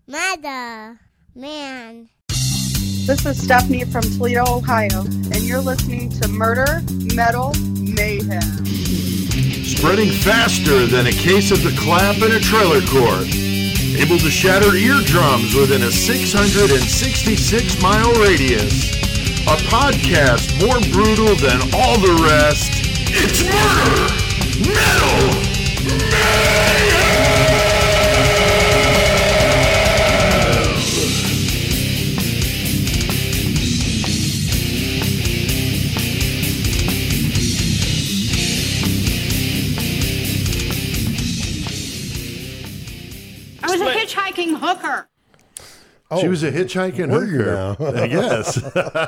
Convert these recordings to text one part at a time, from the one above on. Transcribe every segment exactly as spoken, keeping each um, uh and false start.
Mother, man. This is Stephanie from Toledo, Ohio, and you're listening to Murder, Metal, Mayhem. Spreading faster than a case of the clap in a trailer court. Able to shatter eardrums within a six hundred sixty-six mile radius. A podcast more brutal than all the rest. It's Murder, Metal, Mayhem! I was a hitchhiking hooker. Oh, she was a hitchhiking hooker, now? I guess.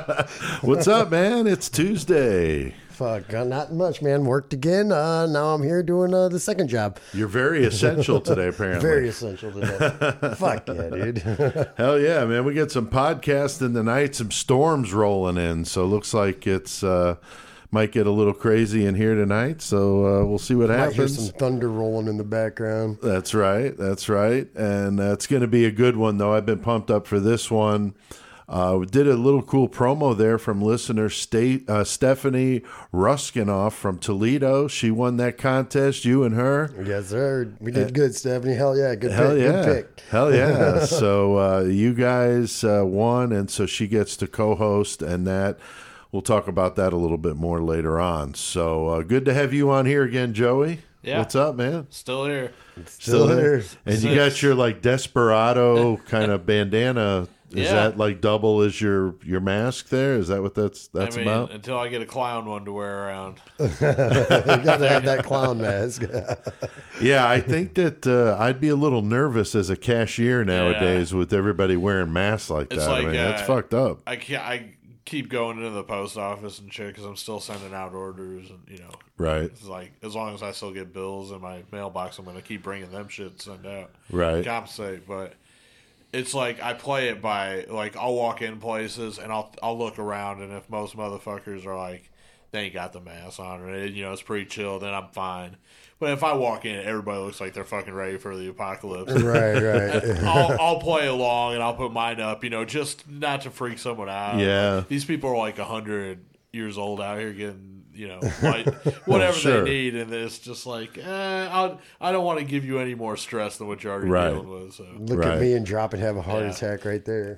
What's up, man? It's Tuesday. Fuck, uh, not much, man. Worked again. Uh, now I'm here doing uh, the second job. You're very essential today, apparently. Very essential today. Fuck yeah, dude. Hell yeah, man. We got some podcasts in the night, some storms rolling in. So it looks like it's uh, might get a little crazy in here tonight. So uh, we'll see what Might happens. hear some thunder rolling in the background. That's right. That's right. And uh, it's going to be a good one, though. I've been pumped up for this one. Uh, we did a little cool promo there from listener State, uh, Stephanie Ruskinoff from Toledo. She won that contest, you and her. Yes, sir. We did good, Stephanie. Hell yeah. Good Hell pick. yeah. Good pick. Hell yeah. So uh, you guys uh, won, and so she gets to co-host, and that we'll talk about that a little bit more later on. So uh, good to have you on here again, Joey. Yeah. What's up, man? Still here. Still, Still here. And you got your like desperado kind of bandana. Is Yeah. that like double as your your mask there? Is that what that's that's I mean, about? until I get a clown one to wear around. You got to have that clown mask. Yeah, I think that uh, I'd be a little nervous as a cashier nowadays with everybody wearing masks like It's that. like, I mean, that's uh, fucked up. I can't, I keep going into the post office and shit because I'm still sending out orders, and you know, Right, it's like as long as I still get bills in my mailbox, I'm gonna keep bringing them shit to send out. right. Compensate, but it's like I play it by like I'll walk in places and I'll I'll look around, and if most motherfuckers are like they ain't got the mask on, or you know it's pretty chill, then I'm fine. But if I walk in, everybody looks like they're fucking ready for the apocalypse. Right, right. I'll, I'll play along and I'll put mine up, you know, just not to freak someone out. Yeah. Like, these people are like a hundred years old out here getting, you know, like whatever sure. they need, and it's just like, eh, I'll, I don't want to give you any more stress than what you're already Right. dealing with. So. Look Right. at me and drop and have a heart Yeah. attack right there.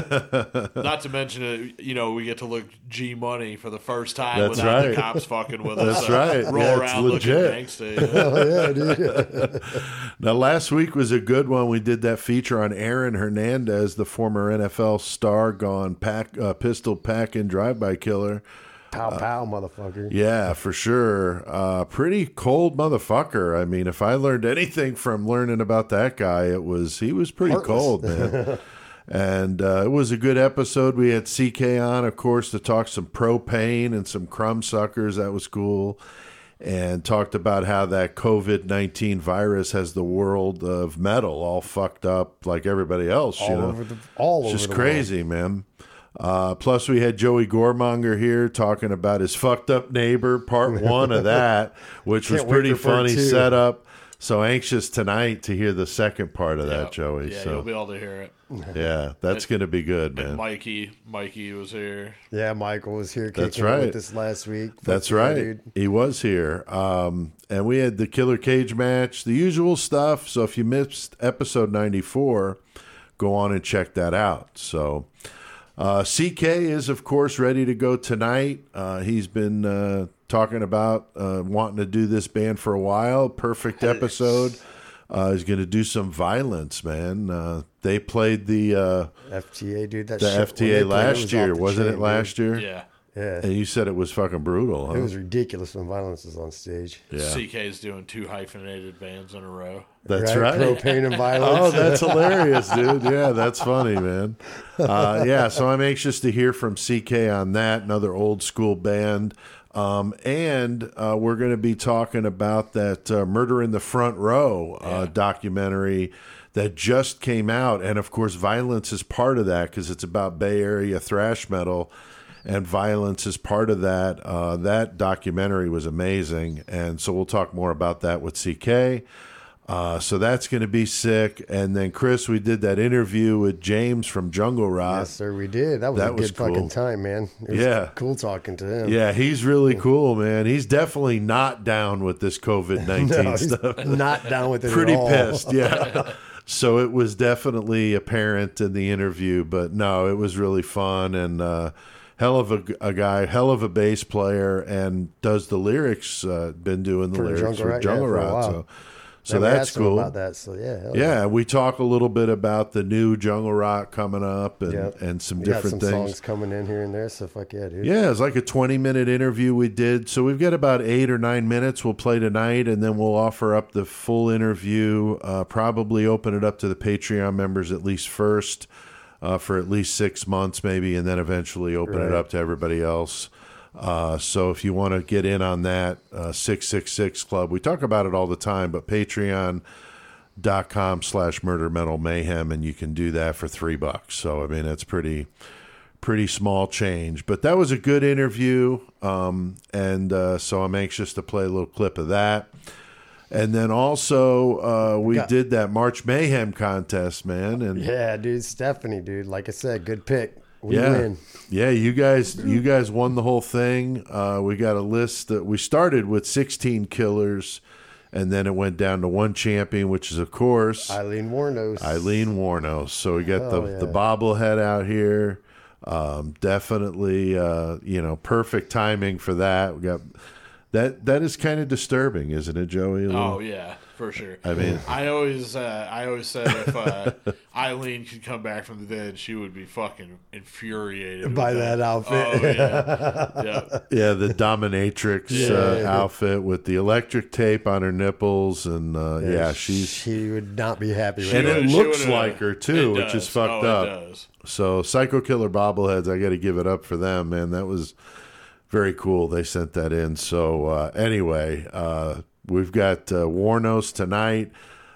Not to mention it, you know, we get to look G Money for the first time That's without right. the cops fucking with us. That's so right. Roll Yeah, it's around looking legit. gangsta. You know? Oh, yeah, dude. Now, last week was a good one. We did that feature on Aaron Hernandez, the former N F L star, gone pack, uh, pistol packing drive-by killer. Pow, pow, motherfucker. Yeah, for sure. Uh, pretty cold motherfucker. I mean, if I learned anything from learning about that guy, it was he was pretty Heartless. cold, man. And uh, it was a good episode. We had C K on, of course, to talk some propane and some crumb suckers. That was cool. And talked about how that COVID nineteen virus has the world of metal all fucked up like everybody else. All you know? over the, all It's over just the crazy, man. Uh, plus, we had Joey Gormonger here talking about his fucked up neighbor, part one of that, which was Can't wait pretty for part funny two. setup. So anxious tonight to hear the second part of that, Yeah. Joey. Yeah, so you'll be able to hear it. yeah, that's going to be good, And man. Mikey, Mikey was here. Yeah, Michael was here kicking That's it right. with us last week. That's Fuck yeah, right. dude. He was here. Um, and we had the Killer Cage match, the usual stuff. So if you missed episode ninety-four, go on and check that out. So uh, C K is, of course, ready to go tonight. Uh, he's been uh, talking about uh, wanting to do this band for a while. Perfect episode. Uh, he's going to do some violence, man. Uh, they played the uh, F T A, dude. That the shit, F T when they A played, it last was year, off the wasn't chain, it? Last year, Yeah. dude. Yeah. and you said it was fucking brutal. Huh? It was ridiculous when violence was on stage. Yeah. C K's doing two hyphenated bands in a row. That's right. Propane and violence. Oh, that's hilarious, dude. Yeah, that's funny, man. Uh, yeah, so I'm anxious to hear from C K on that, another old school band. Um, and uh, we're going to be talking about that uh, Murder in the Front Row uh, Yeah. documentary that just came out. And, of course, violence is part of that because it's about Bay Area thrash metal. And violence is part of that. Uh, that documentary was amazing. And so we'll talk more about that with C K. Uh, so that's going to be sick. And then, Chris, we did that interview with James from Jungle Rock. Yes, sir, we did. That was That a was good cool. fucking time, man. It was Yeah. cool talking to him. Yeah, he's really cool, man. He's definitely not down with this COVID nineteen No, he's stuff. not down with it Pretty at all. pissed, yeah. So it was definitely apparent in the interview, but no, it was really fun and uh, hell of a, a guy, hell of a bass player, and does the lyrics. Uh, been doing the For lyrics Jungle for Rock, Jungle yeah, for a Rock, while. so so Never that's asked him cool. about that, so yeah. hell Yeah, we talk a little bit about the new Jungle Rock coming up and, Yep. and some We got different some things. songs coming in here and there, so fuck yeah, dude. Yeah, it's like a twenty minute interview we did. So we've got about eight or nine minutes we'll play tonight, and then we'll offer up the full interview, uh, probably open it up to the Patreon members at least first uh, for at least six months maybe, and then eventually open it Right. up to everybody else. Uh, so if you want to get in on that, uh, six six six Club, we talk about it all the time, but Patreon dot com slash murder metal mayhem, and you can do that for three bucks. So I mean, it's pretty pretty small change, but that was a good interview, um and uh so I'm anxious to play a little clip of that. And then also uh we Got- did that March Mayhem contest, man, and Yeah, dude, Stephanie, dude. Like I said, good pick. We yeah win. yeah you guys you guys won the whole thing. Uh we got a list that we started with sixteen killers, and then it went down to one champion, which is of course Eileen Warnos. Eileen Warnos. So we got the, Hell yeah. the bobblehead out here. Um, definitely, uh, you know, perfect timing for that. We got that. That is kind of disturbing, isn't it, Joey? A little? Oh yeah, for sure. I mean- I always, uh, I always said if uh, Eileen could come back from the dead, she would be fucking infuriated By with that outfit. Oh yeah, yeah. Yeah, the dominatrix uh, outfit with the electric tape on her nipples, and uh, yeah, she's She would not be happy with and that. it would- she looks would, uh, like her too, it which does. is fucked Oh, up. It does. So Psycho Killer bobbleheads, I got to give it up for them, man. That was very cool. They sent that in. So uh, anyway, uh, we've got uh, Warnos tonight,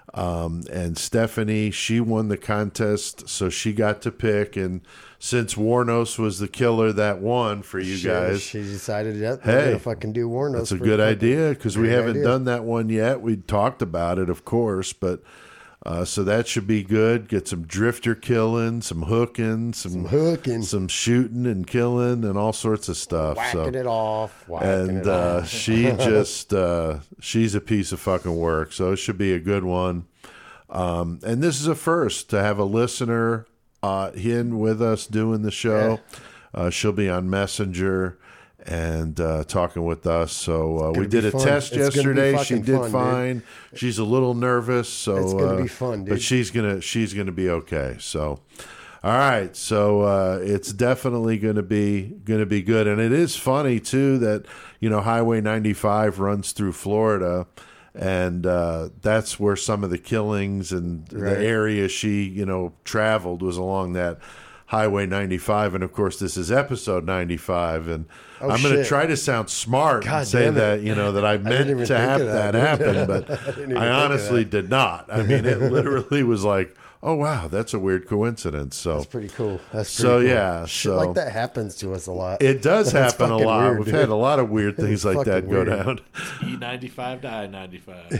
um, and Stephanie. She won the contest, so she got to pick. And since Warnos was the killer that won for you She- guys, She decided, yep, Hey, we're gonna fucking do Warnos. that's a for good fucking- idea because we great haven't idea. done that one yet. We talked about it, of course, but uh, so that should be good. Get some drifter killing, some hooking, some, Some hooking. some shooting and killing, and all sorts of stuff. Whacking so it off. Whacking and it uh, off. she just uh, she's a piece of fucking work. So it should be a good one. Um, and this is a first to have a listener uh, in with us doing the show. Uh, she'll be on Messenger and uh, talking with us. So uh, we gonna be did a fun. test It's gonna be yesterday. She fucking did fun, dude. fine. She's a little nervous, so It's gonna uh, be fun, but dude. she's gonna she's gonna be okay. So. All right, so uh, it's definitely going to be going to be good, and it is funny too that you know Highway ninety-five runs through Florida, and uh, that's where some of the killings and Right. the area she you know traveled was along that Highway ninety-five, and of course this is episode ninety-five, and Oh, I'm going to shit. try to sound smart God and say damn it. that you know that I meant even to think have of that, that, dude. happen, but I didn't even I think of honestly that. did not. I mean, it literally was like, oh wow, that's a weird coincidence. So That's pretty cool. That's So, pretty cool. yeah, Shit so- like that happens to us a lot. it does That's happen a fucking lot. weird, We've dude. had a lot of weird things like that fucking go weird. down. E ninety-five to I ninety-five.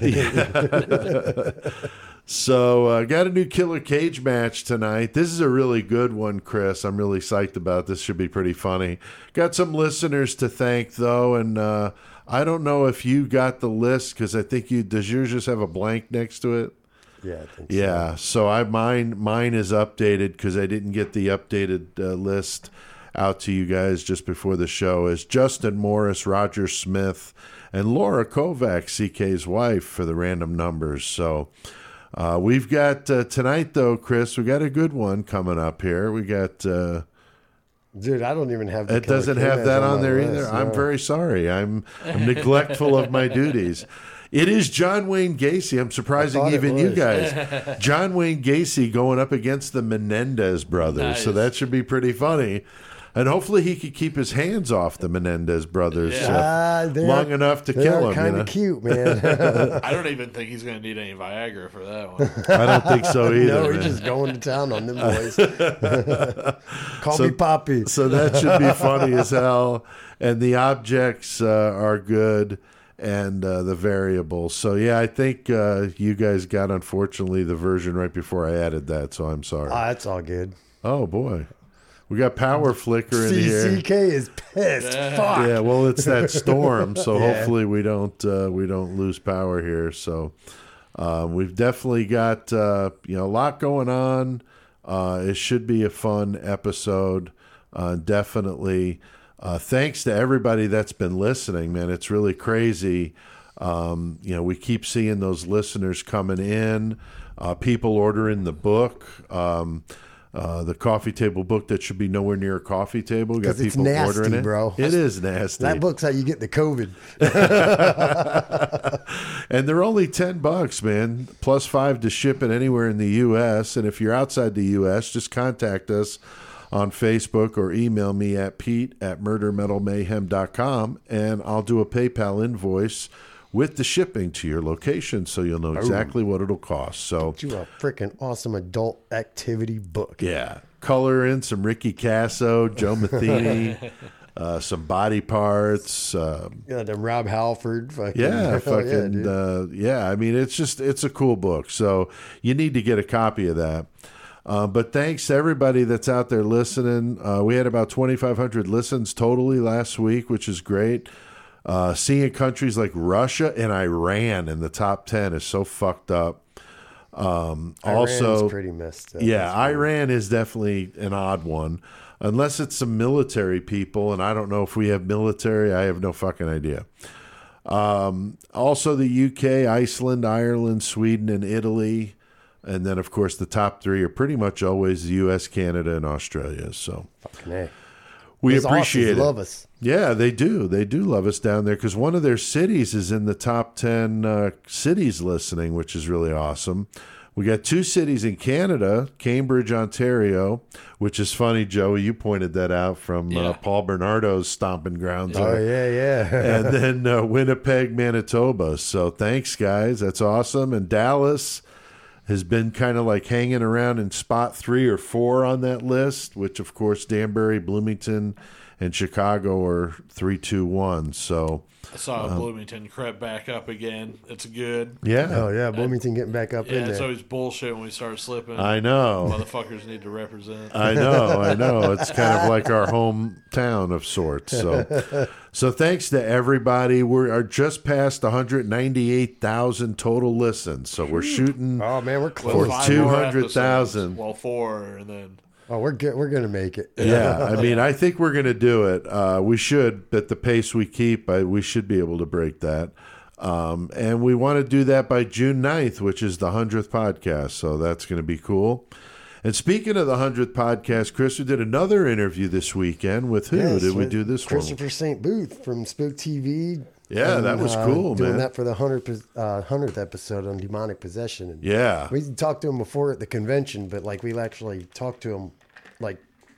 So uh, got a new Killer Cage match tonight. This is a really good one, Chris. I'm really psyched about this. Should be pretty funny. Got some listeners to thank though, and uh, I don't know if you got the list because I think you does yours just have a blank next to it. Yeah, I think so. Yeah, so I mine mine is updated because I didn't get the updated uh, list out to you guys just before the show. Is Justin Morris, Roger Smith, and Laura Kovac, C K's wife, for the random numbers. So uh, we've got uh, tonight though, Chris. We got a good one coming up here. We got. Uh, Dude, I don't even have the it Killer doesn't Cage have match that on my there list, either. I'm no. very sorry. I'm, I'm neglectful of my duties. It is John Wayne Gacy. I'm surprising I thought it even you was. guys. John Wayne Gacy going up against the Menendez brothers. So Nice. that should be pretty funny. And hopefully he could keep his hands off the Menendez brothers uh, Ah, they're- long enough to they kill are him. kind You know? of cute, man. I don't even think he's going to need any Viagra for that one. I don't think so either. no, man. he's just going to town on them boys. Call So- me Poppy. So that should be funny as hell. And the objects uh, are good. and uh, the variables. So yeah, I think uh, you guys got, unfortunately, the version right before I added that, so I'm sorry. Ah, that's all good. Oh boy, we got power flicker in here. C K is pissed. Yeah. Fuck. Yeah, well, it's that storm, so Yeah. hopefully we don't uh, we don't lose power here. So uh, we've definitely got uh, you know a lot going on. Uh, it should be a fun episode, uh, definitely. Uh, thanks to everybody that's been listening, man. It's really crazy. Um, you know, we keep seeing those listeners coming in, uh, people ordering the book, um, uh, the coffee table book that should be nowhere near a coffee table. We got 'Cause it's people nasty, ordering it, bro. It is nasty. That book's how you get the COVID. And they're only ten bucks, man, plus five to ship it anywhere in the U S. And if you're outside the U S, just contact us on Facebook or email me at Pete at murder metal mayhem dot com, and I'll do a PayPal invoice with the shipping to your location so you'll know exactly what it'll cost. So, You a freaking awesome adult activity book. yeah, color in some Ricky Casso, Joe Matheny, uh, some body parts, uh, Yeah, them Rob Halford. Fucking, Yeah, hell fucking dude. uh, yeah. I mean, it's just it's a cool book, so you need to get a copy of that. Uh, but thanks to everybody that's out there listening. Uh, we had about twenty-five hundred listens totally last week, which is great. Uh, seeing countries like Russia and Iran in the top ten is so fucked up. Um, Iran's also, pretty messed up. yeah, That's weird. Iran is definitely an odd one, unless it's some military people, and I don't know if we have military. I have no fucking idea. Um, also, the U K, Iceland, Ireland, Sweden, and Italy. And then, of course, the top three are pretty much always the U S, Canada, and Australia. So Fucking A. we Those appreciate Aussies it. love us. Yeah, they do. They do love us down there because one of their cities is in the top ten uh, cities listening, which is really awesome. We got two cities in Canada, Cambridge, Ontario, which is funny, Joey. You pointed that out from Yeah. uh, Paul Bernardo's stomping grounds. Oh, yeah, yeah. And then uh, Winnipeg, Manitoba. So thanks, guys. That's awesome. And Dallas has been kind of like hanging around in spot three or four on that list, which, of course, Danbury, Bloomington, and Chicago are three, two, one. So, I saw Bloomington crept back up again. It's good. yeah. Oh, yeah. Bloomington getting back up Yeah, in it's there. always bullshit when we start slipping. I know. Motherfuckers need to represent. I know, I know. It's kind of like our hometown of sorts. So, so thanks to everybody. We are just past one hundred ninety-eight thousand total listens. So we're shooting. Oh, man, we're With close. For five two more hundred thousand. episodes. Well, four, and then Oh, we're good. We're going to make it. Yeah, I mean, I think we're going to do it. Uh, we should, at the pace we keep, I, we should be able to break that. Um, and we want to do that by June ninth, which is the hundredth podcast. So that's going to be cool. And speaking of the hundredth podcast, Chris, we did another interview this weekend with who Yes, did we with do this one? Christopher Saint Booth from Spook T V. Yeah, that was uh, cool, doing man. that for the hundredth uh, hundredth episode on demonic possession. And Yeah. we talked to him before at the convention, but like we actually talked to him, like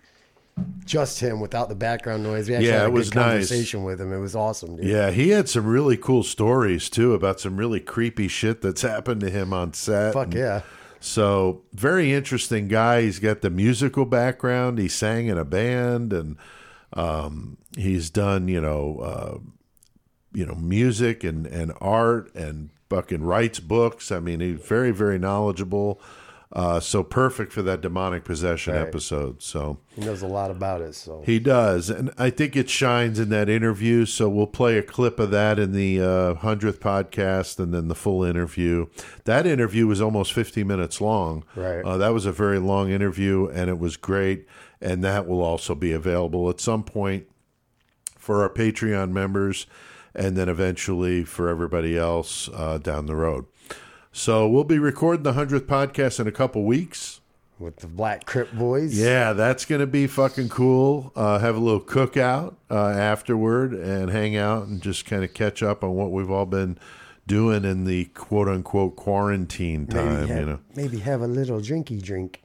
just him without the background noise. We actually Yeah, had a it was good nice. conversation with him. It was awesome, dude. Yeah, he had some really cool stories too about some really creepy shit that's happened to him on set. Fuck And yeah. So very interesting guy. He's got the musical background. He sang in a band, and um, he's done you know uh, you know music and and art and fucking writes books. I mean, he's very very knowledgeable. Uh, so perfect for that demonic possession Right. episode. So. He knows a lot about it. So He does, and I think it shines in that interview. So we'll play a clip of that in the uh, hundredth podcast, and then the full interview. That interview was almost fifty minutes long. Right. Uh, that was a very long interview, and it was great. And that will also be available at some point for our Patreon members, and then eventually for everybody else uh, down the road. So we'll be recording the hundredth podcast in a couple weeks. with the Black Crip Boys. Yeah, that's going to be fucking cool. Uh, have a little cookout uh, afterward and hang out and just kind of catch up on what we've all been doing in the quote unquote quarantine time, maybe have, you know, maybe have a little drinky drink.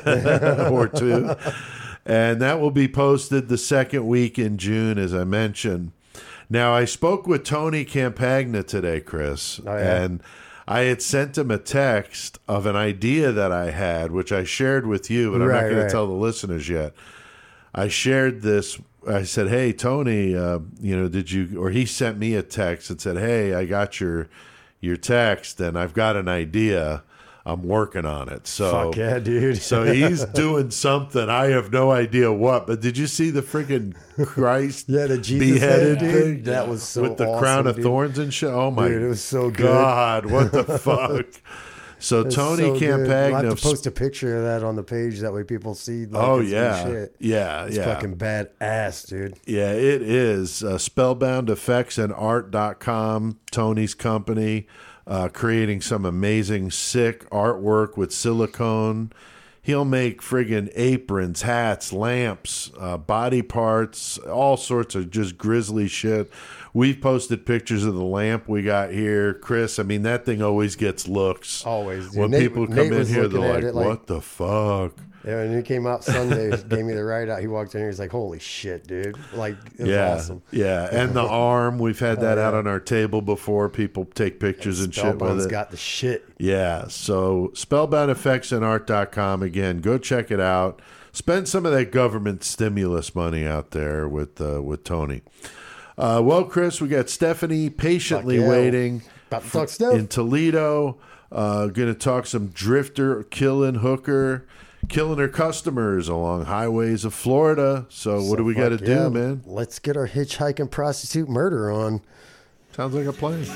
or two. And that will be posted the second week in June, as I mentioned. Now, I spoke with Tony Campagna today, Chris, Oh, yeah? and I had sent him a text of an idea that I had, which I shared with you, but I'm not Right, going right. to tell the listeners yet. I shared this I said, "Hey, Tony, uh, you know, did you?" Or he sent me a text and said, "Hey, I got your your text, and I've got an idea. I'm working on it." So, Fuck yeah, dude. so he's doing something. I have no idea what. But did you see the freaking Christ? Yeah, the Jesus beheaded head, dude. thing? That was so with the awesome, crown of dude. thorns and shit. Oh my Dude, it was so good. God, what the fuck? So It's Tony so good. We'll have Campagna. to post a picture of that on the page. That way people see. Like, Oh it's good yeah, shit. yeah, It's yeah. fucking badass, dude. Yeah, it is. Uh, spellbound effects and art dot com, Tony's company, uh, creating some amazing, sick artwork with silicone. He'll make friggin' aprons, hats, lamps, uh, body parts, all sorts of just grisly shit. We've posted pictures of the lamp we got here. Chris, I mean, that thing always gets looks. Always, dude. When Nate- people come Nate in was here, they're looking at like, it like- what the fuck? Yeah, and he came out Sunday, gave me the ride out. He walked in here, he's like, "Holy shit, dude!" Like, it was Yeah, awesome. yeah, and the arm. We've had that Oh, yeah. out on our table before. People take pictures and, shit with Spellbound's it. got the shit. Yeah, so spellbound effects and art dot com. Again, go check it out. Spend some of that government stimulus money out there with uh, with Tony. Uh, well, Chris, we got Stephanie patiently Fuck yeah. waiting About to talk stuff. in Toledo. Uh, going to talk some drifter killing hooker, killing her customers along highways of Florida. So, what So do we got to fuck do, yeah. man? Let's get our hitchhiking prostitute murder on. Sounds like a plan.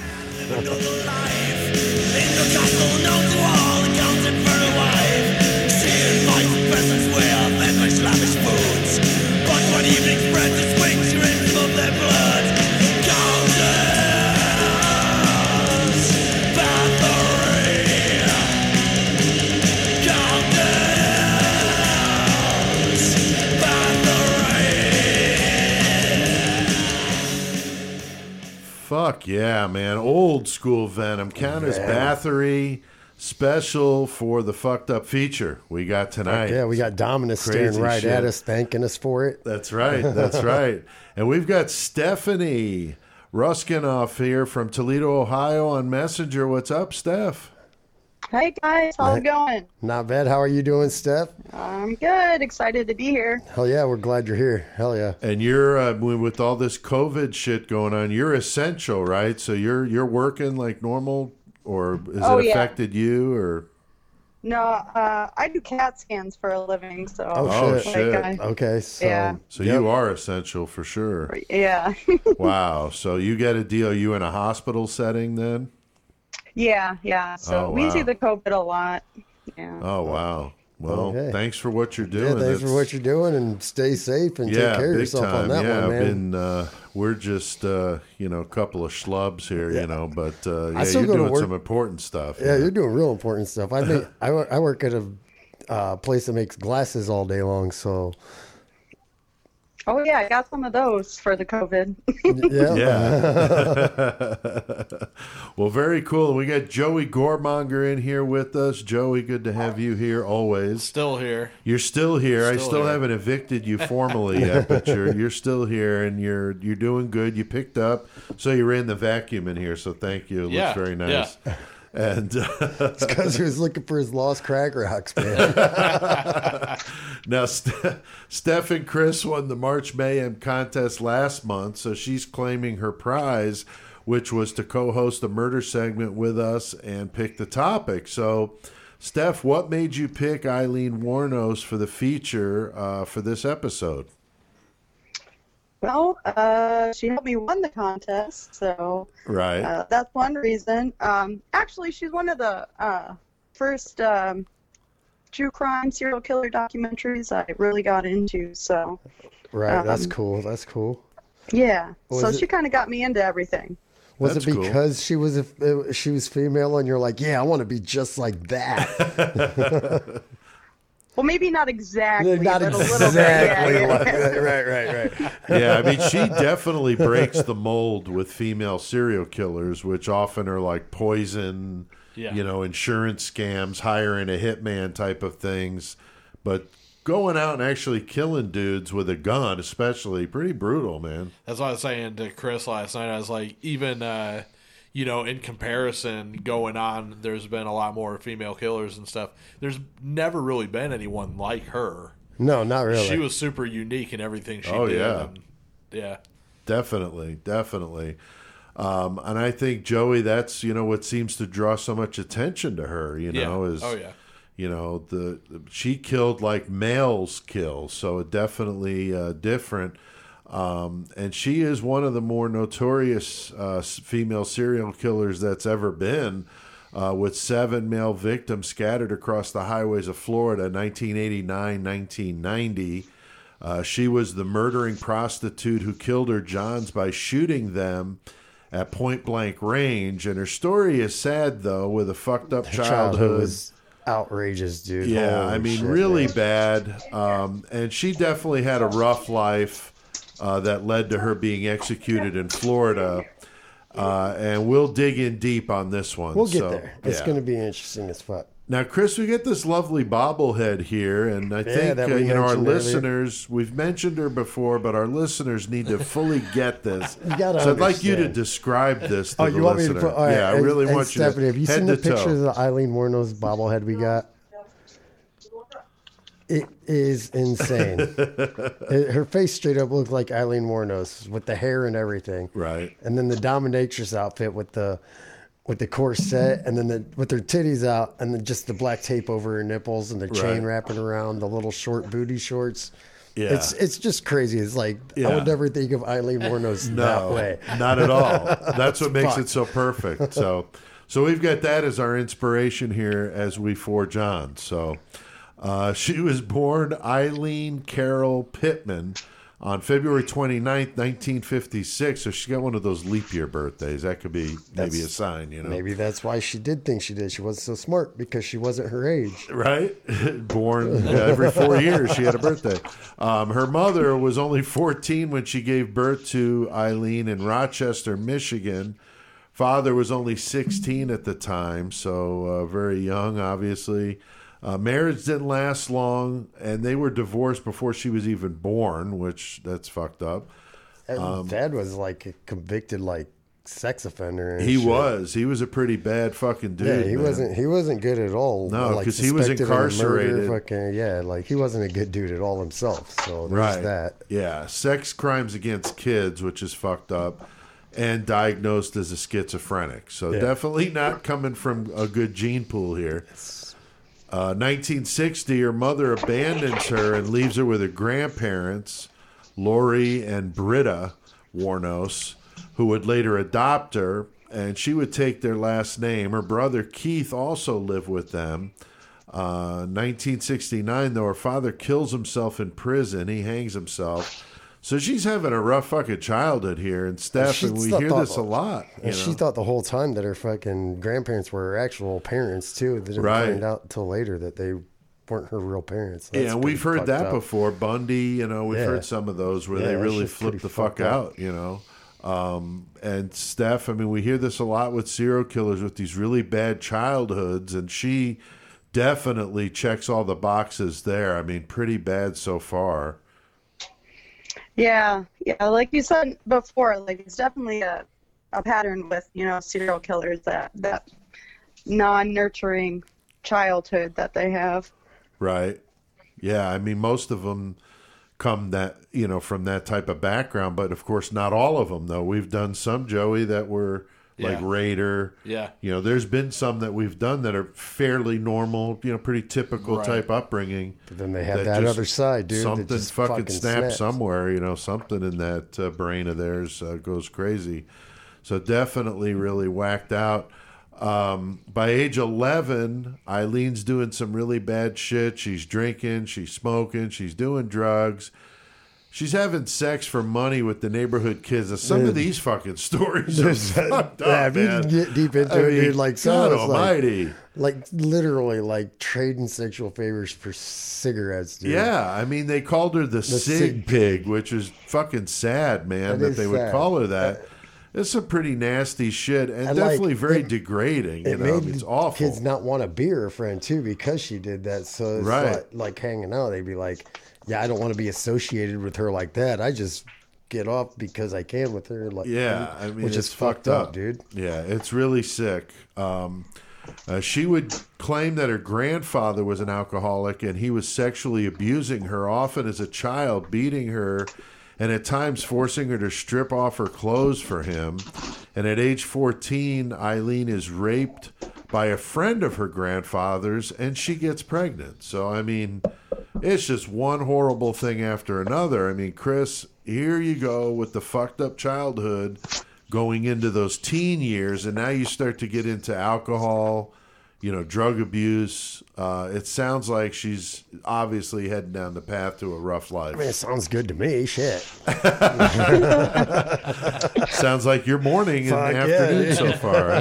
Fuck yeah, man. Old school Venom. Count as Bathory special for the fucked up feature we got tonight. Yeah, we got Dominus staring Crazy right shit. at us, thanking us for it. That's right. That's right. And we've got Stephanie Ruskinoff here from Toledo, Ohio on Messenger. What's up, Steph? Hey guys, how's it going? Not bad. How are you doing, Steph? I'm good. Excited to be here. Hell yeah, we're glad you're here. Hell yeah. And you're uh, with all this COVID shit going on, you're essential, right? So you're you're working like normal, or has Oh, it yeah. affected you? Or No, uh, I do CAT scans for a living, so Oh, Oh, shit. shit. I- Okay, so Yeah. so yep. you are essential for sure. yeah, Wow. So you get a deal. You in a hospital setting then? yeah, yeah. So Oh, we wow. see the COVID a lot. Yeah. Oh wow. Well, Okay. thanks for what you're yeah, doing. thanks for That's- what you're doing, and stay safe and yeah, take care of big yourself time. on that yeah, one, man. I've been. Uh, we're just uh, you know a couple of schlubs here, you know, but uh, yeah, still you're go to doing work- some important stuff. Yeah, you're doing real important stuff. I make, I, wo- I work at a uh, place that makes glasses all day long, so Oh yeah, I got some of those for the COVID. yeah. Yeah. Well, very cool. We got Joey Gormonger in here with us. Joey, good to have you here always. Still here. You're still here. I Still still here. haven't evicted you formally yet, but you're you're still here and you're you're doing good. You picked up, so you ran the vacuum in here. So thank you. It Yeah, looks very nice. And uh, Because he was looking for his lost crack rocks, man. now, Ste- Steph and Chris won the March Mayhem contest last month, so she's claiming her prize, which was to co-host a murder segment with us and pick the topic. So, Steph, what made you pick Eileen Warnos for the feature uh, for this episode? Well, uh, she helped me win the contest, so Right. uh, that's one reason. Um, actually, she's one of the uh, first um, true crime serial killer documentaries I really got into. So, Right, that's Um, cool. That's cool. yeah. Was so it- she kind of got me into everything. Was That's it cool. because she was a, uh, she was female, and you're like, yeah, I want to be just like that? Well, maybe not exactly, Not but a little bit. exactly. Yeah, yeah. like that. Right, right, right. Yeah, I mean, she definitely breaks the mold with female serial killers, which often are like poison, Yeah. you know, insurance scams, hiring a hitman type of things. But going out and actually killing dudes with a gun, especially, pretty brutal, man. That's what I was saying to Chris last night. I was like, even, uh, you know, in comparison going on, there's been a lot more female killers and stuff. There's never really been anyone like her. No, not really. She was super unique in everything she Oh, did. yeah. And, yeah. Definitely, definitely. Um, and I think Joey, that's you know what seems to draw so much attention to her. You know, Yeah. is Oh, yeah. you know the she killed like males kill, so definitely uh, different. Um, and she is one of the more notorious uh, female serial killers that's ever been, uh, with seven male victims scattered across the highways of Florida, nineteen eighty-nine, nineteen ninety. Uh, she was the murdering prostitute who killed her Johns by shooting them at point blank range. And her story is sad, though, with a fucked up Her childhood. was outrageous, dude. Yeah, Holy I mean, shit, really man. bad. Um, and she definitely had a rough life uh, that led to her being executed in Florida. Uh, and we'll dig in deep on this one. We'll get So, there. It's yeah. going to be interesting as fuck. Now, Chris, we get this lovely bobblehead here, and I think that uh, we you know our mentioned earlier. listeners. We've mentioned her before, but our listeners need to fully get this. You gotta so I'd like you to understand. describe this to Oh, the you want me listener. to put? All right, yeah, I and- really and want you Stephanie, to have you head seen to the pictures toe. of the Eileen Wuornos bobblehead we got? It is insane. It- her face straight up looked like Eileen Wuornos with the hair and everything. Right. And then the dominatrix outfit with the with the corset, and then the with her titties out, and then just the black tape over her nipples and the chain Right. wrapping around, the little short booty shorts. Yeah. It's it's just crazy. It's like I Yeah. would never think of Eileen Wuornos that No, way. not at all. That's what makes Fuck. it so perfect. So, so we've got that as our inspiration here as we forge on. So, uh, she was born Eileen Carol Pittman on February twenty-ninth, nineteen fifty-six. So she got one of those leap year birthdays. That could be maybe That's- a sign, you know. Maybe that's why she did think she did. She wasn't so smart because she wasn't her age. Right? Born uh, every four years, she had a birthday. Um, her mother was only fourteen when she gave birth to Eileen in Rochester, Michigan. Father was only sixteen at the time, so uh, very young, obviously. Uh, marriage didn't last long, and they were divorced before she was even born, which that's fucked up. And Dad was like a convicted like sex offender. And He shit. was. He was a pretty bad fucking dude. Yeah, he man. wasn't. He wasn't good at all. No, like, 'cause he was suspected of murder, incarcerated. Fucking yeah, like he wasn't a good dude at all himself. So there's Right. that. Yeah. Sex crimes against kids, which is fucked up, and diagnosed as a schizophrenic. So Yeah. definitely not coming from a good gene pool here. Uh, nineteen sixty, her mother abandons her and leaves her with her grandparents, Lori and Britta Wuornos, who would later adopt her, and she would take their last name. Her brother Keith also lived with them. Uh, nineteen sixty-nine, though, her father kills himself in prison. He hangs himself. So she's having a rough fucking childhood here. And Steph, She and we thought- hear this a lot. You And she know? thought the whole time that her fucking grandparents were her actual parents too. They didn't Right. find out until later that they weren't her real parents. Yeah, That's and we've pretty heard fucked that up. before. Bundy, you know, we've Yeah. heard some of those where Yeah, they that really shit's flip pretty the fuck fucked up. out, you know. Um, and Steph, I mean, we hear this a lot with serial killers with these really bad childhoods, and she definitely checks all the boxes there. I mean, pretty bad so far. Yeah, yeah, like you said before, like it's definitely a, a pattern with, you know, serial killers, that that non-nurturing childhood that they have. Right. Yeah, I mean, most of them come that, you know, from that type of background, but of course not all of them though. We've done some, Joey, that were like Yeah. Raider. Yeah. You know, there's been some that we've done that are fairly normal, you know, pretty typical Right. type upbringing. But then they have that that, just- other side, dude. that Something just fucking, fucking snaps snaps. somewhere, you know, something in that uh, brain of theirs uh, goes crazy. So definitely really whacked out. Um, by age eleven, Eileen's doing some really bad shit. She's drinking, she's smoking, she's doing drugs. She's having sex for money with the neighborhood kids. Now, some of Dude. these fucking stories are fucked Yeah, up, if you man. can get deep into I it, mean, dude, like some God of it's like, almighty. like literally like trading sexual favors for cigarettes, dude. Yeah, I mean, they called her the, Sig, Sig Pig, which is fucking sad, man, That that, is they would sad. call her that. It's some pretty nasty shit, and And, like, definitely very it- degrading. You It know, made it's the awful. kids not want to be her friend too because she did that. So it's Right. like, like hanging out, they'd be like, "Yeah, I don't want to be associated with her like that. I just get off because I can with her." Like, Yeah, I mean, which it's is fucked fucked up, up. dude. Yeah, it's really sick. Um, Uh, she would claim that her grandfather was an alcoholic and he was sexually abusing her, often as a child, beating her, and at times forcing her to strip off her clothes for him. And at age fourteen, Eileen is raped by a friend of her grandfather's, and she gets pregnant. So, I mean, it's just one horrible thing after another. I mean, Chris, here you go with the fucked up childhood going into those teen years, and now you start to get into alcohol, you know, drug abuse. Uh, it sounds like she's obviously heading down the path to a rough life. I mean, it sounds good to me. Shit. Sounds like your morning and Fuck afternoon yeah. so far, right?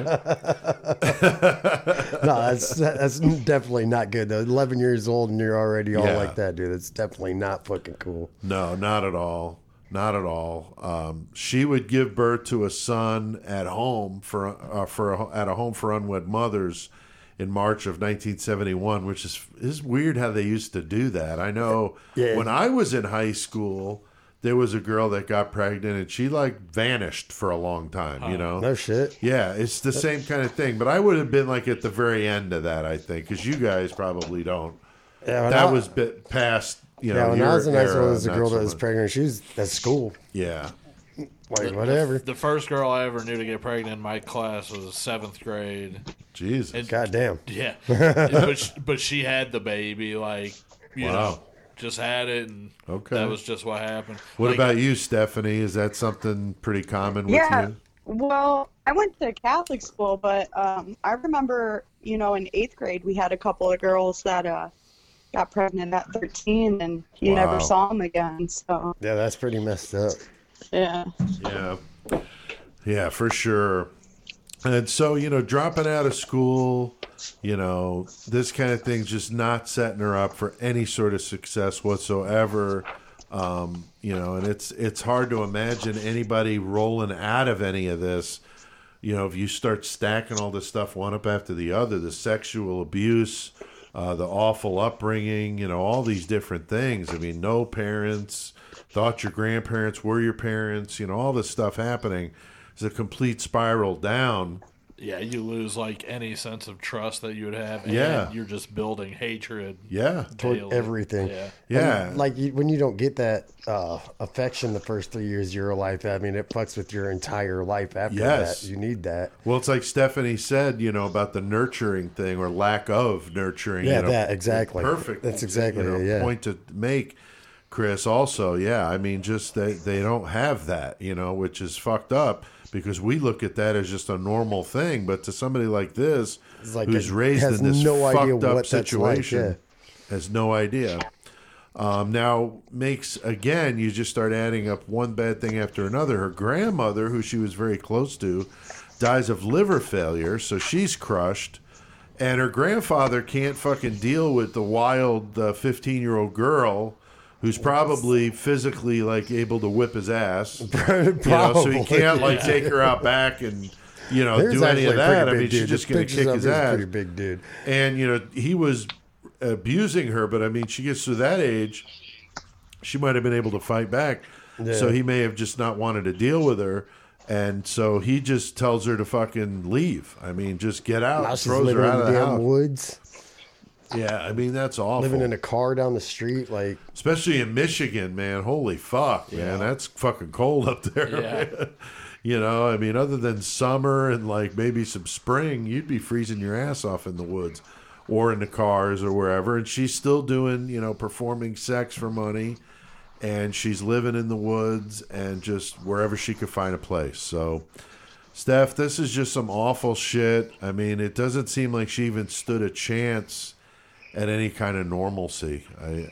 No, that's that's definitely not good. Though. eleven years old and you're already all Yeah. like that, dude. It's definitely not fucking cool. No, not at all. Not at all. Um, she would give birth to a son at home for uh, for a, at a home for unwed mothers in March of nineteen seventy-one, which is is weird how they used to do that. I know Yeah. when I was in high school, there was a girl that got pregnant and she like vanished for a long time. You know, No shit. yeah, it's the same kind of thing. But I would have been like at the very end of that, I think, because you guys probably don't. Yeah, when That I- was bit past. You Yeah, know, when your I was in high school, era, there was a not girl so that was much. pregnant. She was at school. Yeah. Like, whatever. The first girl I ever knew to get pregnant in my class was seventh grade. Jesus. And- God damn. Yeah, but she, but she had the baby, like you Wow. know, just had it, and Okay. that was just what happened. What Like, about you, Stephanie? Is that something pretty common with Yeah. you? Well, I went to Catholic school, but um, I remember, you know, in eighth grade, we had a couple of girls that uh, got pregnant at thirteen, and you Wow. never saw them again. So, Yeah, that's pretty messed up. yeah. Yeah. Yeah, for sure. And so, you know, dropping out of school, you know, this kind of thing's just not setting her up for any sort of success whatsoever. Um, you know, and it's it's hard to imagine anybody rolling out of any of this. You know, if you start stacking all this stuff one up after the other, the sexual abuse, uh, the awful upbringing, you know, all these different things. I mean, no parents, thought your grandparents were your parents, you know, all this stuff happening is a complete spiral down. yeah, you lose like any sense of trust that you would have. And Yeah. you're just building hatred. Yeah. Toward daily. everything. Yeah. Yeah. And, like you, when you don't get that uh, affection the first three years of your life, I mean, it fucks with your entire life after Yes. that. You need that. Well, it's like Stephanie said, you know, about the nurturing thing or lack of nurturing. Yeah, you know, that, exactly. Perfect. That's exactly you know, it, yeah. point to make, Chris. Also, yeah, I mean, just they they don't have that, you know, which is fucked up because we look at that as just a normal thing, but to somebody like this, It's like who's it raised has in this no fucked idea up what that's like, situation, yeah. has no idea. Um, now makes again, you just start adding up one bad thing after another. Her grandmother, who she was very close to, dies of liver failure, so she's crushed. And her grandfather can't fucking deal with the wild uh, fifteen-year-old girl who's probably physically like able to whip his ass. You know, so he can't like take her out back and you know There's do any actually of a that. pretty I mean, big she's dude. just There's gonna pictures kick of his him. He's a ass. pretty big dude. And you know he was abusing her, but I mean, she gets to that age, she might have been able to fight back. So Yeah. he may have just not wanted to deal with her. And so he just tells her to fucking leave. I mean, just get out. Now she's throws living her in out the of the damn house. woods, Yeah, I mean that's awful. living in a car down the street. Like, Especially in Michigan, man. Holy fuck, man. That's fucking cold up there. Yeah. man. You know, I mean, other than summer and like maybe some spring, you'd be freezing your ass off in the woods or in the cars or wherever. And she's still doing, you know, performing sex for money. And she's living in the woods and just wherever she could find a place. So, Steph, this is just some awful shit. I mean, it doesn't seem like she even stood a chance at any kind of normalcy. I,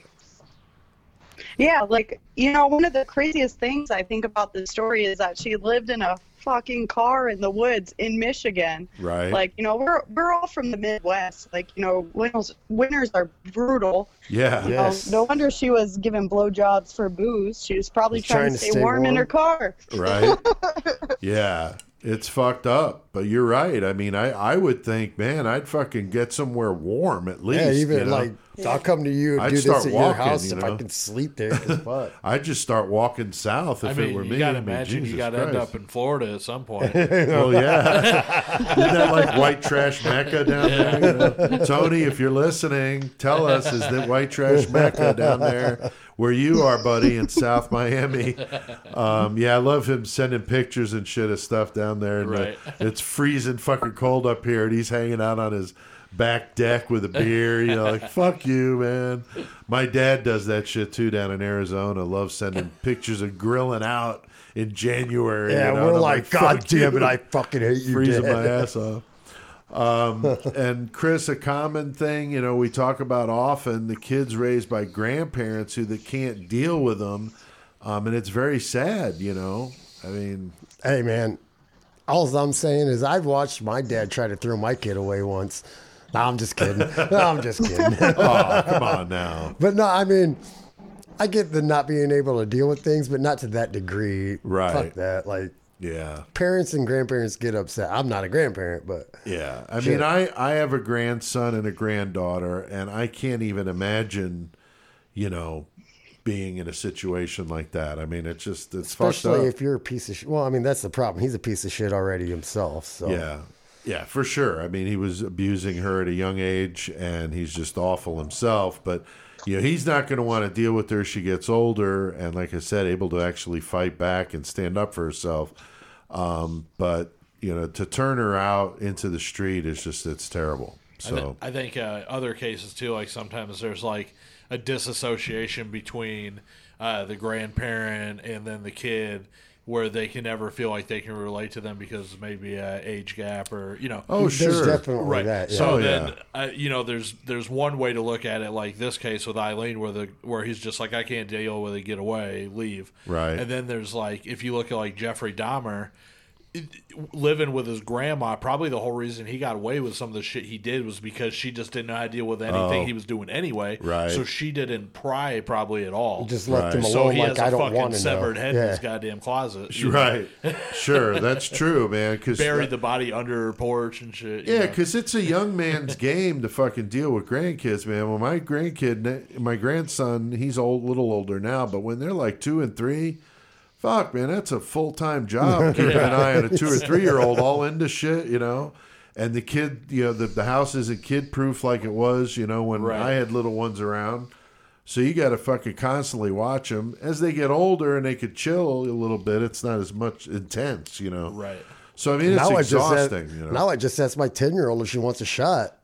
Yeah, like, you know, one of the craziest things I think about this story is that she lived in a fucking car in the woods in Michigan. Right. Like, you know, we're we're all from the Midwest. Like, you know, winters winters are brutal. yeah. Yeah. Um, Yes. no wonder she was giving blowjobs for booze. She was probably Just trying, to stay, warm, in her car. Right? Yeah. It's fucked up. But you're right. I mean, I, I would think, man, I'd fucking get somewhere warm at least. yeah, even you know? like I'll come to you and I'd do start this at your walking, house you if know? I can sleep there. 'Cause fuck. I'd just start walking south if I mean, it were you me. got to I mean, imagine you Jesus got to end Christ. up in Florida at some point. Well, yeah. Isn't that like white trash Mecca down there? You know? Tony, if you're listening, tell us, is that white trash Mecca down there where you are, buddy, in South Miami? Um, yeah, I love him sending pictures and shit of stuff down there. And Right. the, it's freezing fucking cold up here, and he's hanging out on his back deck with a beer. You know, like, fuck you, man. My dad does that shit too down in Arizona. Loves sending pictures of grilling out in January. Yeah, you know, we're and I'm like, God fuck damn you." it, I fucking hate you, Freezing Dad. my ass off. Um, and Chris, a common thing, you know, we talk about often, the kids raised by grandparents who that can't deal with them, um, and it's very sad, you know. I mean, Hey, man, all I'm saying is I've watched my dad try to throw my kid away once. No, I'm just kidding. No, I'm just kidding. oh, come on now. But no, I mean, I get the not being able to deal with things, but not to that degree. Right. Fuck that. Like, Yeah. parents and grandparents get upset. I'm not a grandparent, but Yeah. I Shit. mean, I, I have a grandson and a granddaughter, and I can't even imagine, you know, being in a situation like that. I mean, it's just, it's fucked especially up. if you're a piece of shit. Well, I mean, that's the problem. He's a piece of shit already himself. So Yeah. Yeah, for sure. I mean, he was abusing her at a young age, and he's just awful himself. But, you know, he's not going to want to deal with her as she gets older. And like I said, able to actually fight back and stand up for herself. Um, but, you know, to turn her out into the street is just, it's terrible. I, th- So, I think uh, other cases too, like sometimes there's like a disassociation between uh, the grandparent and then the kid, where they can never feel like they can relate to them because maybe a age gap or you know. oh, there's sure. definitely Right. that. Yeah. So Oh, then, yeah. uh, you know, there's there's one way to look at it, like this case with Eileen, where the where he's just like, I can't deal with it, get away, leave. Right. And then there's like, if you look at like Jeffrey Dahmer, it- living with his grandma, probably the whole reason he got away with some of the shit he did was because she just didn't know how to deal with anything Oh. he was doing anyway. Right. So she didn't pry probably at all. Just left Right. him so alone he like has I a don't fucking want to know. severed head in Yeah. his goddamn closet. you know? Right. Sure. That's true, man. Cause Buried the body under her porch and shit. you Yeah, know? because it's a young man's game to fucking deal with grandkids, man. Well, my grandkid, my grandson, he's old, little older now, but when they're like two and three, fuck, man, that's a full time job keeping an eye on a two or three year old all into shit, you know. And the kid, you know, the the house isn't kid proof like it was, you know, when Right. I had little ones around. So you got to fucking constantly watch them. As they get older and they could chill a little bit, it's not as much intense, you know. Right. So I mean, it's Now I just exhausting. ask, you know? now I just ask my ten year old if she wants a shot.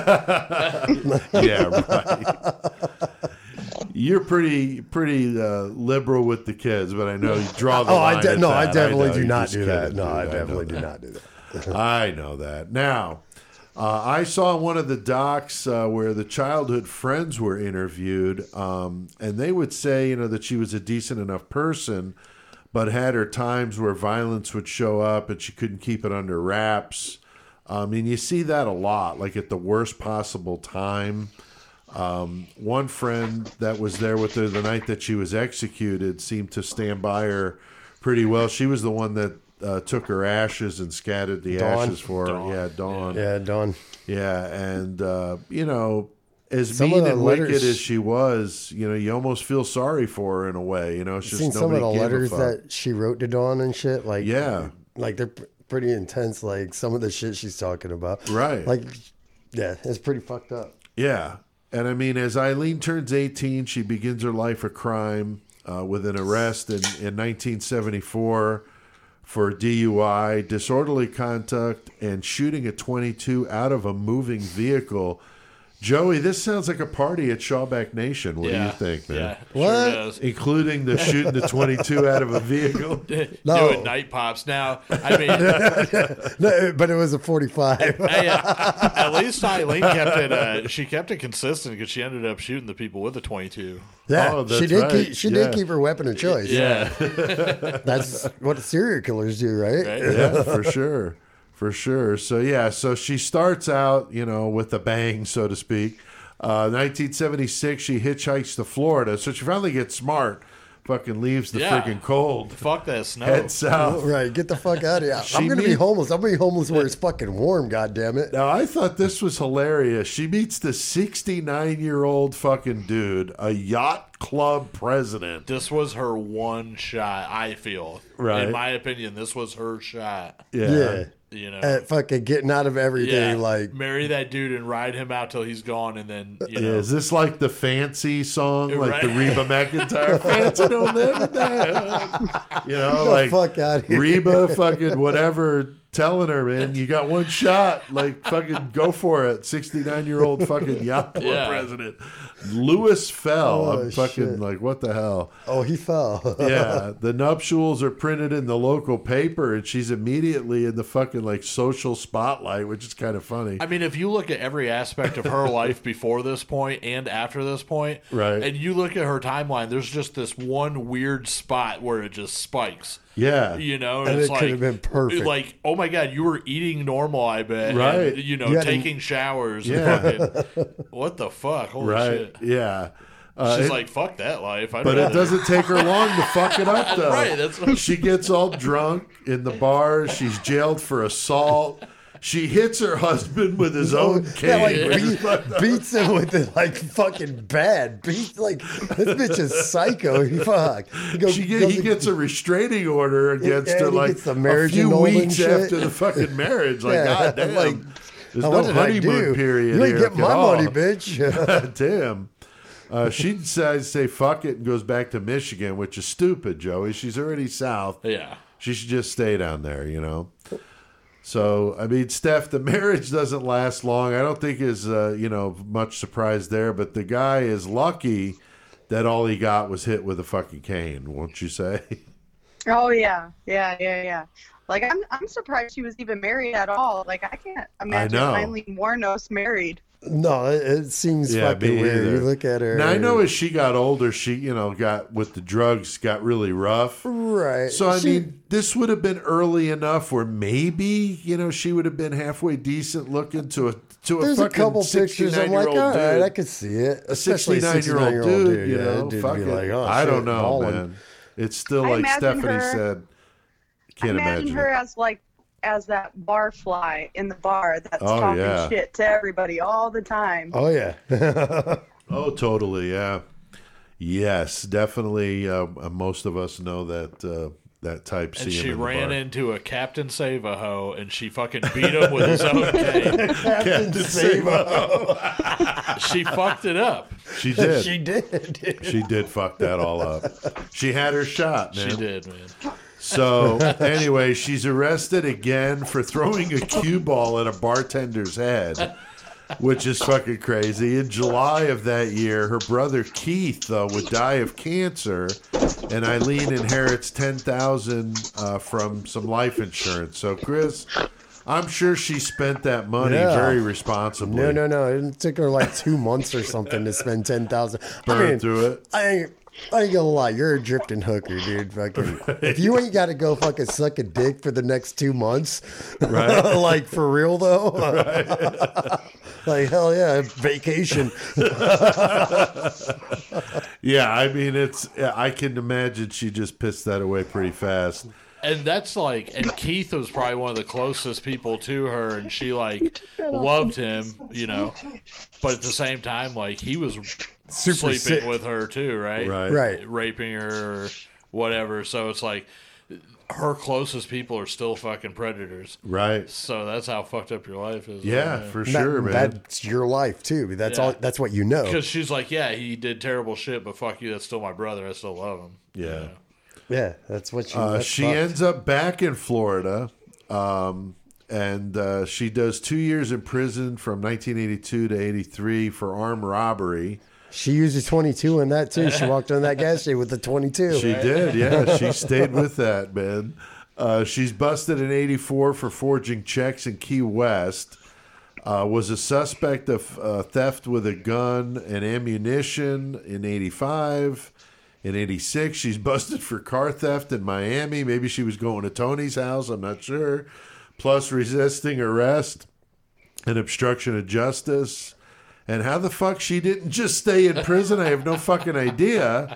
Yeah, right. You're pretty pretty uh, liberal with the kids, but I know you draw the Oh, line. I de- at no, I that. definitely know, do you're not just do that. kidding, No, dude. I know definitely do that. not do that. I know that. Now, uh, I saw one of the docs uh, where the childhood friends were interviewed, um, and they would say, you know, that she was a decent enough person, but had her times where violence would show up and she couldn't keep it under wraps. I mean, you see that a lot, like at the worst possible time. Um, one friend that was there with her the night that she was executed seemed to stand by her pretty well. She was the one that uh, took her ashes and scattered the Dawn. ashes for her. Yeah, Dawn. Yeah, Yeah, Don. and uh, you know, as Some mean of the and wicked letters- as she was, you know, you almost feel sorry for her in a way. You know, it's just Seen some nobody of the gave a letters fuck. that she wrote to Dawn and shit. Like, Yeah. like they're pr- pretty intense. Like some of the shit she's talking about. Right. Like, yeah, it's pretty fucked up. Yeah. And I mean, as Eileen turns eighteen, she begins her life of crime uh, with an arrest in, in nineteen seventy-four for D U I, disorderly conduct, and shooting a twenty-two out of a moving vehicle. Joey, this sounds like a party at Shawback Nation. What do you think, man? Yeah, What? sure does. Including the shooting the twenty-two out of a vehicle. No. Doing night pops. Now, I mean, No, but it was a forty-five. hey, uh, at least Eileen kept it. Uh, she kept it consistent because she ended up shooting the people with the twenty-two. Yeah, Oh, she that's did. right. Keep, she Yeah. did keep her weapon of choice. Yeah, That's what serial killers do, right? Right. Yeah, for sure. For sure. So, yeah, so she starts out, you know, with a bang, so to speak. Uh, nineteen seventy-six, she hitchhikes to Florida. So she finally gets smart fucking leaves the Yeah. freaking cold. Fuck that snow. Head south. Right, get the fuck out of here. She I'm gonna be meet- homeless. I'm gonna be homeless where it's fucking warm. God damn it. Now, I thought this was hilarious. She meets the sixty-nine-year-old fucking dude, a yacht club president. This was her one shot, I feel. Right. In my opinion, this was her shot. Yeah. Yeah. You know? At fucking getting out of everything, like marry that dude and ride him out till he's gone, and then, you Yeah, know. is this like the fancy song, like Right. the Reba McEntire fancy don't live in that? You know, the like fuck outta here. Reba fucking whatever telling her, man, you got one shot. Like fucking go for it. sixty-nine year old fucking yacht club Yeah. president. Lewis fell. Oh, I'm fucking shit. like, what the hell? oh, he fell. Yeah, the nuptials are printed in the local paper, and she's immediately in the fucking like social spotlight, which is kind of funny. I mean, if you look at every aspect of her life before this point and after this point, Right. and you look at her timeline, there's just this one weird spot where it just spikes. Yeah, You know, And it's it like, could have been perfect. Like, oh my god, you were eating normal, I bet, Right. And, you know, You had to- taking showers. Yeah. And fucking, what the fuck? Holy right. shit! Yeah. Uh, She's it- like, fuck that life. I'd But it rather- doesn't take her long to fuck it up, though. Right, that's what- She gets all drunk in the bar. She's jailed for assault. She hits her husband with his own Yeah, cane. like which is beat, fucked up. beats him with it like fucking bad. Beat like this bitch is psycho. Fuck. He goes- She get, goes- he gets a restraining order against Yeah, her and he like gets the a marriage few annulled and weeks shit. after the fucking marriage. Like, Yeah, god damn. like, There's Oh, no what did I honeymoon do? period You ain't here get my at all. money, bitch. Damn. Uh, she decides to say fuck it and goes back to Michigan, which is stupid, Joey. She's already south. yeah. She should just stay down there, you know. So, I mean, Steph, the marriage doesn't last long. I don't think is, uh, you know, much surprise there. But the guy is lucky that all he got was hit with a fucking cane, won't you say? Oh yeah, yeah, yeah, yeah. Like I'm, I'm surprised she was even married at all. Like I can't imagine know. Eileen Wuornos married. No, it, it seems Yeah, fucking me weird. either. You look at her. Now, I know as she got older, she, you know, got with the drugs, got really rough. Right. So, I She- mean, this would have been early enough where maybe, you know, she would have been halfway decent looking to a to a there's a fucking couple pictures. I'm like, sixty-nine-year-old all right, dude. I could see it. A Especially a sixty-nine-year-old sixty-nine-year-old dude, you Yeah, know, dude fuck be it. like, oh, I shit, don't know, balling. man. It's still I like imagine Stephanie her- said. I Can't imagine, imagine her it. as like as that barfly in the bar that's Oh, talking yeah. shit to everybody all the time. Oh yeah. Oh, totally, yeah. Yes, definitely. Uh, most of us know that uh, that type. And see him she in the ran bar. into a Captain Save-A-Ho, and she fucking beat him with his own cane. Captain Save-A-Ho. She fucked it up. She did. she did. dude. She did fuck that all up. She had her shot, man. She did, man. So anyway, she's arrested again for throwing a cue ball at a bartender's head, which is fucking crazy. In July of that year, her brother Keith, though, would die of cancer, and Eileen inherits ten thousand uh, from some life insurance. So, Chris, I'm sure she spent that money Yeah. very responsibly. No, no, no. It took her like two months or something to spend ten thousand. Burn I mean, through it. I ain't, I ain't gonna lie. You're a drifting hooker, dude. Fucking, if you ain't got to go fucking suck a dick for the next two months, Right. like for real though, like hell yeah, vacation. Yeah, I mean, it's. I can imagine she just pissed that away pretty fast. And that's like, and Keith was probably one of the closest people to her, and she like loved him, you know. But at the same time, like he was Super sleeping sick. with her too, right? Right. Right. Raping her or whatever. So it's like her closest people are still fucking predators. Right. So that's how fucked up your life is. Yeah, for sure, man. That's your life too. That's Yeah. all. That's what you know. Because she's like, yeah, he did terrible shit, but fuck you, that's still my brother. I still love him. Yeah. Yeah, that's what you. Uh, that's she fucked. ends up back in Florida, um, and uh, she does two years in prison from nineteen eighty-two to eighty-three for armed robbery. She used a twenty-two in that too. She walked on that gas station with the twenty-two. She did, yeah. She stayed with that, man. Uh, she's busted in eighty-four for forging checks in Key West. Uh, was a suspect of uh, theft with a gun and ammunition in eighty-five. In eighty-six, she's busted for car theft in Miami. Maybe she was going to Tony's house. I'm not sure. Plus resisting arrest and obstruction of justice. And how the fuck she didn't just stay in prison, I have no fucking idea.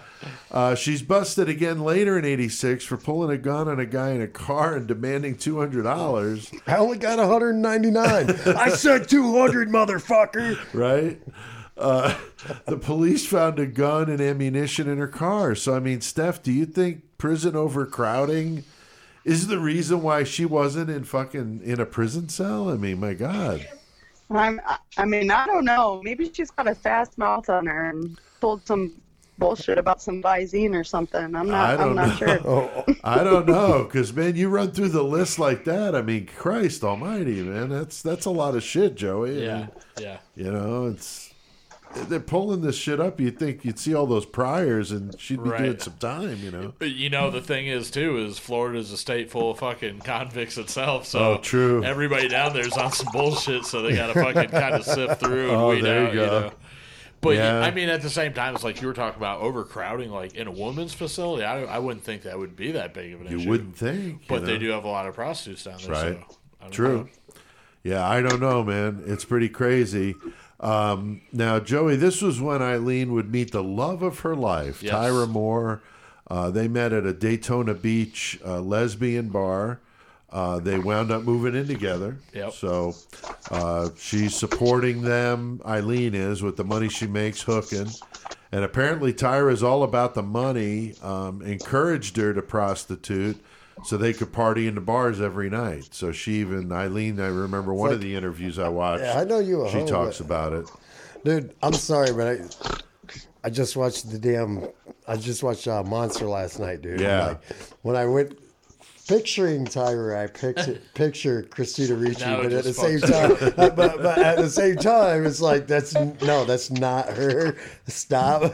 Uh, she's busted again later in eighty-six for pulling a gun on a guy in a car and demanding two hundred dollars. I only got one hundred ninety-nine. I said two hundred, motherfucker. Right? Uh, the police found a gun and ammunition in her car. So, I mean, Steph, do you think prison overcrowding is the reason why she wasn't in fucking in a prison cell? I mean, my God. I'm, I mean, I don't know. Maybe she's got a fast mouth on her and told some bullshit about some Visine or something. I'm not. I don't I'm not know. sure. I don't know, because man, you run through the list like that. I mean, Christ Almighty, man, that's that's a lot of shit, Joey. Yeah, And, yeah. you know, it's they're pulling this shit up. You'd think you'd see all those priors, and she'd be Right. doing some time. You know. But you know, the thing is, too, is Florida's a state full of fucking convicts itself. So Oh, true. everybody down there's on some bullshit, so they got to fucking kind of sift through and Oh, weed there you out, go. know. But Yeah. I mean, at the same time, it's like you were talking about overcrowding, like in a woman's facility. I, I wouldn't think that would be that big of an You issue. wouldn't think, but you they know? do have a lot of prostitutes down there. Right. So, I don't True. know. Yeah, I don't know, man. It's pretty crazy. Um, now, Joey, this was when Eileen would meet the love of her life, Yes. Tyra Moore. Uh, they met at a Daytona Beach uh, lesbian bar. Uh, they wound up moving in together. Yep. So uh, she's supporting them, Eileen is, with the money she makes hooking. And apparently Tyra's all about the money, um, encouraged her to prostitute so they could party in the bars every night. So she even, Eileen, I remember one of like- the interviews I watched. Yeah, I know you a She hoe, talks but- about it. Dude, I'm sorry, but I I just watched the damn I just watched uh, Monster last night, dude. Yeah. Like, when I went picturing Tyra, I picture picture Christina Ricci, Now it but at the just same fucks time, but, but at the same time, it's like that's no, that's not her. Stop.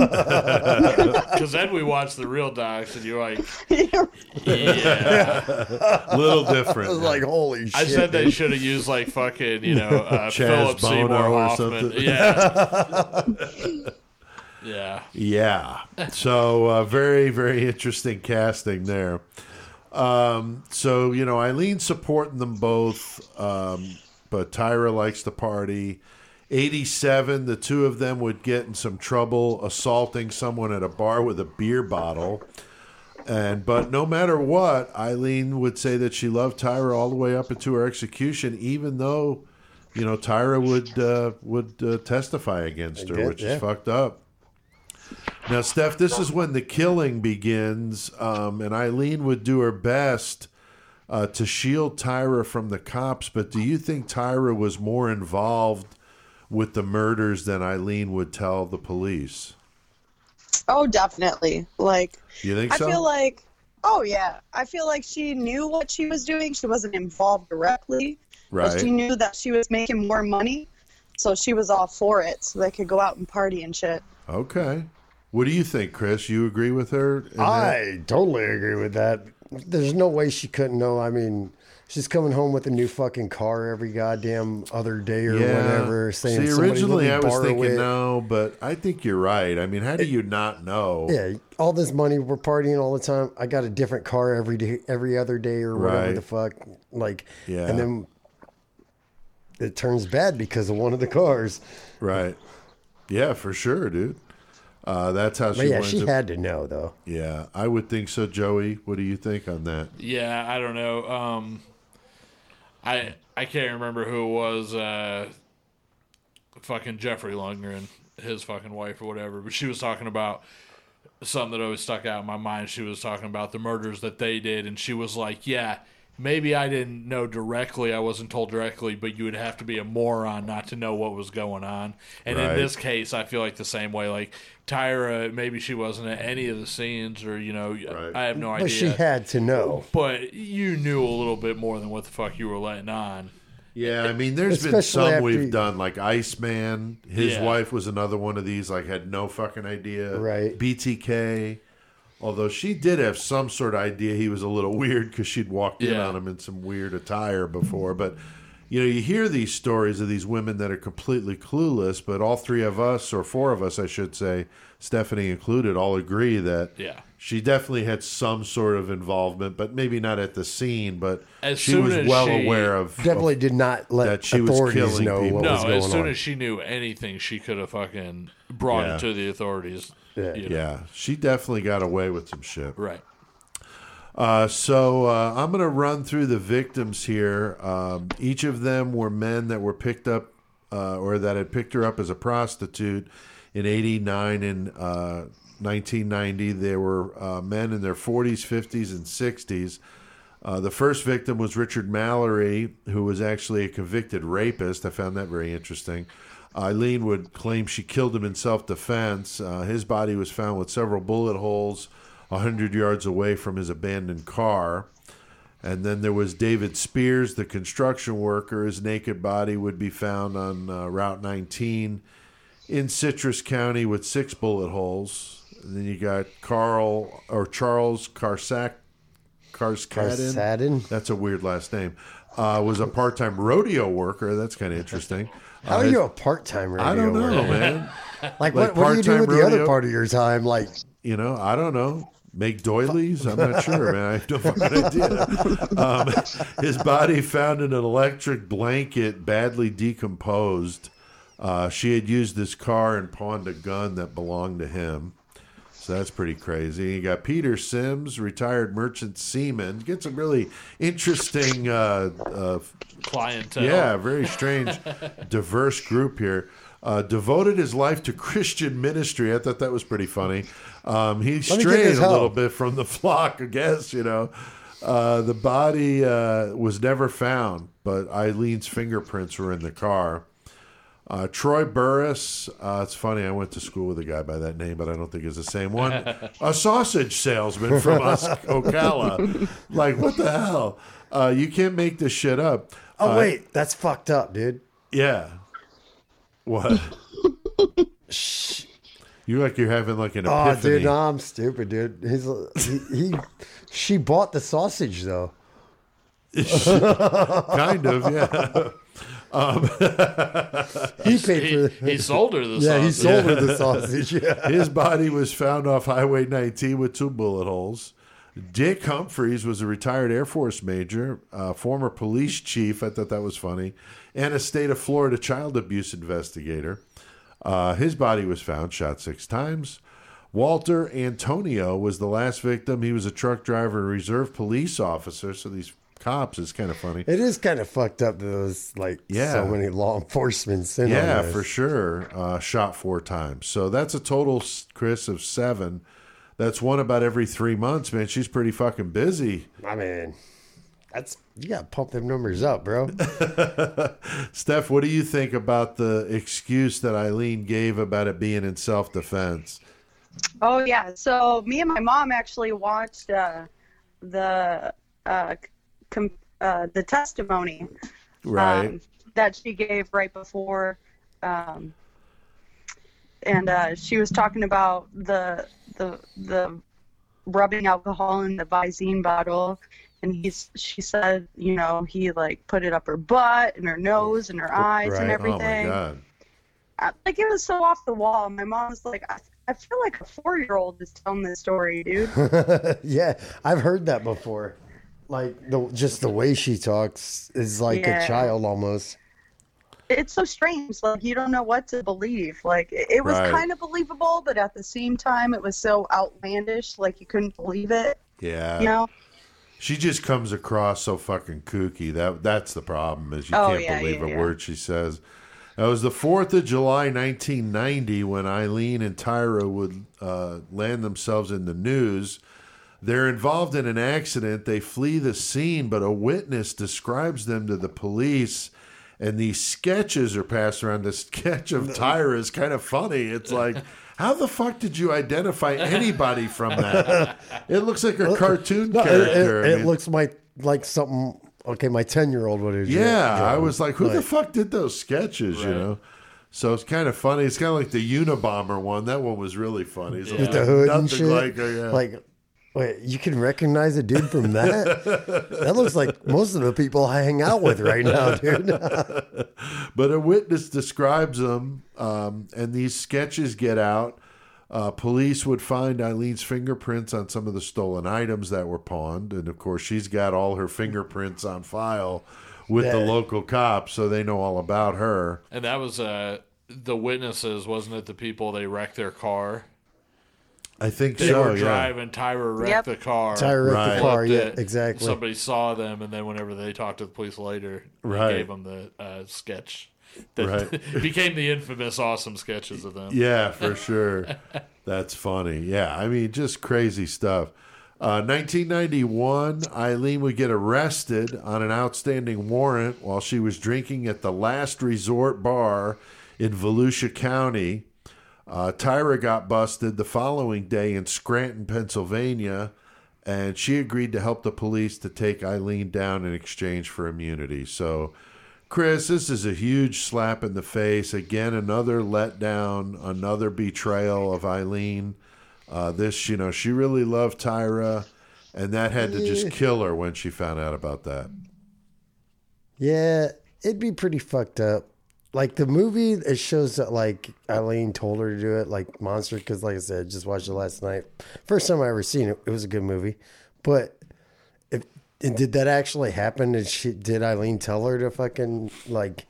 Because then we watched the real docs, and you're like, yeah. Little I different. was like, holy shit. I said they dude. should have used like fucking, you know, uh, Chaz Philip Seymour Bono or Hoffman. something. Yeah. yeah. Yeah. So uh, very, very interesting casting there. Um, so, you know, Eileen's supporting them both, um, but Tyra likes to party. eighty-seven, the two of them would get in some trouble assaulting someone at a bar with a beer bottle. And but no matter what, Eileen would say that she loved Tyra all the way up into her execution, even though, you know, Tyra would uh, would uh, testify against her, get- which yeah. is fucked up. Now, Steph, this is when the killing begins, um, and Eileen would do her best uh, to shield Tyra from the cops. But do you think Tyra was more involved with the murders than Eileen would tell the police? Oh, definitely. Like, You think I so? feel like, oh yeah, I feel like she knew what she was doing. She wasn't involved directly, but Right. she knew that she was making more money, so she was all for it, so they could go out and party and shit. Okay. What do you think, Chris? You agree with her? in that? I totally agree with that. There's no way she couldn't know. I mean, she's coming home with a new fucking car every goddamn other day or whatever. Saying, See, somebody, originally let I me was borrow thinking it. no, but I think you're right. I mean, how do you not know? Yeah, all this money, we're partying all the time. I got a different car every day, every other day or whatever Right. the fuck. Like, Yeah. and then it turns bad because of one of the cars. Right. Yeah, for sure, dude. Uh, that's how she But yeah, winds she up- had to know though. Yeah, I would think so, Joey. What do you think on that? Yeah, I don't know. Um, I I can't remember who it was. Uh, fucking Jeffrey Lundgren, his fucking wife or whatever. But she was talking about something that always stuck out in my mind. She was talking about the murders that they did, and she was like, "Yeah, maybe I didn't know directly. I wasn't told directly, but you would have to be a moron not to know what was going on." And Right. in this case, I feel like the same way. Like Tyra, maybe she wasn't at any of the scenes, or you know, Right. I have no idea. But she had to know. But you knew a little bit more than what the fuck you were letting on. Yeah, I mean, there's been Especially some after we've you- done, like Iceman. His Yeah. wife was another one of these, like, had no fucking idea. Right. B T K. Although she did have some sort of idea he was a little weird because she'd walked in Yeah. on him in some weird attire before. But, you know, you hear these stories of these women that are completely clueless, but all three of us, or four of us, I should say, Stephanie included, all agree that Yeah. she definitely had some sort of involvement, but maybe not at the scene, but As she soon was as well she- aware of Definitely did not let that she was authorities killing know people. what No, was going as soon on. as she knew anything, she could have fucking brought Yeah. it to the authorities. Yeah. you know. Yeah, she definitely got away with some shit. Right. Uh, so uh, I'm going to run through the victims here. Um, each of them were men that were picked up uh, or that had picked her up as a prostitute in eighty-nine and uh, nineteen ninety. They were uh, men in their forties, fifties, and sixties. Uh, the first victim was Richard Mallory, who was actually a convicted rapist. I found that very interesting. Eileen would claim she killed him in self-defense. Uh, his body was found with several bullet holes one hundred yards away from his abandoned car. And then there was David Spears, the construction worker. His naked body would be found on uh, Route nineteen in Citrus County with six bullet holes. And then you got Carl or Charles Karsak, Karskadin. Karsadin? That's a weird last name. Uh, was a part-time rodeo worker. That's kind of interesting. How Uh, are his- you a part-time radio I don't know, worker? man. Like, Like what, what do you do part-time with the other rodeo? part of your time? Like, You know, I don't know. Make doilies? I'm not sure, man. I have no fucking idea. Um, his body found in an electric blanket, badly decomposed. Uh, she had used this car and pawned a gun that belonged to him. So that's pretty crazy. You got Peter Sims, retired merchant seaman. You get some really interesting, uh, uh, Clientele. yeah, very strange, diverse group here. Uh, devoted his life to Christian ministry. I thought that was pretty funny. Um, he me get strayed this a little help. bit from the flock, I guess, you know. Uh, the body uh, was never found, but Eileen's fingerprints were in the car. Uh, Troy Burris, uh, it's funny, I went to school with a guy by that name, but I don't think it's the same one. A sausage salesman from us, Ocala. Like, what the hell? Uh, you can't make this shit up. oh Uh, wait, that's fucked up, dude. Yeah. What? You like you're having like an Oh, epiphany. dude, no, I'm stupid, dude. He's he, he she bought the sausage though. Kind of, yeah. He paid He, for the, he sold her the yeah, he sausage. sold her the sausage. Yeah. His body was found off Highway nineteen with two bullet holes. Dick Humphreys was a retired Air Force major, uh, former police chief. I thought that was funny, and a state of Florida child abuse investigator. Uh, his body was found, shot six times. Walter Antonio was the last victim. He was a truck driver and reserve police officer. So these cops is kind of funny. It is kind of fucked up that those like Yeah. so many law enforcement sin Yeah, on this. for sure. Uh, shot four times. So that's a total, Chris, of seven. That's one about every three months, man. She's pretty fucking busy. I mean, that's you gotta pump them numbers up, bro. Steph, what do you think about the excuse that Eileen gave about it being in self-defense? Oh yeah. So me and my mom actually watched uh, the uh, com- uh, the testimony Right. um, that she gave right before, um, and uh, she was talking about the the the rubbing alcohol in the Visine bottle. And he's, she said, you know, he like put it up her butt and her nose and her eyes Right. and Oh, everything. Oh, my God. I, like it was so off the wall. My mom was like, I, I feel like a four-year-old is telling this story, dude. Yeah, I've heard that before. Like the just the way she talks is like Yeah. a child almost. It's so strange. Like you don't know what to believe. Like it, it was Right. kind of believable, but at the same time, it was so outlandish. Like you couldn't believe it. Yeah. You know? She just comes across so fucking kooky. That That's the problem, is you Oh, can't yeah, believe yeah, a yeah. word she says. It was the fourth of July, nineteen ninety, when Eileen and Tyra would uh, land themselves in the news. They're involved in an accident. They flee the scene, but a witness describes them to the police, and these sketches are passed around. The sketch of Tyra is kind of funny. It's like, how the fuck did you identify anybody from that? It looks like a cartoon No, it, character. it, I it mean- looks like like something. Okay, my ten-year-old would have. yeah, drawn. I was like, who the Like, fuck did those sketches, you Right. know? So it's kind of funny. It's kind of like the Unabomber one. That one was really funny. It's with the hood and nothing shit. like, uh, yeah. Like Wait, you can recognize a dude from that? That looks like most of the people I hang out with right now, dude. But a witness describes them, um, and these sketches get out. Uh, police would find Eileen's fingerprints on some of the stolen items that were pawned. And, of course, she's got all her fingerprints on file with Yeah. the local cops, so they know all about her. And that was uh, the witnesses, wasn't it? The people, they wrecked their car. I think They so, were yeah. driving. Tyra wrecked Yep. the car. Tyra wrecked Right. the car, yeah, That exactly. Somebody saw them, and then whenever they talked to the police later, Right. they gave them the uh, sketch. That Right. became the infamous awesome sketches of them. Yeah, for sure. That's funny. Yeah, I mean, just crazy stuff. Uh, nineteen ninety-one, Eileen would get arrested on an outstanding warrant while she was drinking at the Last Resort Bar in Volusia County. Uh, Tyra got busted the following day in Scranton, Pennsylvania, and she agreed to help the police to take Eileen down in exchange for immunity. So, Chris, this is a huge slap in the face. Again, another letdown, another betrayal of Eileen. Uh, this, you know, she really loved Tyra, and that had to just kill her when she found out about that. Yeah, it'd be pretty fucked up. Like the movie, it shows that like Eileen told her to do it, like Monster, because like I said, just watched it last night. First time I ever seen it. It was a good movie, but if and did that actually happen? Did she? Did Eileen tell her to fucking like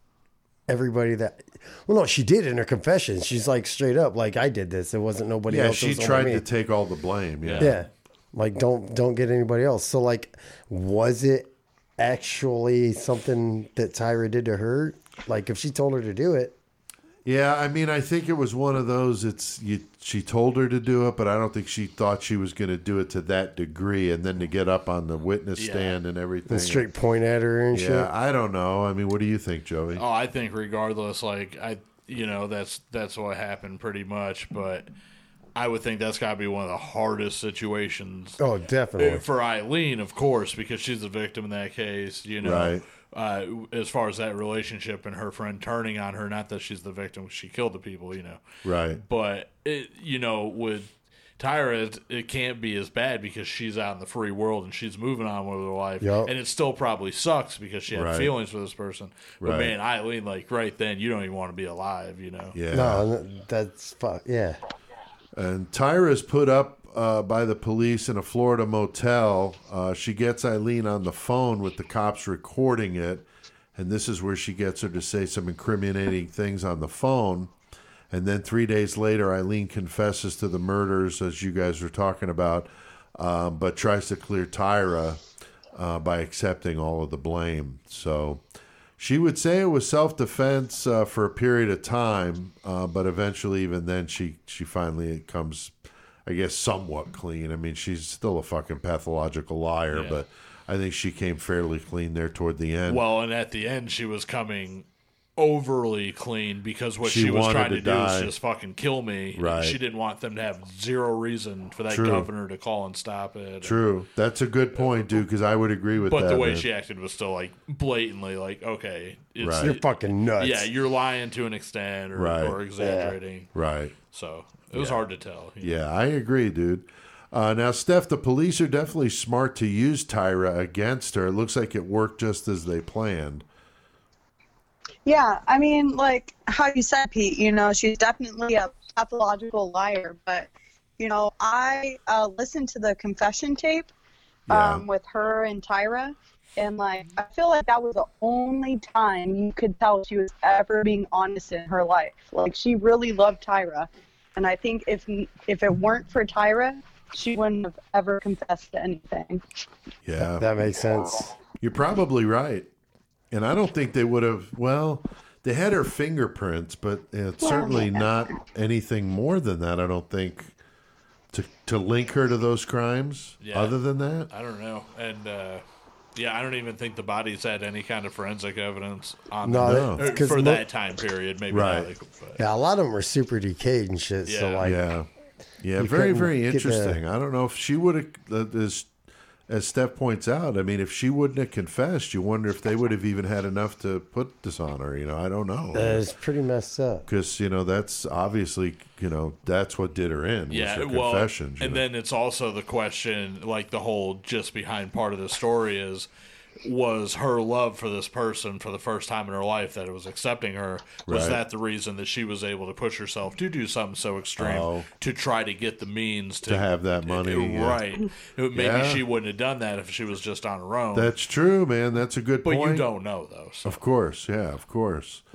everybody that? Well, no, she did in her confession. She's like straight up, like I did this. It wasn't nobody Yeah, else. It she was only tried me. to take all the blame. Yeah. Yeah. Like don't don't get anybody else. So like was it actually something that Tyra did to her? Like if she told her to do it. Yeah, I mean, I think it was one of those. It's you, she told her to do it, but I don't think she thought she was going to do it to that degree, and then to get up on the witness Yeah. stand and everything. And straight point at her and Yeah, shit. I don't know. I mean, what do you think, Joey? Oh, I think regardless, like I, you know, that's that's what happened pretty much. But I would think that's got to be one of the hardest situations Oh, definitely. for Eileen, of course, because she's a victim in that case. You know, Right. uh, as far as that relationship and her friend turning on her, not that she's the victim, she killed the people. You know, Right. but it, you know, with Tyra, it, it can't be as bad because she's out in the free world and she's moving on with her life. Yup. And it still probably sucks because she had Right. feelings for this person. But Right. man, Eileen, like right then, you don't even want to be alive, you know? Yeah. No, that's fuck. Yeah. And Tyra's put up uh, by the police in a Florida motel. Uh, she gets Eileen on the phone with the cops recording it. And this is where she gets her to say some incriminating things on the phone. And then three days later, Eileen confesses to the murders, as you guys were talking about, um, but tries to clear Tyra uh, by accepting all of the blame. So she would say it was self-defense uh, for a period of time, uh, but eventually, even then, she, she finally comes, I guess, somewhat clean. I mean, she's still a fucking pathological liar, Yeah. but I think she came fairly clean there toward the end. Well, and at the end, she was coming overly clean because what She she, was wanted trying to to, do die. is just fucking kill me. Right. She didn't want them to have zero reason for that True. governor to call and stop it. True. That's a good point, dude, because I would agree with But that. the way man. she acted was still like blatantly like, okay, it's, Right. You're fucking nuts. yeah, you're lying to an extent or, Right. or exaggerating. Right. So it was hard to tell. you know. Yeah, I agree, dude. Uh, now, Steph, the police are definitely smart to use Tyra against her. It looks like it worked just as they planned. Yeah, I mean, like how you said, Pete, you know, she's definitely a pathological liar. But, you know, I uh, listened to the confession tape Yeah. um, with her and Tyra. And, like, I feel like that was the only time you could tell she was ever being honest in her life. Like, she really loved Tyra. And I think if if it weren't for Tyra, she wouldn't have ever confessed to anything. Yeah. That makes sense. You're probably right. And I don't think they would have, well, they had her fingerprints, but it's certainly not anything more than that, I don't think, to to link her to those crimes Yeah. other than that. I don't know. And, uh, yeah, I don't even think the bodies had any kind of forensic evidence on No, them. No. Or because for mo- that time period. Maybe Right. not. But, Yeah, a lot of them were super decayed and shit. So Yeah. like, Yeah. Yeah, You very, couldn't very get the- interesting. I don't know if she would have, uh, as as Steph points out, I mean, if she wouldn't have confessed, you wonder if they would have even had enough to put this on her. You know, I don't know. Uh, it's pretty messed up. Because, you know, that's obviously, you know, that's what did her in. Yeah, was her well, confessions. and you know? then it's also the question, like the whole just behind part of the story is, was her love for this person for the first time in her life that it was accepting her, was Right. that the reason that she was able to push herself to do something so extreme Oh. to try to get the means to, To have that money, yeah. Right. Maybe Yeah. she wouldn't have done that if she was just on her own. That's true, man. That's a good but point. you don't know, though. So. Of course, yeah, of course.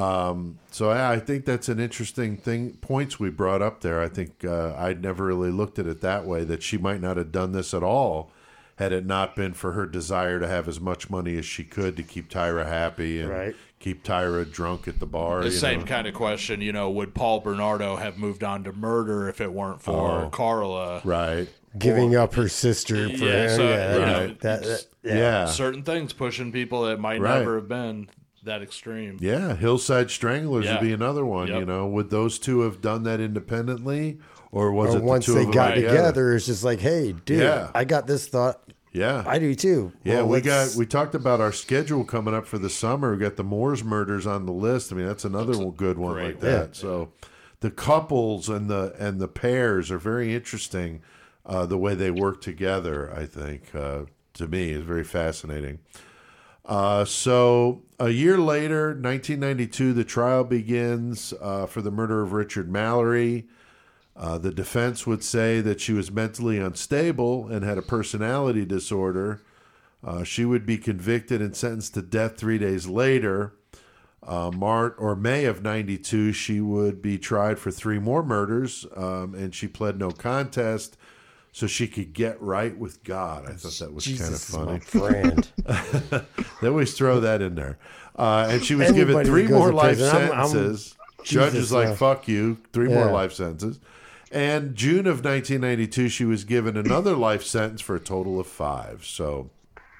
Um, so yeah, I think that's an interesting thing. Points we brought up there. I think uh, I'd never really looked at it that way. That she might not have done this at all had it not been for her desire to have as much money as she could to keep Tyra happy and Right. keep Tyra drunk at the bar. The you same know. kind of question, you know, would Paul Bernardo have moved on to murder if it weren't for Oh. Carla? Right. Giving up her sister for Yeah, him. so, yeah, you that- know, that- that- Yeah. yeah. Certain things pushing people that might Right. never have been that extreme. Yeah, Hillside Stranglers Yeah. would be another one. Yep. You know, would those two have done that independently, or was Or it once the two they of them got together? together, it's just like, hey, dude, Yeah. I got this thought. Yeah, I do too. Yeah, Well, we let's- got we talked about our schedule coming up for the summer. We got the Moores murders on the list. I mean, that's another one good one great like one. that. Yeah. So the couples and the and the pairs are very interesting. Uh, the way they work together, I think, uh, to me, is very fascinating. Uh, so a year later, nineteen ninety-two, the trial begins uh, for the murder of Richard Mallory. Uh, the defense would say that she was mentally unstable and had a personality disorder. Uh, she would be convicted and sentenced to death three days later. Uh, Mart or May of ninety-two, she would be tried for three more murders, um, and she pled no contest so she could get right with God. I thought that was Jesus kind of is funny. my friend. They always throw that in there. Uh, and she was given Anybody three who goes more to life prison, I'm- I'm- sentences. Judge Jesus, is like, yeah. fuck you, three more Yeah. life sentences. And June of nineteen ninety-two, she was given another life sentence for a total of five. So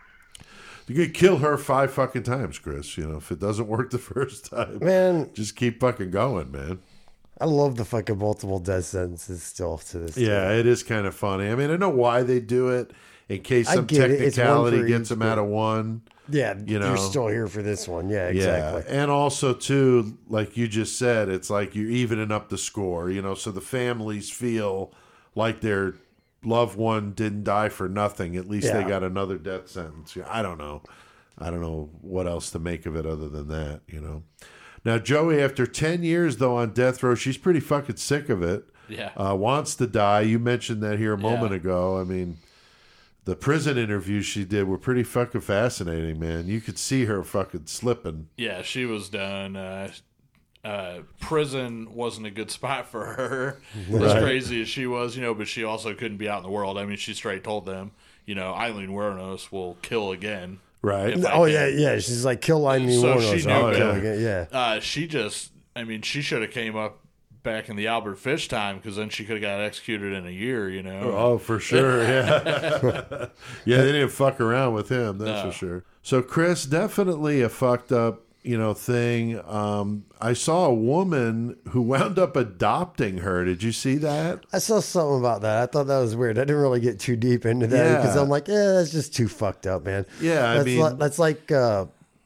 you could kill her five fucking times, Chris. You know, if it doesn't work the first time, Man, just keep fucking going, man. I love the fucking multiple death sentences still to this day. Yeah, it is kind of funny. I mean, I know why they do it in case I some get it. It's one technicality for gets each, them but- out of one. Yeah, You know. you're still here for this one. Yeah, exactly. Yeah, and also too, like you just said, it's like you're evening up the score, you know, so the families feel like their loved one didn't die for nothing. At least they Yeah. got another death sentence. Yeah, I don't know. I don't know what else to make of it other than that, you know. Now, Joey, after ten years, though, on death row, she's pretty fucking sick of it. Yeah. Uh, wants to die. You mentioned that here a moment Yeah. ago. I mean, the prison interviews she did were pretty fucking fascinating, man. You could see her fucking slipping. Yeah, she was done. Uh, uh, prison wasn't a good spot for her, as Right. crazy as she was, you know, but she also couldn't be out in the world. I mean, she straight told them, you know, Eileen Wuornos will kill again. Right. If I Oh can. yeah, yeah. She's like kill Eileen So Wuornos. she knew I'll better. kill again. Yeah. Uh, she just, I mean, she should have came up back in the Albert Fish time because then she could have got executed in a year, you know. Oh, for sure. Yeah. Yeah, they didn't fuck around with him, that's No. for sure. So, Chris, definitely a fucked up, you know, thing. Um, I saw a woman who wound up adopting her. Did you see that? I saw something about that. I thought that was weird. I didn't really get too deep into that Yeah. because I'm like, yeah, that's just too fucked up, man. Yeah, I that's mean- like, that's like, uh,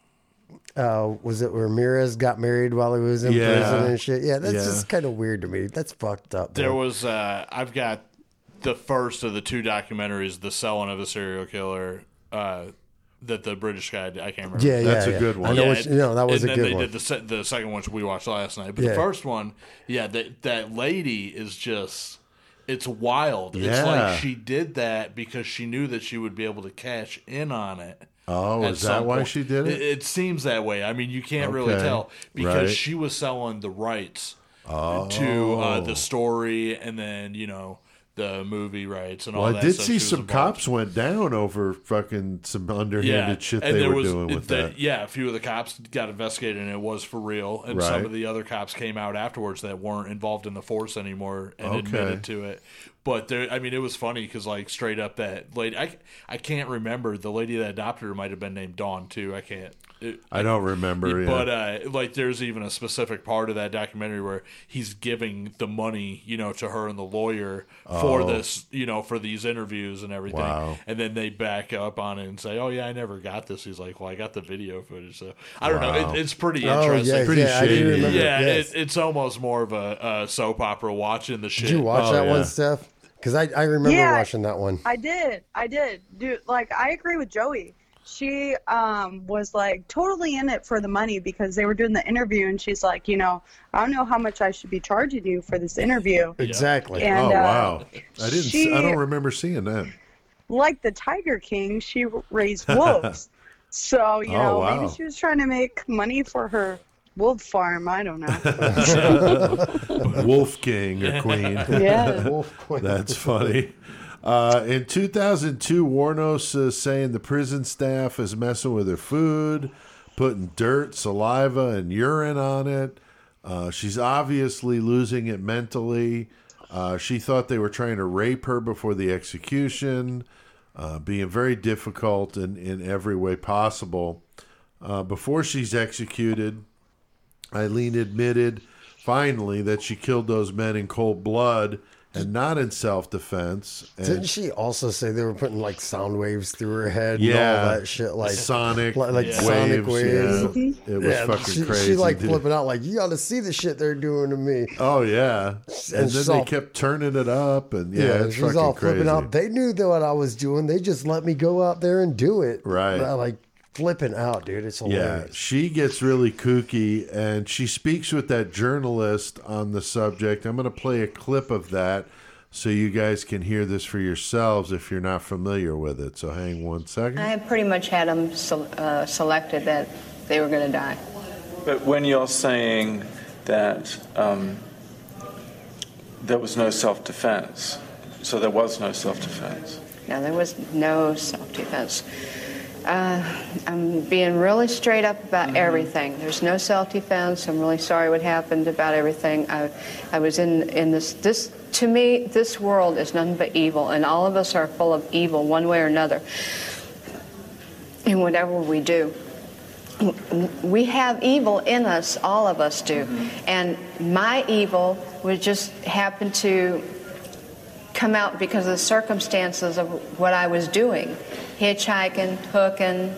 uh, was it Ramirez got married while he was in Yeah. prison and shit? Yeah, that's Yeah. just kind of weird to me. That's fucked up. There man. was, uh, I've got the first of the two documentaries, The Selling of a Serial Killer, uh, that the British guy, I can't remember. yeah, yeah, That's a yeah. good one. I know Yeah, what you, no, that was and a then good they one. did the se- the second one we watched last night, but Yeah. the first one, yeah, that that lady is just, it's wild. It's Yeah. like she did that because she knew that she would be able to cash in on it. Oh, at is that some why point. she did it? It, it seems that way. I mean, you can't really Okay. tell because Right. she was selling the rights Oh. to uh, the story, and then you know the movie rights and all Well, that. I did stuff. see She was some involved. cops went down over fucking some underhanded shit and they there were was, doing with the- that. Yeah, a few of the cops got investigated, and it was for real. And some Right. of the other cops came out afterwards that weren't involved in the force anymore and Okay. admitted to it. But there, I mean, it was funny because, like, straight up that lady, I, I can't remember the lady that adopted her might have been named Dawn too. I can't. It, I don't remember. But yeah. uh, like, there's even a specific part of that documentary where he's giving the money, you know, to her and the lawyer for Oh. this, you know, for these interviews and everything. Wow. And then they back up on it and say, "Oh yeah, I never got this." He's like, "Well, I got the video footage." So I don't Wow. know. It, it's pretty Oh, interesting. yeah, Pretty yeah, I do shady. remember. Yeah, yes. it, it's almost more of a, a soap opera watching the shit. Did you watch Oh, that yeah. one, Steph? Because I, I remember Yeah. watching that one. I did. I did. Dude, like, I agree with Joey. She um, was, like, totally in it for the money because they were doing the interview, and she's like, you know, I don't know how much I should be charging you for this interview. Exactly. And, Oh uh, wow! I didn't. she- I don't remember seeing that. Like the Tiger King, she raised wolves. So, you Oh, know, wow. maybe she was trying to make money for her wolf farm. I don't know. Wolf King or Queen. Yeah. Wolf Queen. That's funny. Uh, in two thousand two, Warnos is saying the prison staff is messing with her food, putting dirt, saliva, and urine on it. Uh, she's obviously losing it mentally. Uh, she thought they were trying to rape her before the execution, uh, being very difficult in, in every way possible. Uh, before she's executed, Eileen admitted finally that she killed those men in cold blood and not in self-defense. And Didn't she also say they were putting like sound waves through her head Yeah. and all that shit? Like sonic, like, like Yeah. sonic waves. Yeah. It was Yeah, fucking she, crazy. She like dude. flipping out, like, you got to see the shit they're doing to me. Oh yeah, and, then she's they all- kept turning it up, and yeah, Yeah, it's she was fucking all crazy. flipping out. They knew that what I was doing. They just let me go out there and do it. Right. But, like flipping out, dude. It's Yeah, hilarious. she gets really kooky, and she speaks with that journalist on the subject. I'm going to play a clip of that so you guys can hear this for yourselves if you're not familiar with it. So hang one second. I pretty much had them se- uh, selected that they were going to die. But when you're saying that um, there was no self-defense, so there was no self-defense. No, there was no self-defense. Uh, I'm being really straight up about Mm-hmm. everything. There's no self-defense. I'm really sorry what happened about everything. I, I was in, in this, this, to me, this world is nothing but evil, and all of us are full of evil one way or another in whatever we do. We have evil in us, all of us do. And my evil would just happen to come out because of the circumstances of what I was doing. Hitchhiking, hooking,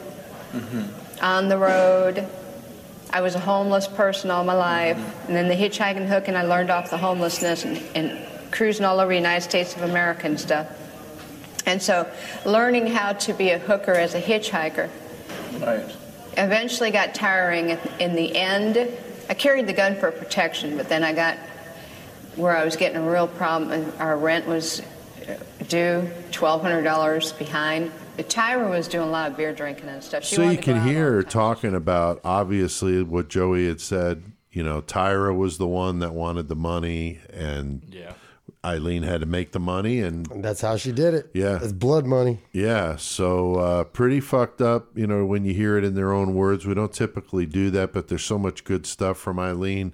on the road. I was a homeless person all my life. And then the hitchhiking, hooking, I learned off the homelessness and, and cruising all over the United States of America and stuff. And so learning how to be a hooker as a hitchhiker Right. eventually got tiring. In- In the end, I carried the gun for protection, but then I got where I was getting a real problem. and Our rent was due, twelve hundred dollars behind. Tyra was doing a lot of beer drinking and stuff. She So wanted you to go can out hear all her the time. talking about obviously what Joey had said. You know, Tyra was the one that wanted the money, and Yeah. Eileen had to make the money, and And that's how she did it. Yeah. It's blood money. yeah, so uh, pretty fucked up. You know, when you hear it in their own words, we don't typically do that, but there's so much good stuff from Eileen.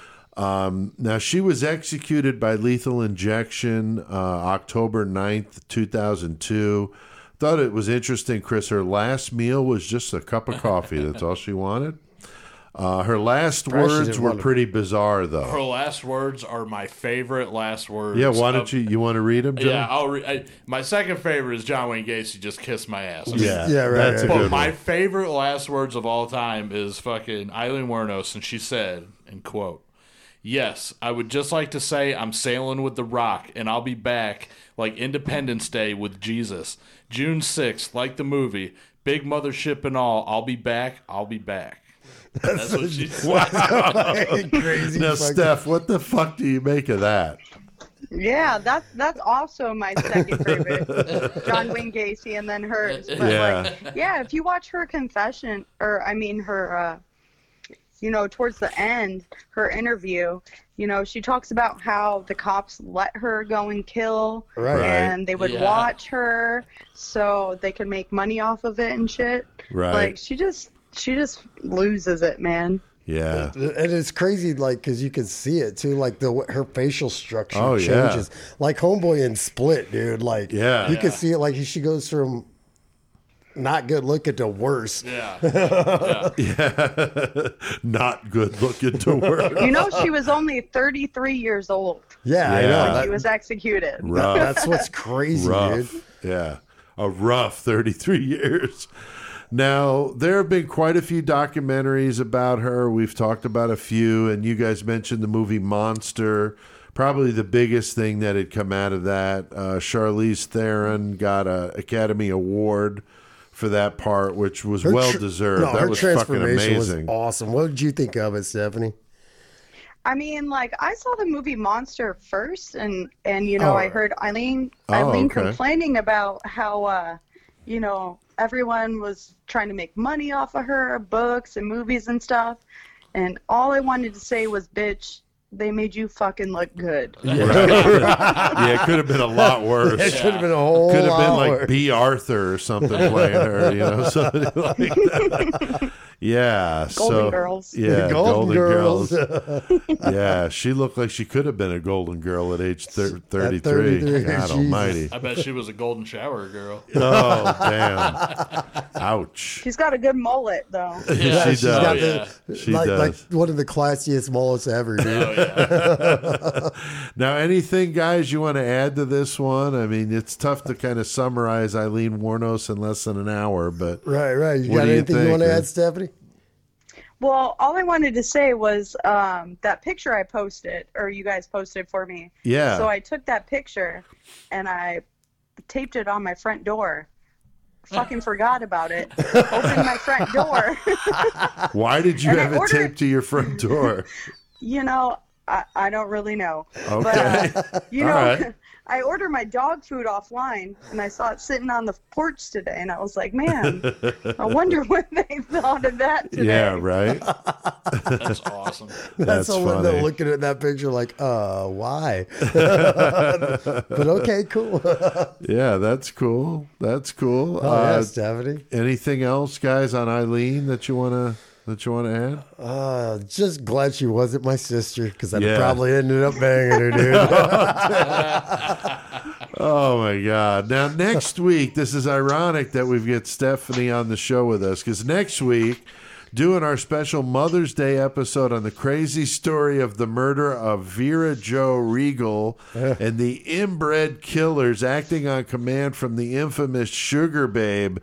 Um, now, she was executed by lethal injection uh, October ninth, two thousand two. Thought it was interesting, Chris. Her last meal was just a cup of coffee. That's all she wanted. Uh, her last Surprised she words didn't were want to- pretty bizarre, though. Her last words are my favorite last words. Yeah, why don't of- you? You want to read them, Joe? Yeah, I'll re- I, my second favorite is John Wayne Gacy just kissed my ass. yeah, Yeah, right, That's right. a But good my one. favorite last words of all time is fucking Eileen Wuornos, and she said, and quote, "Yes, I would just like to say I'm sailing with the Rock, and I'll be back like Independence Day with Jesus. June sixth, like the movie, big mothership and all, I'll be back, I'll be back." That's what she said. Crazy. Now, fucking- Steph, what the fuck do you make of that? Yeah, that's that's also my second favorite, John Wayne Gacy, and then hers. But Yeah. like, yeah, if you watch her confession, or I mean her, uh, you know, towards the end, her interview, you know, she talks about how the cops let her go and kill, Right. Right. and they would Yeah. watch her so they could make money off of it and shit. Right. Like she just she just loses it, man. Yeah. And it's crazy, like, because you can see it too, like the her facial structure Oh, yeah. changes, like Homeboy in Split, dude. Like, Yeah. you Yeah. can see it. Like she goes from not good looking to worse. Yeah. yeah. Yeah. Not good looking to work. You know, she was only thirty-three years old Yeah, I Yeah. know. when That- she was executed. Rough. that's what's crazy, rough. dude. Yeah. A rough thirty-three years. Now, there have been quite a few documentaries about her. We've talked about a few, and you guys mentioned the movie Monster. Probably the biggest thing that had come out of that. Uh, Charlize Theron got an Academy Award for that part, which was Her well tr- deserved. No, that her was fucking transformation was amazing. awesome. What did you think of it, Stephanie? I mean, like I saw the movie Monster first, and and you know Oh. I heard Eileen Oh, Eileen okay. complaining about how uh, you know everyone was trying to make money off of her books and movies and stuff, and all I wanted to say was, "Bitch, they made you fucking look good." Yeah, it could have been a lot worse. It could have been a whole Could have been lot like worse. B. Arthur or something playing her, you know, something like that. Yeah, Golden so Girls. yeah, Golden Golden, Girls. Girls. Yeah, she looked like she could have been a Golden Girl at age thir- thirty-three. thirty-three, God Jesus. Almighty! I bet she was a golden shower girl. Oh damn! Ouch! She's got a good mullet, though. Yeah, she she's does. got yeah. the, She like, does. like one of the classiest mullets ever, dude. Oh, yeah. Now, anything, guys, you want to add to this one? I mean, it's tough to kind of summarize Eileen Wuornos in less than an hour, but Right, right. You What got do you anything you, think, want to man? add, Stephanie? Well, all I wanted to say was um, that picture I posted, or you guys posted for me. yeah. So I took that picture and I taped it on my front door. Fucking forgot about it. Opened my front door. Why did you and I have it ordered- taped to your front door? You know, I, I don't really know. Okay. But, uh, you All know, right. I ordered my dog food offline and I saw it sitting on the porch today and I was like, man, I wonder what they thought of that today. Yeah, right. That's awesome. That's That's all Linda funny. looking at that picture like, uh, why? But okay, cool. Oh, Yeah, that's cool. That's cool. yeah, uh, Stephanie. anything else, guys, on Eileen that you wanna that you wanna add? Uh, just glad she wasn't my sister because I'd Yeah. probably ended up banging her, dude. Oh my God! Now next week, this is ironic that we've got Stephanie on the show with us because next week, doing our special Mother's Day episode on the crazy story of the murder of Vera Jo Regal and the inbred killers acting on command from the infamous Sugar Babe.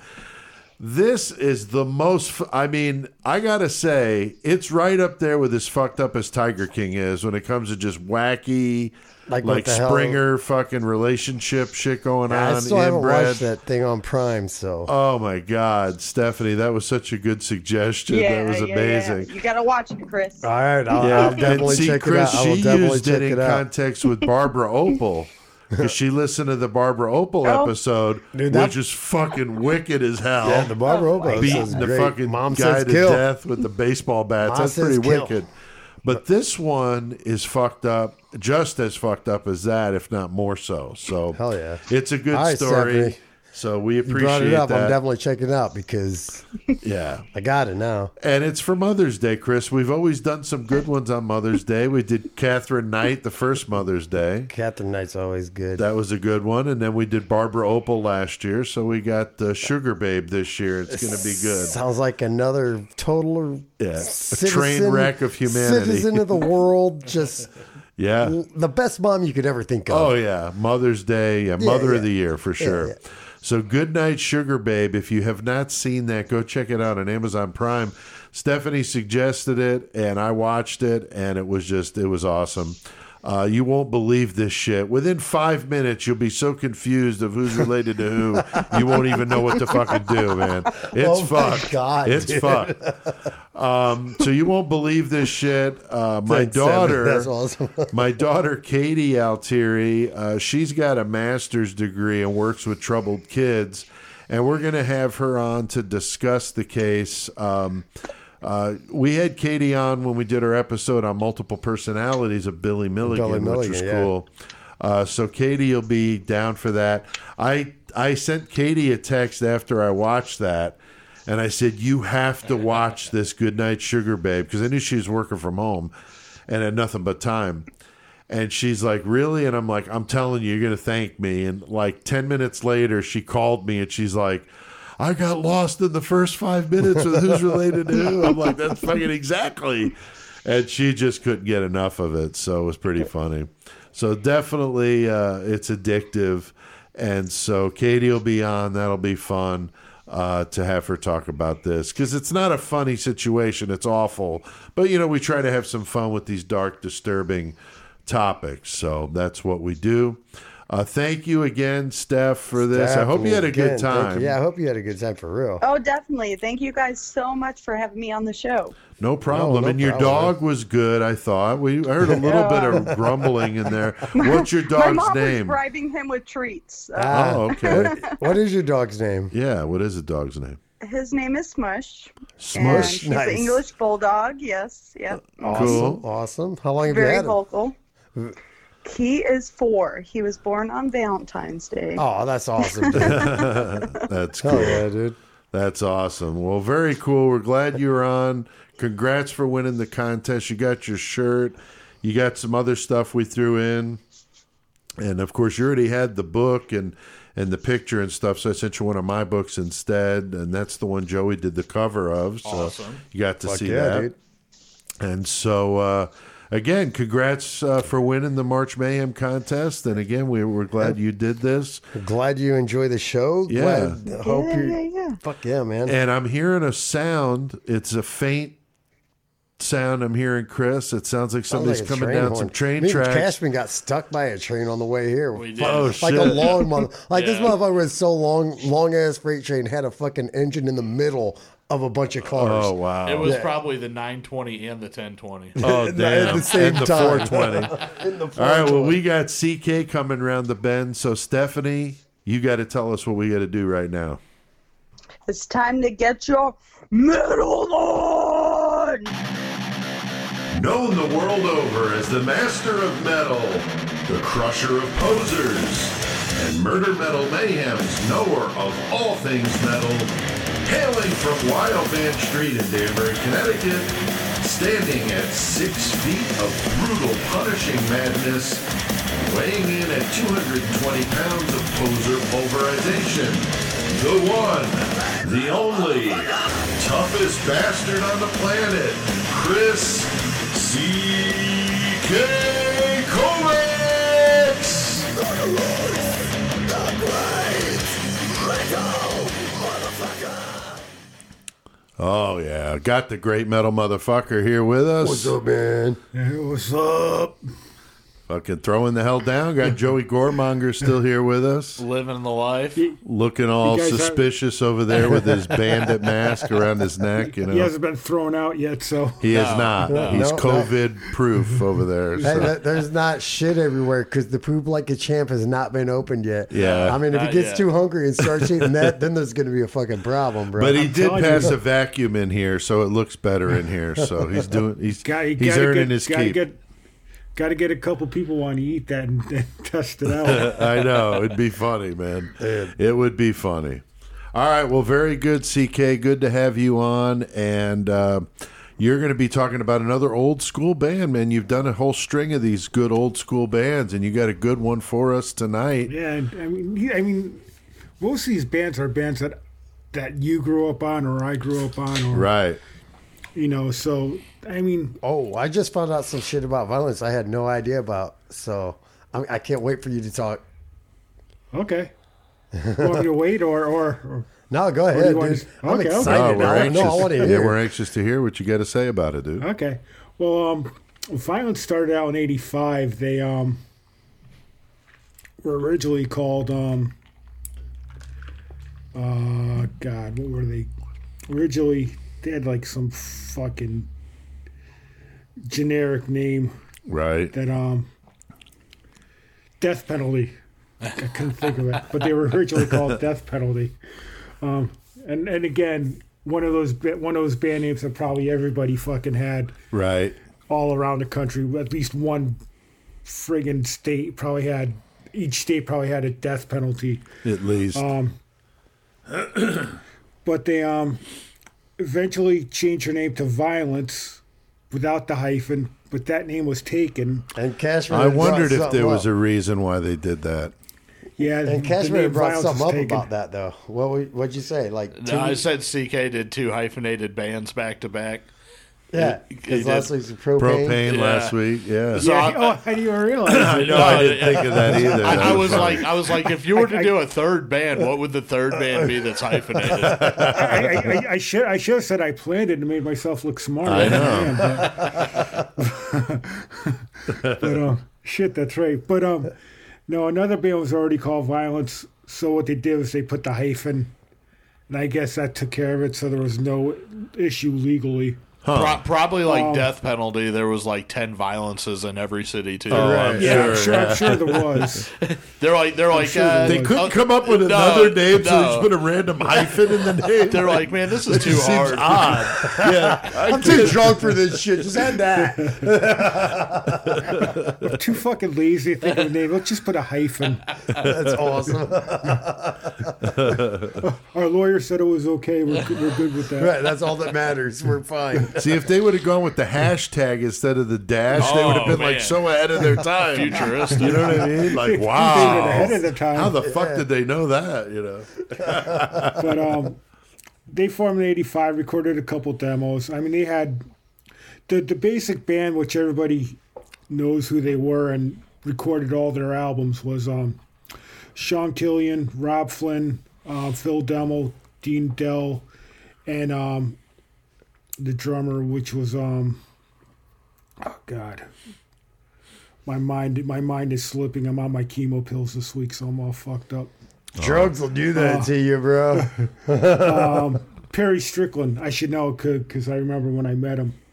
This is the most, f- I mean, I gotta say, it's right up there with as fucked up as Tiger King is when it comes to just wacky, Like, like, what the hell? Springer fucking relationship shit going I on. still haven't inbred. watched that thing on Prime, so. Oh my God, Stephanie, that was such a good suggestion. Yeah, that was yeah, amazing. yeah. You gotta watch it, Chris. All right, I'll, Yeah, I'll definitely and see, check Chris, it out. I will she definitely used check it in it out. context with Barbara Opal. Because she listened to the Barbara Opal Oh. episode, Dude, that- which is fucking wicked as hell. Yeah, the Barbara Oh, Opal my beating is the great. fucking Mom guy says to kill. death with the baseball bats. Mom That's says pretty kill. wicked. But this one is fucked up, just as fucked up as that, if not more so. So Hell yeah. it's a good All right, story. Stephanie. So we You appreciate brought it up. that. I'm definitely checking it out because yeah. I got it now. And it's for Mother's Day, Chris. We've always done some good ones on Mother's Day. We did Catherine Knight the first Mother's Day. Catherine Knight's always good. That was a good one. And then we did Barbara Opal last year. So we got the Sugar Babe this year. It's going to be good. Sounds like another total Yeah. A citizen, train wreck of humanity. Citizen of the world. Just Yeah. l- the best mom you could ever think of. Oh, yeah. Mother's Day. Yeah. Yeah, Mother yeah. of the Year for sure. yeah. So Good Night Sugar Babe. If you have not seen that, go check it out on Amazon Prime. Stephanie suggested it, and I watched it, and it was just, it was awesome. Uh, you won't believe this shit. Within five minutes, you'll be so confused of who's related to who, you won't even know what to fucking do, man. It's Oh my fucked. God, it's dude. fucked. Um, so you won't believe this shit. Uh, my Thanks, Evan. daughter, That's awesome. my daughter Katie Altieri, uh, she's got a master's degree and works with troubled kids, and we're going to have her on to discuss the case. Um, uh, we had Katie on when we did our episode on multiple personalities of Billy Milligan, Billy which Milligan, was yeah. cool. Uh, so Katie will be down for that. I I sent Katie a text after I watched that, and I said, you have to watch this Goodnight Sugar Babe, because I knew she was working from home and had nothing but time. And she's like, really? And I'm like, I'm telling you, you're going to thank me. And like ten minutes later, she called me and she's like, I got lost in the first five minutes with who's related to who. I'm like, that's fucking exactly. And she just couldn't get enough of it. So it was pretty funny. So definitely uh, it's addictive. And so Katie will be on. That'll be fun uh, to have her talk about this. Because it's not a funny situation. It's awful. But, you know, we try to have some fun with these dark, disturbing topics. So that's what we do. Uh, thank you again, Steph, for this. Steph, I hope you had a again, good time. Yeah, I hope you had a good time for real. Oh, definitely. Thank you guys so much for having me on the show. No problem. No, no and your problem. dog was good, I thought. We heard a little bit of grumbling in there. What's your My dog's mom name? was bribing him with treats. Uh, Ah, Oh, okay. what, what is your dog's name? Yeah, what is the dog's name? his name is Smush. Smush? And he's Nice. an English bulldog. Yes. Yep. Awesome. Cool. Awesome. How long have you Very had him? vocal. He is four. He was born on Valentine's Day. Oh, that's awesome, dude. That's cool. Hell yeah, dude. That's awesome. Well, very cool. We're glad you were on. Congrats for winning the contest. You got your shirt. You got some other stuff we threw in. And, of course, you already had the book and, and the picture and stuff, so I sent you one of my books instead, and that's the one Joey did the cover of. So Awesome. you got to Fuck see yeah, that. dude. And so, uh, again, congrats uh, for winning the March Mayhem contest. And, again, we, we're glad you did this. Glad you enjoy the show. Yeah. Glad, hope yeah, you. yeah, yeah. Fuck yeah, man. And I'm hearing a sound. It's a faint sound I'm hearing, Chris. It sounds like Sounds somebody's like a coming train down horn. some train Me and tracks. Cashman got stuck by a train on the way here. We did. Fuck, Oh, like a shit. long mother. Like this Yeah. motherfucker was so long, long ass freight train had a fucking engine in the middle of a bunch of cars. Oh, wow. It was Yeah. probably the nine twenty and the ten twenty. Oh, At damn. the same and the time. four twenty. In the All right, well, we got C K coming around the bend. So, Stephanie, you got to tell us what we got to do right now. It's time to get your metal on! Known the world over as the master of metal, the crusher of posers, and murder metal mayhem's knower of all things metal, hailing from Wild Man Street in Danbury, Connecticut, standing at six feet of brutal, punishing madness, weighing in at two hundred twenty pounds of poser pulverization, the one, the only, toughest bastard on the planet, Chris C K Kovacs! Oh, yeah. Got the great metal motherfucker here with us. What's up, man? Hey, what's up? Fucking throwing the hell down. Got Joey Gormonger still here with us. Living the life. Looking all You guys have- suspicious over there with his bandit mask around his neck. You know, He hasn't been thrown out yet, so he is not. No, He's no. COVID proof over there. Hey, so. that, there's not shit everywhere because the Poop Like a Champ has not been opened yet. Yeah. I mean, if he Not gets yet. too hungry and starts eating that, then there's going to be a fucking problem, bro. But he I'm did telling you. pass a vacuum in here, so it looks better in here. So he's doing. He's got, you he's gotta earning get, his gotta keep. Get, got to get a couple people want to eat that and, and test it out. I know it'd be funny, man. It would be funny. All right, well, very good, C K. Good to have you on, and uh, you're going to be talking about another old school band, man. You've done a whole string of these good old school bands, and you got a good one for us tonight. Yeah, and, I mean, he- I mean, most of these bands are bands that that you grew up on or I grew up on, or Right. you know. So I mean, oh, I just found out some shit about violence I had no idea about. So I, I can't wait for you to talk. okay. Want me to wait or or, or No, go do you ahead, want dude. to- I'm okay, okay. excited. Oh, we're I anxious. know. I want to Yeah, hear. we're anxious to hear what you got to say about it, dude. okay. Well, um, when Violence started out in eighty-five. They um were originally called um. Uh, God, what were they? Originally, they had like some fucking generic name Right. that um Death Penalty. I couldn't think of it, but they were originally called Death Penalty. Um, and and again, one of those ba- one of those band names that probably everybody fucking had Right. all around the country. At least one friggin' state probably had. Each state probably had a death penalty. At least. Um, but they um eventually changed her name to Violence without the hyphen. But that name was taken. And Cashman. I had brought wondered if something there was up. a reason why they did that. Yeah, And the Cashmere name brought Violence something is up taken. about that though. What we- what'd you say? Like two, No, I said C K did two hyphenated bands back to back. yeah, He- he because did. last week's propane. Propane Yeah. last week. Yeah. So Yeah, I- oh, I didn't even realize. I it. know. I didn't think of that either. I, That I was funny. like, I was like, if you were to I- I- do a third band, what would the third band be that's hyphenated? I, I, I, I should I should have said I planned it and made myself look smarter. I than know. am, but, but um, shit, that's right. But um, no, another band was already called Violence. So what they did was they put the hyphen, and I guess that took care of it. So there was no issue legally. Pro- probably like Um, Death Penalty. There was like ten violences in every city too. Oh, Right. I'm Yeah, sure. I'm sure, I'm sure there was. They're like, they're like, sure uh, there They was. couldn't uh, come up with no, another name, so they no. just put a random hyphen in the name. They're like, man, this is too It seems hard. odd. Yeah, I I'm too drunk for this shit. Just add that. We're too fucking lazy to think of a name. Let's just put a hyphen. That's awesome. Our lawyer said it was okay. We're, good- we're good with that. Right, that's all that matters. We're fine. See, if they would have gone with the hashtag instead of the dash, they would have Oh, been man. like so ahead of their time. Futuristic. You know what I mean? Like, They were wow. ahead of their time. How the fuck did they know that? You know? But um, they formed in eighty-five, recorded a couple demos. I mean, they had the the basic band, which everybody knows who they were, and recorded all their albums, was um, Sean Killian, Rob Flynn, uh, Phil Demo, Dean Dell, and um, the drummer, which was um, oh god. My mind, my mind is slipping. I'm on my chemo pills this week, so I'm all fucked up. Drugs will do that to you, bro. Perry Strickland, I should know because I remember when I met him.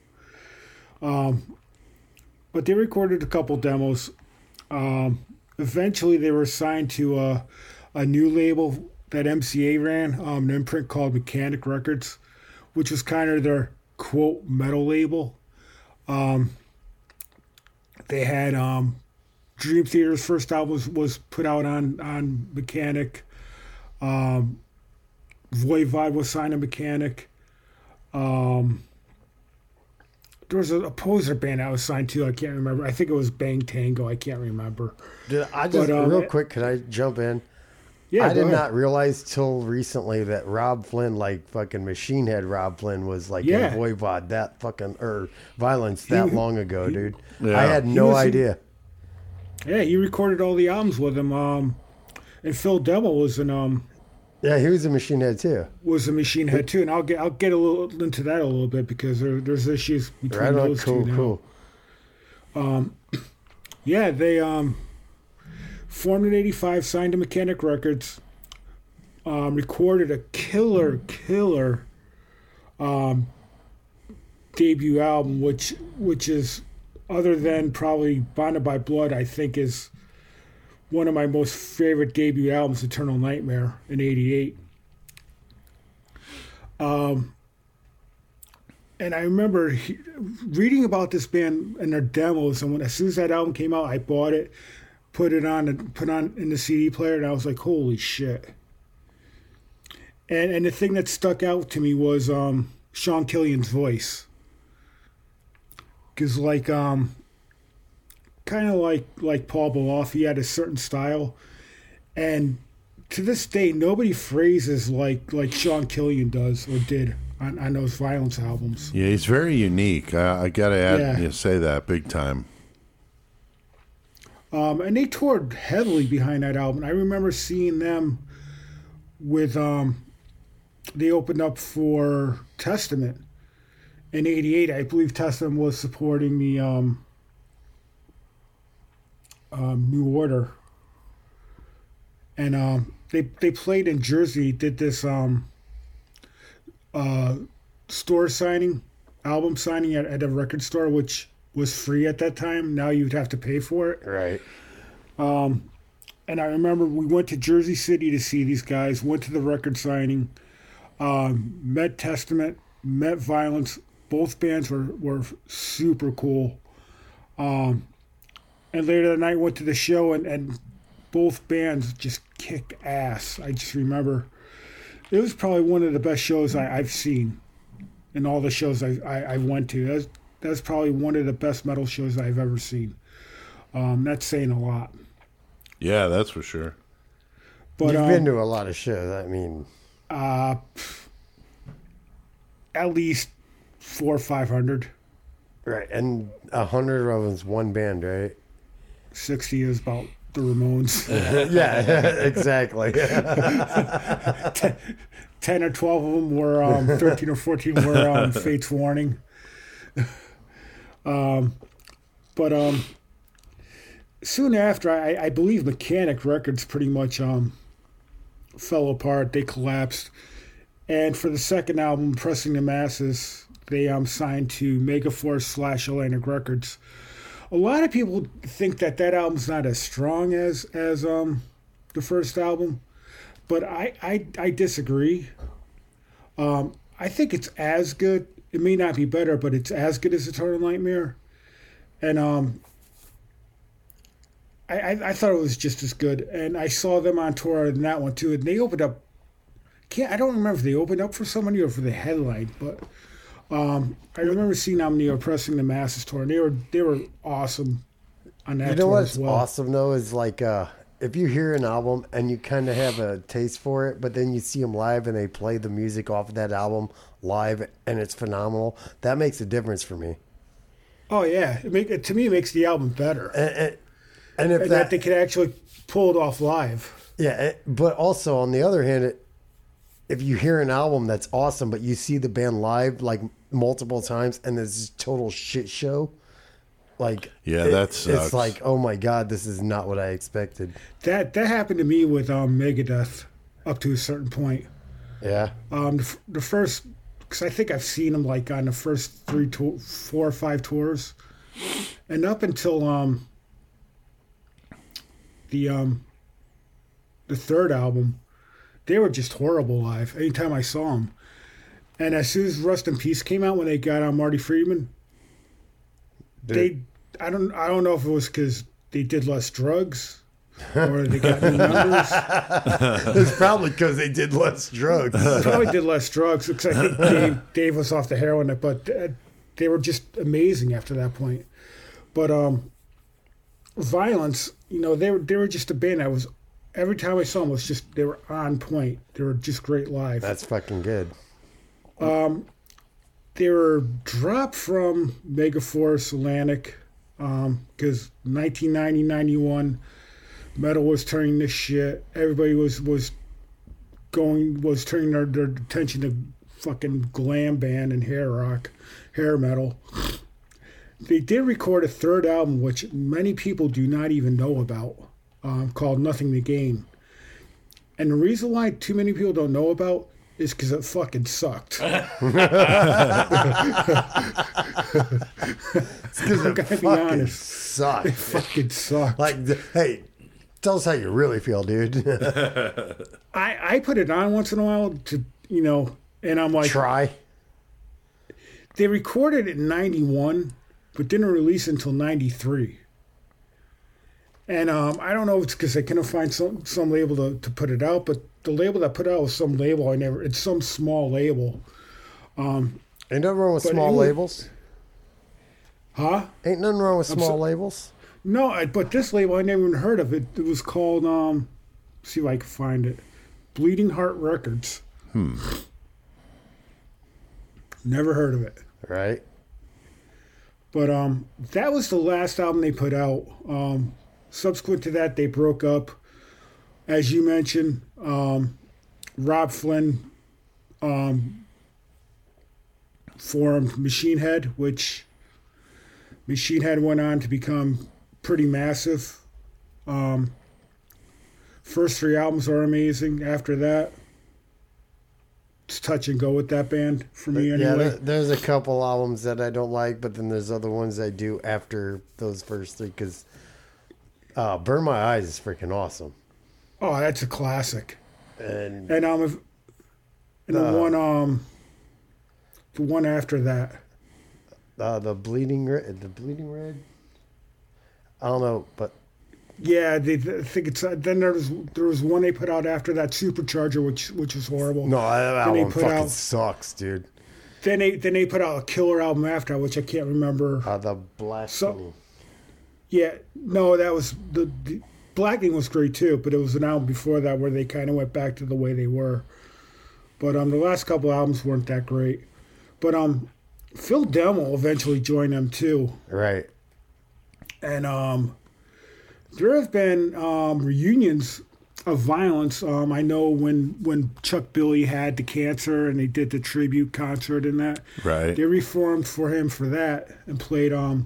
Um, but they recorded a couple demos. Um, eventually, they were signed to a, a new label that M C A ran, um, an imprint called Mechanic Records, which was kind of their quote metal label. Um, they had um, Dream Theater's first album was, was put out on on Mechanic. Um, Voivod was signed to Mechanic. Um, there was a, a poser band I was signed to. I can't remember. I think it was Bang Tango. I can't remember. Did I just But, um, real quick? Could I jump in? Yeah, I go did ahead. not realize till recently that Rob Flynn, like fucking Machine Head Rob Flynn, was like Yeah. in Voivod that fucking or Violence that long ago, dude. Yeah. I had He no was in- idea. Yeah, he recorded all the albums with him. Um, and Phil Demo was an um Yeah, he was a Machine Head too. was a Machine Head too, and I'll get I'll get a little into that a little bit because there, there's issues between Right on, those cool, two now. cool. Yeah, they um formed in eighty-five, signed to Mechanic Records, um, recorded a killer, killer um, debut album, which which is other than probably Bonded by Blood, I think is one of my most favorite debut albums, Eternal Nightmare in eighty-eight. Um, and I remember he, reading about this band and their demos, and when as soon as that album came out, I bought it, put it on, and put on in the C D player, and I was like, "Holy shit!" And and the thing that stuck out to me was um, Sean Killian's voice, because like um, kind of like like Paul Baloff, he had a certain style, and to this day, nobody phrases like like Sean Killian does or did on, on those Violence albums. Yeah, he's very unique. I, I got to add, Yeah. you know, say that big time. Um, and they toured heavily behind that album. I remember seeing them with, um, they opened up for Testament in eighty-eight. I believe Testament was supporting the um, um, New Order. And um, they they played in Jersey, did this um, uh, store signing, album signing at, at a record store, which was free at that time. Now you'd have to pay for it. Right. And I remember we went to Jersey City to see these guys, went to the record signing, um, met Testament, met Violence. Both bands were, were super cool. Um, and later that night went to the show, and, and both bands just kicked ass. I just remember it was probably one of the best shows I, I've seen in all the shows I, I, I went to. That's, that's probably one of the best metal shows I've ever seen. Um, that's saying a lot. Yeah, that's for sure. But You've um, been to a lot of shows. I mean, uh, at least four or five hundred. right, and a hundred of them's one band, right? Sixty is about the Ramones. Yeah, exactly. ten, ten or twelve of them were um, thirteen or fourteen were um, Fate's Warning. um, but um, soon after, I, I believe Mechanic Records pretty much um, fell apart. They collapsed, and for the second album, Pressing the Masses, they um, signed to Megaforce slash Atlantic Records. A lot of people think that that album's not as strong as as um, the first album, but I I, I disagree. Um, I think it's as good. It may not be better, but it's as good as Eternal Nightmare, and um, I, I I thought it was just as good. And I saw them on tour in that one too, and they opened up. Can't I don't remember if they opened up for somebody or for the headline, but. Um, I remember seeing them on the Oppressing the Masses tour, and they were they were awesome on that You know tour what's as well. awesome though is like uh, if you hear an album and you kind of have a taste for it, but then you see them live and they play the music off of that album live and it's phenomenal. That makes a difference for me. Oh yeah, it make, it, to me it makes the album better, And, and, and if and that, that they could actually pull it off live. yeah, it, but also on the other hand, it, if you hear an album that's awesome, but you see the band live like multiple times and there's this total shit show, like Yeah, it- that sucks. It's like, oh my god, this is not what I expected. That that happened to me with um, Megadeth up to a certain point. Yeah, Um, the, f- the first, because I think I've seen them like on the first three, tour, four or five tours, and up until um, the um, the third album, they were just horrible live. Anytime I saw them, and as soon as Rust in Peace came out, when they got on Marty Friedman, they I don't I don't know if it was because they did less drugs or they got new numbers. it's probably because they did less drugs. Probably did less drugs because I think Dave, Dave was off the heroin, but uh, they were just amazing after that point. But um, Violence, you know, they were they were just a band that was every time I saw them was just they were on point. They were just great live. That's fucking good. They were dropped from Megaforce Atlantic because nineteen ninety, ninety-one, metal was turning to shit. Everybody was was going was turning their, their attention to fucking glam band and hair rock, hair metal. They did record a third album, which many people do not even know about, um, called Nothing to Gain. And the reason why too many people don't know about is because it fucking sucked. It's because I'm it gonna be fucking honest. sucked. It fucking sucked. Like, the- hey, tell us how you really feel, dude. I, I put it on once in a while to, you know, and I'm like, Try. they recorded it in ninety-one, but didn't release it until ninety-three. And um, I don't know if it's because they couldn't find some, some label to, to put it out, but the label that put it out was some label I never, it's some small label. Ain't nothing wrong with But small it was- labels. Huh? Ain't nothing wrong with small so- labels. No, I, but this label I never even heard of it. It was called, um, see if I can find it, Bleeding Heart Records. Hmm. Never heard of it. Right? But um, that was the last album they put out. Um, subsequent to that, they broke up. As you mentioned, um, Rob Flynn um, formed Machine Head, which Machine Head went on to become pretty massive. Um, first three albums are amazing. After that, it's touch and go with that band for me Yeah, anyway. there, there's a couple albums that I don't like, but then there's other ones I do after those first three. Because uh, Burn My Eyes is freaking awesome. Oh, that's a classic. And And um, if, and the Uh, one um, the one after that. uh, the Bleeding Red, the Bleeding Red. I don't know, but Yeah, they, I think it's uh, then there was there was one they put out after that, Supercharger, which which was horrible. no, that Then they album put fucking out- sucks, dude. Then they then they put out a killer album after, which I can't remember. Uh, the Blasphemy. Yeah, no, that was the, the Blackening was great too, but it was an album before that where they kind of went back to the way they were. But um, the last couple albums weren't that great. But um, Phil Demmel eventually joined them too. Right. And um, there have been um, reunions of Violence. Um, I know when, when Chuck Billy had the cancer and they did the tribute concert and that. Right. They reformed for him for that and played um,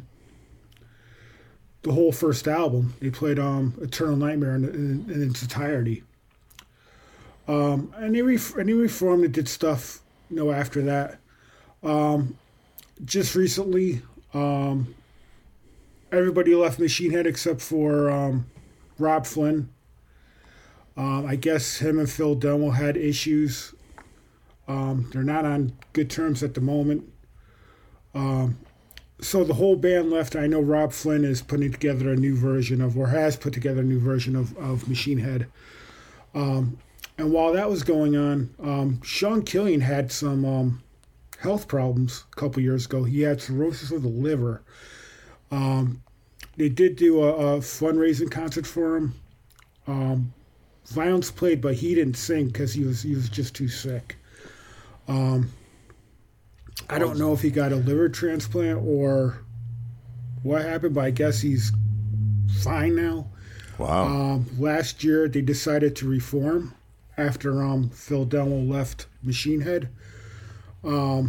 the whole first album. They played um, Eternal Nightmare in, in, in its entirety. Um, and, they re- and they reformed and did stuff, you know, after that. Um, just recently, um, everybody left Machine Head except for um, Rob Flynn. Um, I guess him and Phil Demmel had issues. Um, they're not on good terms at the moment. Um, so the whole band left. I know Rob Flynn is putting together a new version of, or has put together a new version of, of Machine Head. Um, and while that was going on, um, Sean Killian had some um, health problems a couple years ago. He had cirrhosis of the liver. Um, they did do a, a fundraising concert for him. Um, Violence played, but he didn't sing because he was he was just too sick. Um, I don't know if he got a liver transplant or what happened, but I guess he's fine now. Wow. Um, last year, they decided to reform after um, Phil Demmel left Machine Head. Um,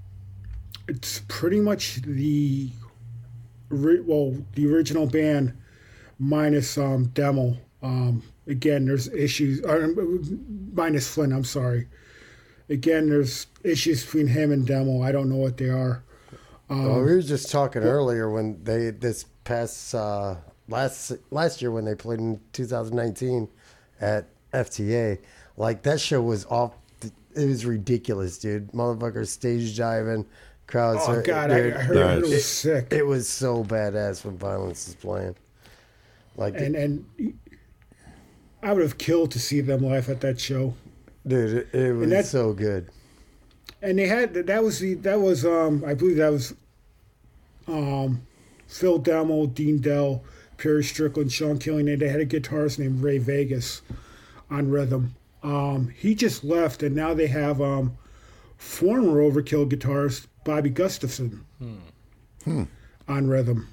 it's pretty much the well, the original band minus um, Demmel. Um, again, there's issues. Or, minus Flynn, I'm sorry. Again, there's issues between him and Demmel. I don't know what they are. Um, well, we were just talking earlier when they this past uh, last last year when they played in two thousand nineteen at F T A. Like that show was off. It was ridiculous, dude. Motherfuckers stage diving, crowds. Oh God, dude, I, I heard Nice. it was it, sick. it was so badass when Violence was playing. Like, and and I would have killed to see them live at that show. dude, it, it was that's- so good. And they had that was the that was um I believe that was um Phil Demmel, Dean Dell, Perry Strickland, Sean Killian, and they had a guitarist named Ray Vegas on rhythm. Um, he just left, and now they have um former Overkill guitarist Bobby Gustafson Hmm. on rhythm.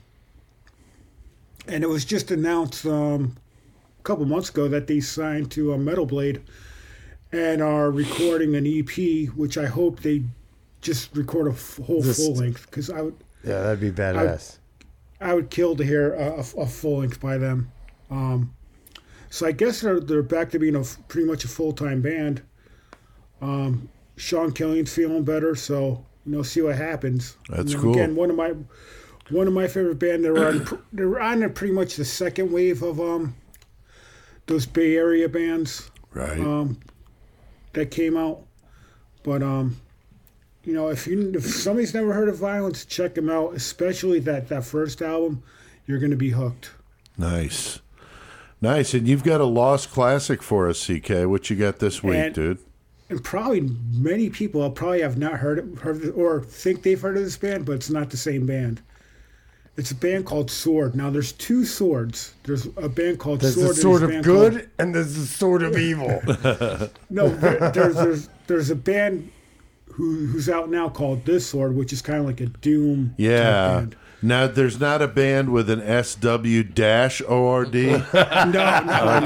And it was just announced um, a couple months ago that they signed to a Metal Blade and are recording an E P, which I hope they just record a f- whole Just- full length because I would Yeah, that'd be badass. I would kill to hear a, a, a full length by them. Um, so I guess they're they're back to being a f- pretty much a full time band. Um, Sean Killian's feeling better, so you know, see what happens. That's You know, cool. Again, one of my one of my favorite band. They were on pr- they were on pretty much the second wave of um those Bay Area bands Right. um, that came out. But um, you know, if you if somebody's never heard of Violence, check them out. Especially that that first album, you're going to be hooked. Nice. Nice. And you've got a lost classic for us, C K. What you got this week, And- dude? And probably many people probably have not heard it, heard it, or think they've heard of this band, but it's not the same band. It's a band called Sword. Now, there's two swords. There's a band called There's Sword. the and sword there's a of band good called- and there's the sword of evil. no, there, there's, there's there's a band who who's out now called This Sword, which is kind of like a Doom. type Yeah. band. Now, there's not a band with an S W dash O R D No, no,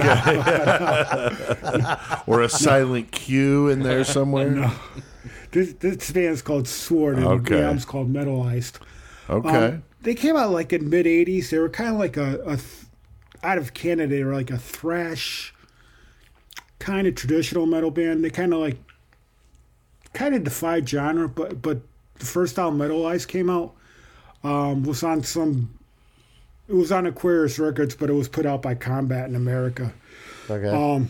no. or a silent Q in there somewhere? No. This, this band's called Sword, and Okay. the album's called Metalized. Okay. Um, they came out like in mid eighties. They were kind of like a, a th- out of Canada. They were like a thrash, kind of traditional metal band. They kind of like kind of defied genre. But but the first album, Metalized, came out. Um, was on some. It was on Aquarius Records, but it was put out by Combat in America. Okay. Um,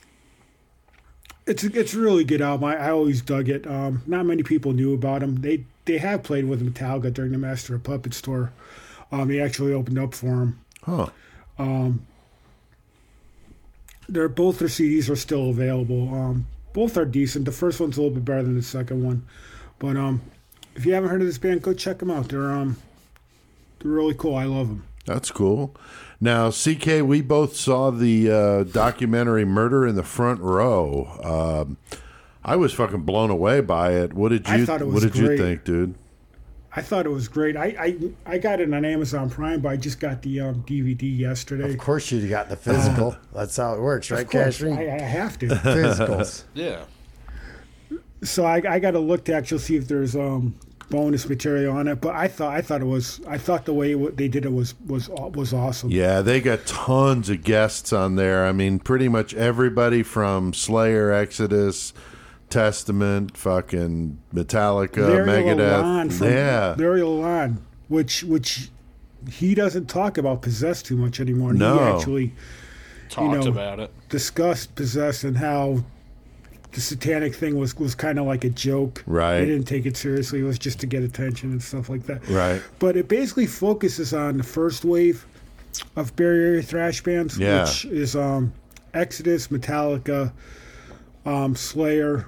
it's it's a really good album. I, I always dug it. Um, not many people knew about them. They they have played with Metallica during the Master of Puppets tour. Um, they actually opened up for them. Huh. Um, they're both their C Ds are still available. Um, both are decent. The first one's a little bit better than the second one, but um, if you haven't heard of this band, go check them out. They're um, they're really cool. I love them. That's cool. Now, C K, we both saw the uh, documentary Murder in the Front Row. Um, I was fucking blown away by it. What did you I thought it was What did great. you think, dude? I thought it was great. I, I I got it on Amazon Prime, but I just got the um, D V D yesterday. Of course, you got the physical. That's how it works, right, Of course, Cashman? I, I have to. Physicals. Yeah. So I, I got to look to actually see if there's um bonus material on it. But I thought I thought it was I thought the way it, they did it was was was awesome. Yeah, they got tons of guests on there. I mean, pretty much everybody from Slayer, Exodus, Testament, fucking Metallica, Larry Megadeth. Lalonde from Yeah. Larry Lalonde, which which he doesn't talk about Possessed too much anymore. No. He actually Talked know, about it. discussed Possessed and how the satanic thing was was kind of like a joke. Right. They didn't take it seriously. It was just to get attention and stuff like that. Right. But it basically focuses on the first wave of Bay Area thrash bands, Yeah. which is um, Exodus, Metallica, um, Slayer,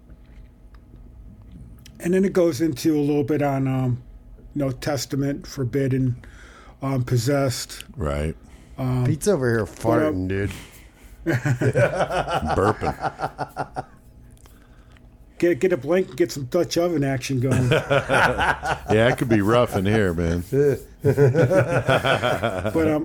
and then it goes into a little bit on, um, you know, Testament, Forbidden, um, Possessed. Right. Pete's over here farting, dude. Burping. Get get a blanket, get some Dutch oven action going. Yeah, it could be rough in here, man. But um,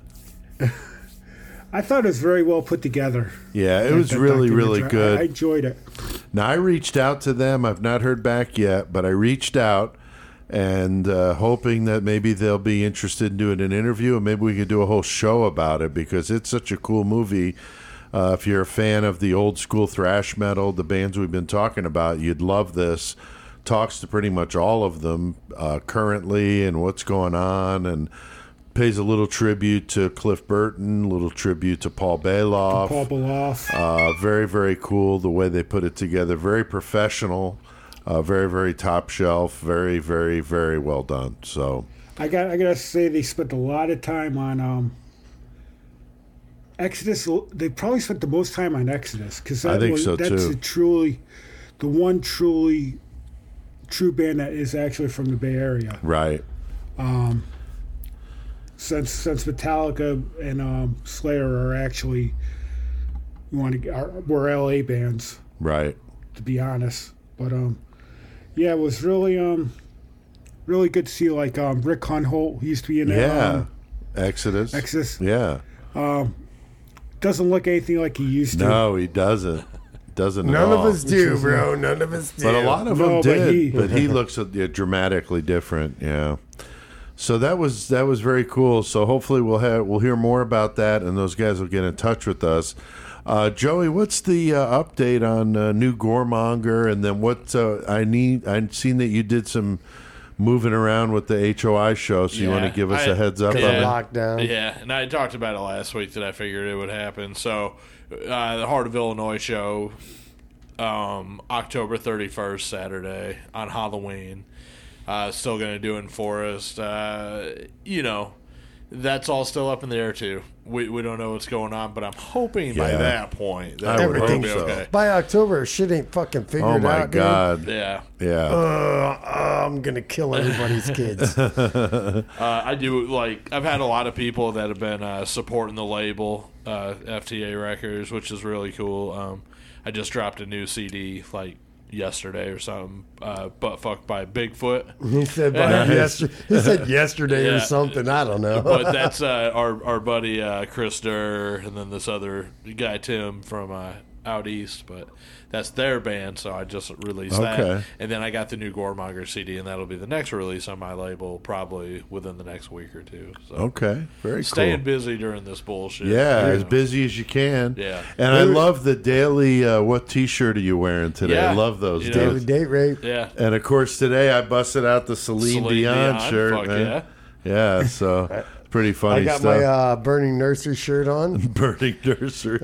I thought it was very well put together. Yeah, it that- was that really, really documentary. I, I good. enjoyed it. Now, I reached out to them. I've not heard back yet, but I reached out and uh, hoping that maybe they'll be interested in doing an interview and maybe we could do a whole show about it because it's such a cool movie. Uh, if you're a fan of the old school thrash metal, the bands we've been talking about, you'd love this. Talks to pretty much all of them uh, currently and what's going on, and pays a little tribute to Cliff Burton, a little tribute to Paul Bailoff. Paul Baloff. Uh, very, very cool the way they put it together. Very professional, uh, very, very top shelf, very, very, very well done. So I got I gotta say they spent a lot of time on um, Exodus. They probably spent the most time on Exodus because I think was, so, that's too. a truly the one truly true band that is actually from the Bay Area. right, Since since Metallica and um, Slayer are actually you want to are, were L A bands, right. to be honest. But um, yeah, it was really um, really good to see like um, Rick Hunholt. He used to be in that, Yeah, um, Exodus. Exodus. Yeah. Doesn't look anything like he used to. No, he doesn't. Doesn't. None at of all. us do, bro. None of us do. But a lot of No, them but did. he- But he, looks uh, yeah, dramatically different. Yeah. So that was that was very cool. So hopefully we'll have we'll hear more about that, and those guys will get in touch with us. Uh, Joey, what's the uh, update on uh, New Goremonger, and then what uh, I need? I've seen that you did some moving around with the H O I show. So you want to Yeah, give us I- a heads up Because on of it? lockdown. Yeah, and I talked about it last week that I figured it would happen. So, uh, the Heart of Illinois show, um, October thirty-first, Saturday on Halloween. Uh, still going to do in Forest. Uh, you know, that's all still up in the air too. We we don't know what's going on, but I'm hoping by Yeah. that point I that would it'll hope be so. okay. By October, shit ain't fucking figured Oh my out. God! Yeah. Yeah. Uh, uh, I'm gonna kill everybody's kids. Uh, I do like. I've had a lot of people that have been uh, supporting the label, uh, F T A Records, which is really cool. Um, I just dropped a new C D like yesterday or something. Uh, Butt fucked by Bigfoot. He said by yesterday. He said yesterday Yeah. or something. I don't know. But that's uh, our our buddy uh, Chris Durr, and then this other guy Tim from uh, out east. But that's their band, so I just released Okay. that. And then I got the new Goremonger C D, and that'll be the next release on my label, probably within the next week or two. So Okay. Very staying cool. busy during this bullshit. Yeah, you as know. busy as you can. Yeah. And I love the daily, uh, what T-shirt are you wearing today? Yeah. I love those. You dude. know, Daily date rape. Yeah. And of course, today I busted out the Celine, Celine Dion, Dion, shirt, fuck man. Yeah, so pretty funny I got stuff. my uh, Burning Nursery shirt on. Burning nursery.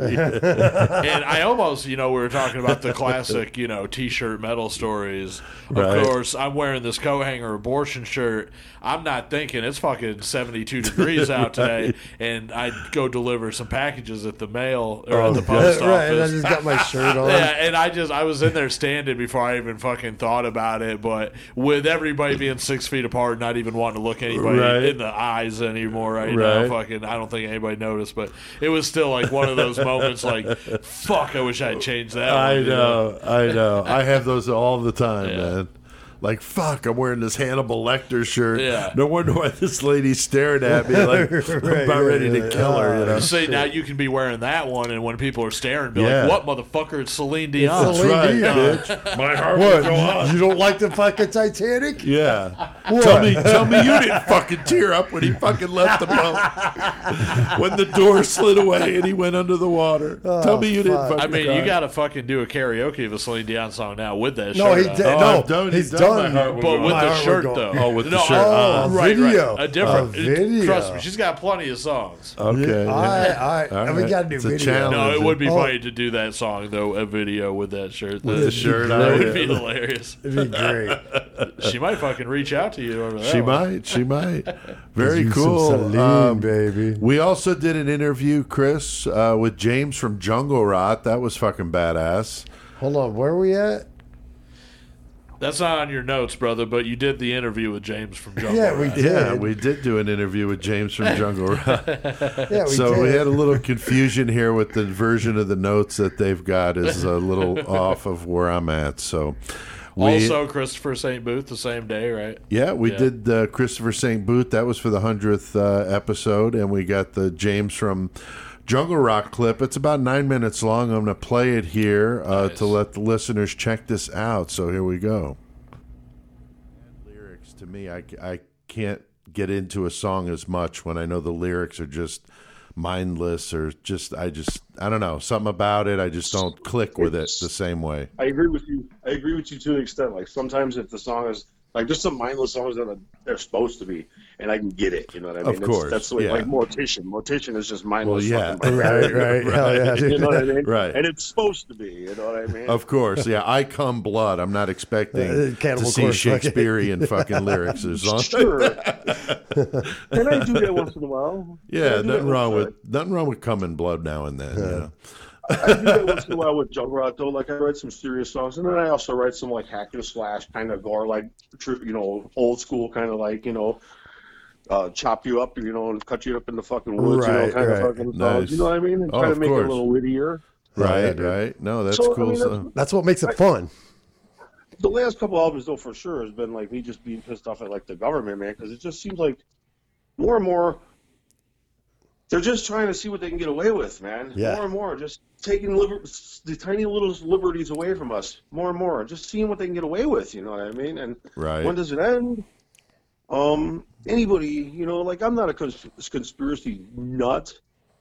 And I almost, you know, we were talking about the classic, you know, T-shirt metal stories. Of Right. course, I'm wearing this coat hanger abortion shirt. I'm not thinking it's fucking seventy-two degrees out today, and I go deliver some packages at the mail or at the post office. Right, and I just got my shirt on. Yeah, and I just I was in there standing before I even fucking thought about it. But with everybody being six feet apart, not even wanting to look anybody Right. in the eyes anymore. anymore right, Right. now. Fucking, I don't think anybody noticed, but it was still like one of those moments. Like, fuck, I wish I had changed that. I one, you know, I know. I have those all the time, Yeah. man. Like, fuck, I'm wearing this Hannibal Lecter shirt. Yeah. No wonder why this lady's staring at me like I'm Right, about yeah, ready to yeah. kill her, you know? Say now you can be wearing that one, and when people are staring, be Yeah. like, "What motherfucker? It's Celine Dion." That's Celine right, Dion. bitch. My heart What? will go on. You don't like the fucking Titanic? Yeah. What? Tell me, tell me you didn't fucking tear up when he fucking left the boat. When the door slid away and he went under the water. tell me you didn't fuck. fucking I mean, cry. you got to fucking do a karaoke of a Celine Dion song now with that No, shirt he on. did. Oh, no, I've done- he's he's done done. My Heart Will But Go with On. the My Heart shirt, Will Go though. On. Oh, with the no, shirt Oh, on. a right, video. right. A different. A video. Trust me, she's got plenty of songs. Okay. All right, yeah. all right. All And we right. got to do It's a video. challenge. No, it would be Oh. funny to do that song though, a video with that shirt. With That- the shirt on. that would yeah. be hilarious. It'd be great. She might fucking reach out to you over that. She one. might. She might. Very Do some cool. Celine, Um, baby. we also did an interview, Chris, uh, with James from Jungle Rot. That was fucking badass. Hold on, where are we at? That's not on your notes, brother. But you did the interview with James from Jungle Yeah, we Rat. did. Yeah, we did do an interview with James from Jungle Rot. Yeah, we so did. we had a little confusion here with the version of the notes that they've got is a little off of where I'm at. So we, Also, Christopher Saint Booth the same day, right? yeah, we Yeah. did uh, Christopher Saint Booth. That was for the hundredth uh, episode, and we got the James from Jungle Rock clip. It's about nine minutes long. I'm going to play it here uh, Nice. to let the listeners check this out. So here we go. Lyrics to me, I, I can't get into a song as much when I know the lyrics are just mindless or just I just I don't know, something about it. I just don't click with it the same way. I agree with you. I agree with you to an extent. Like sometimes if the song is like just some mindless songs that are, they're supposed to be, and I can get it. You know what I mean? Of That's- course, That's the way, yeah. like Mortician. Mortician is just mindless. Well, yeah. fucking Right, right. Hell yeah, dude. You know what I mean? Right. And it's supposed to be. You know what I mean? Of course, yeah. I come blood. I'm not expecting Uh, to Cannibal see Corpse, Shakespearean fucking lyrics or something. Sure. Can I do that once in a while? Can I Yeah, do that nothing wrong once- with nothing wrong with coming blood now and then. You know? I do that once in a while with Jungle Rot, though. Like I write some serious songs, and then I also write some like hack and slash kind of gore, like tr- you know, old school kind of like you know, uh, chop you up, you know, and cut you up in the fucking woods, you know, Right, kind right. of fucking songs. Nice. You know what I mean? And Oh, try to of make course. it a little wittier. Right, Yeah, dude. right. No, that's So, I cool mean, stuff. that's- That's what makes it fun. The last couple albums, though, for sure, has been like me just being pissed off at like the government, man, because it just seems like more and more they're just trying to see what they can get away with, man. Yeah. More and more, just taking liber- the tiny little liberties away from us. More and more, just seeing what they can get away with. You know what I mean? And Right. when does it end? Um, anybody, you know, like I'm not a cons- conspiracy nut.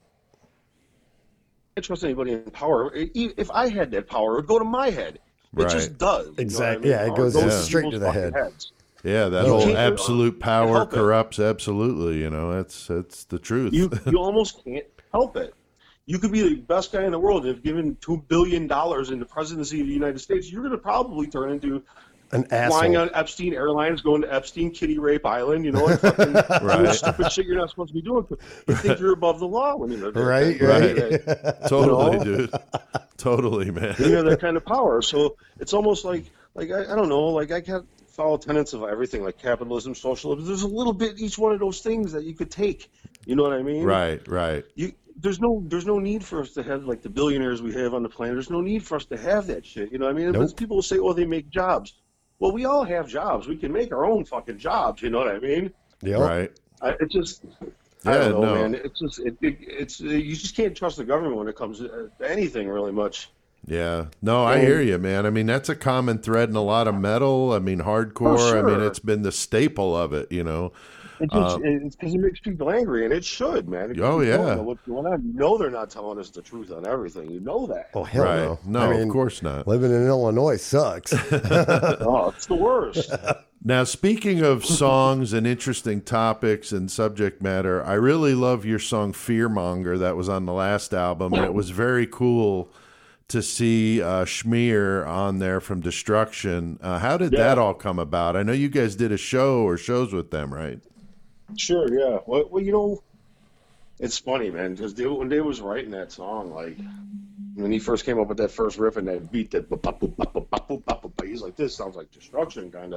I trust anybody in power. I- If I had that power, it would go to my head. It Right. just does. you know what I Exactly. mean? Yeah, it Power goes Yeah. straight to people's the fucking head. heads. Yeah, that You whole can't- absolute can't power help it. corrupts absolutely. You know, that's that's the truth. You you almost can't help it. You could be the best guy in the world, and if given two billion dollars in the presidency of the United States, you're going to probably turn into An flying asshole. on Epstein Airlines, going to Epstein Kitty Rape Island, you know, and fucking doing Right. stupid shit you're not supposed to be doing. You think you're above the law when you live there. Right, right. Totally, You know? dude. Totally, man. You have that kind of power. So it's almost like, like I, I don't know, like I can't follow tenets of everything, like capitalism, socialism. There's a little bit each one of those things that you could take. You know what I mean? Right, right. You, there's no there's no need for us to have like the billionaires we have on the planet. There's no need for us to have that shit. You know what I mean? Nope. But people will say, oh, they make jobs. Well, we all have jobs. We can make our own fucking jobs. You know what I mean? Yep. Right. I, it just, I Yeah, don't know, no. man. It's just, it, it, it's you just can't trust the government when it comes to anything really much. Yeah. No, I hear you, man. I mean, that's a common thread in a lot of metal. I mean, hardcore. Oh, I mean, sure. it's been the staple of it, you know. It just, it's because it makes people angry, and it should, man. It Oh, keeps yeah. going to what's going on. You know they're not telling us the truth on everything. You know that. Oh, hell right. no. No, I mean, of course not. Living in Illinois sucks. Oh, it's the worst. Now, speaking of songs and interesting topics and subject matter, I really love your song Fearmonger that was on the last album, and it was very cool to see uh, Schmear on there from Destruction. Uh, how did Yeah. that all come about? I know you guys did a show or shows with them, right? Sure, yeah. Well, well you know, it's funny, man, because when Dave was writing that song, like, when he first came up with that first riff and that beat, that bop, bop, bop, bop, bop, bop, bop, bop, he's like, this sounds like Destruction, kind of.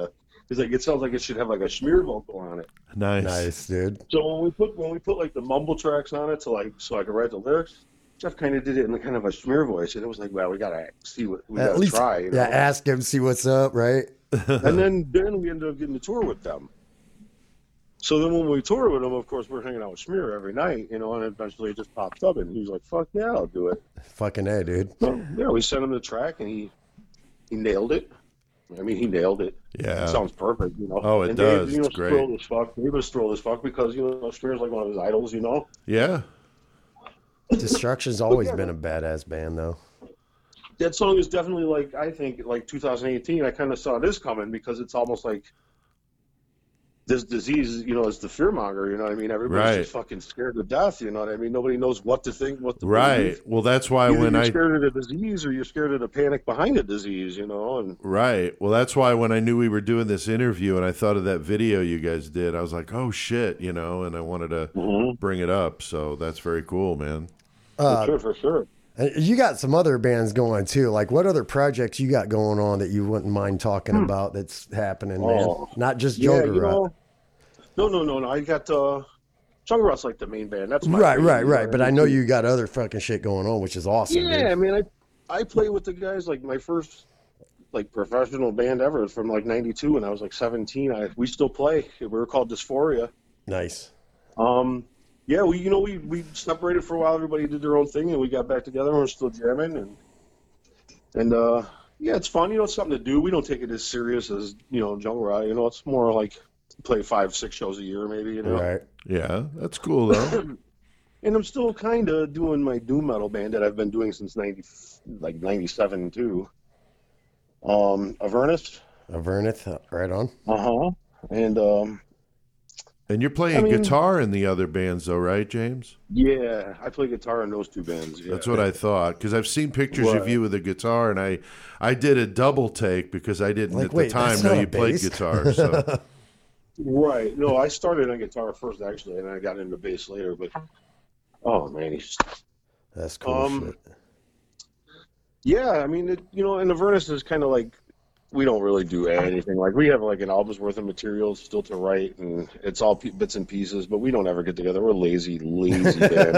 He's like, it sounds like it should have like a smear vocal on it. Nice, nice, dude. So when we put when we put like the mumble tracks on it to like so I could write the lyrics, Jeff kind of did it in kind of a smear voice, and it was like, well, we gotta see what we At gotta least, try. You know? yeah, ask him, see what's up, right? And then then we ended up getting to tour with them. So then when we toured with him, of course, we're hanging out with Smear every night, you know, and eventually it just popped up, and he was like, fuck yeah, I'll do it. Fucking A, dude. So, yeah, we sent him the track, and he he nailed it. I mean, he nailed it. Yeah. It sounds perfect, you know. Oh, it and does. Dave, you know, It's great. thrilled as fuck. Dave was thrilled as fuck because, you know, Smear's like one of his idols, you know. Yeah. Destruction's always been a badass band, though. That song is definitely like, I think, like two thousand eighteen, I kind of saw this coming because it's almost like this disease, you know, is the fearmonger, you know what I mean? Everybody's Right. just fucking scared to death, you know what I mean? Nobody knows what to think, what to Right. believe. Well, that's why Either when you're I scared of the disease or you're scared of the panic behind the disease, you know? And Right. Well, that's why when I knew we were doing this interview and I thought of that video you guys did, I was like, oh shit, you know, and I wanted to Mm-hmm. bring it up. So that's very cool, man. Uh, for sure, for sure. And you got some other bands going too. Like, what other projects you got going on that you wouldn't mind talking about that's happening, man? Oh. Not just Yeah, Jungle you Rot. know, no, no, no, no. I got uh, Jungle Rot's like the main band. That's my Right, band, right, you know right. what But I I mean? know you got other fucking shit going on, which is awesome. Yeah, dude. I mean, I I play with the guys like my first like professional band ever from like ninety-two when I was like seventeen. I we still play. We were called Dysphoria. Nice. Um, yeah, we you know we we separated for a while. Everybody did their own thing, and we got back together. and We're still jamming, and and uh, yeah, it's fun. You know, it's something to do. We don't take it as serious as you know Jungle Rot. You know, it's more like play five, six shows a year, maybe. You know, Right. Yeah, that's cool though. and I'm still kind of doing my doom metal band that I've been doing since ninety, like ninety-seven too. Um, Avernus. Avernus, uh, right on. Uh huh. And um, And you're playing I mean- guitar in the other bands, though, right, James? yeah, I play guitar in those two bands. Yeah. That's what I thought because I've seen pictures of Right. you with a guitar, and I, I did a double take because I didn't Like, at wait, the time that's know not a you played bass? guitar. So Right. No, I started on guitar first actually, and I got into bass later. But oh man, he's That's cool Um, shit. yeah. I mean, it, you know, and Avernus is kind of like we don't really do anything. Like we have like an album's worth of material still to write, and it's all p- bits and pieces. But we don't ever get together. We're lazy, lazy band.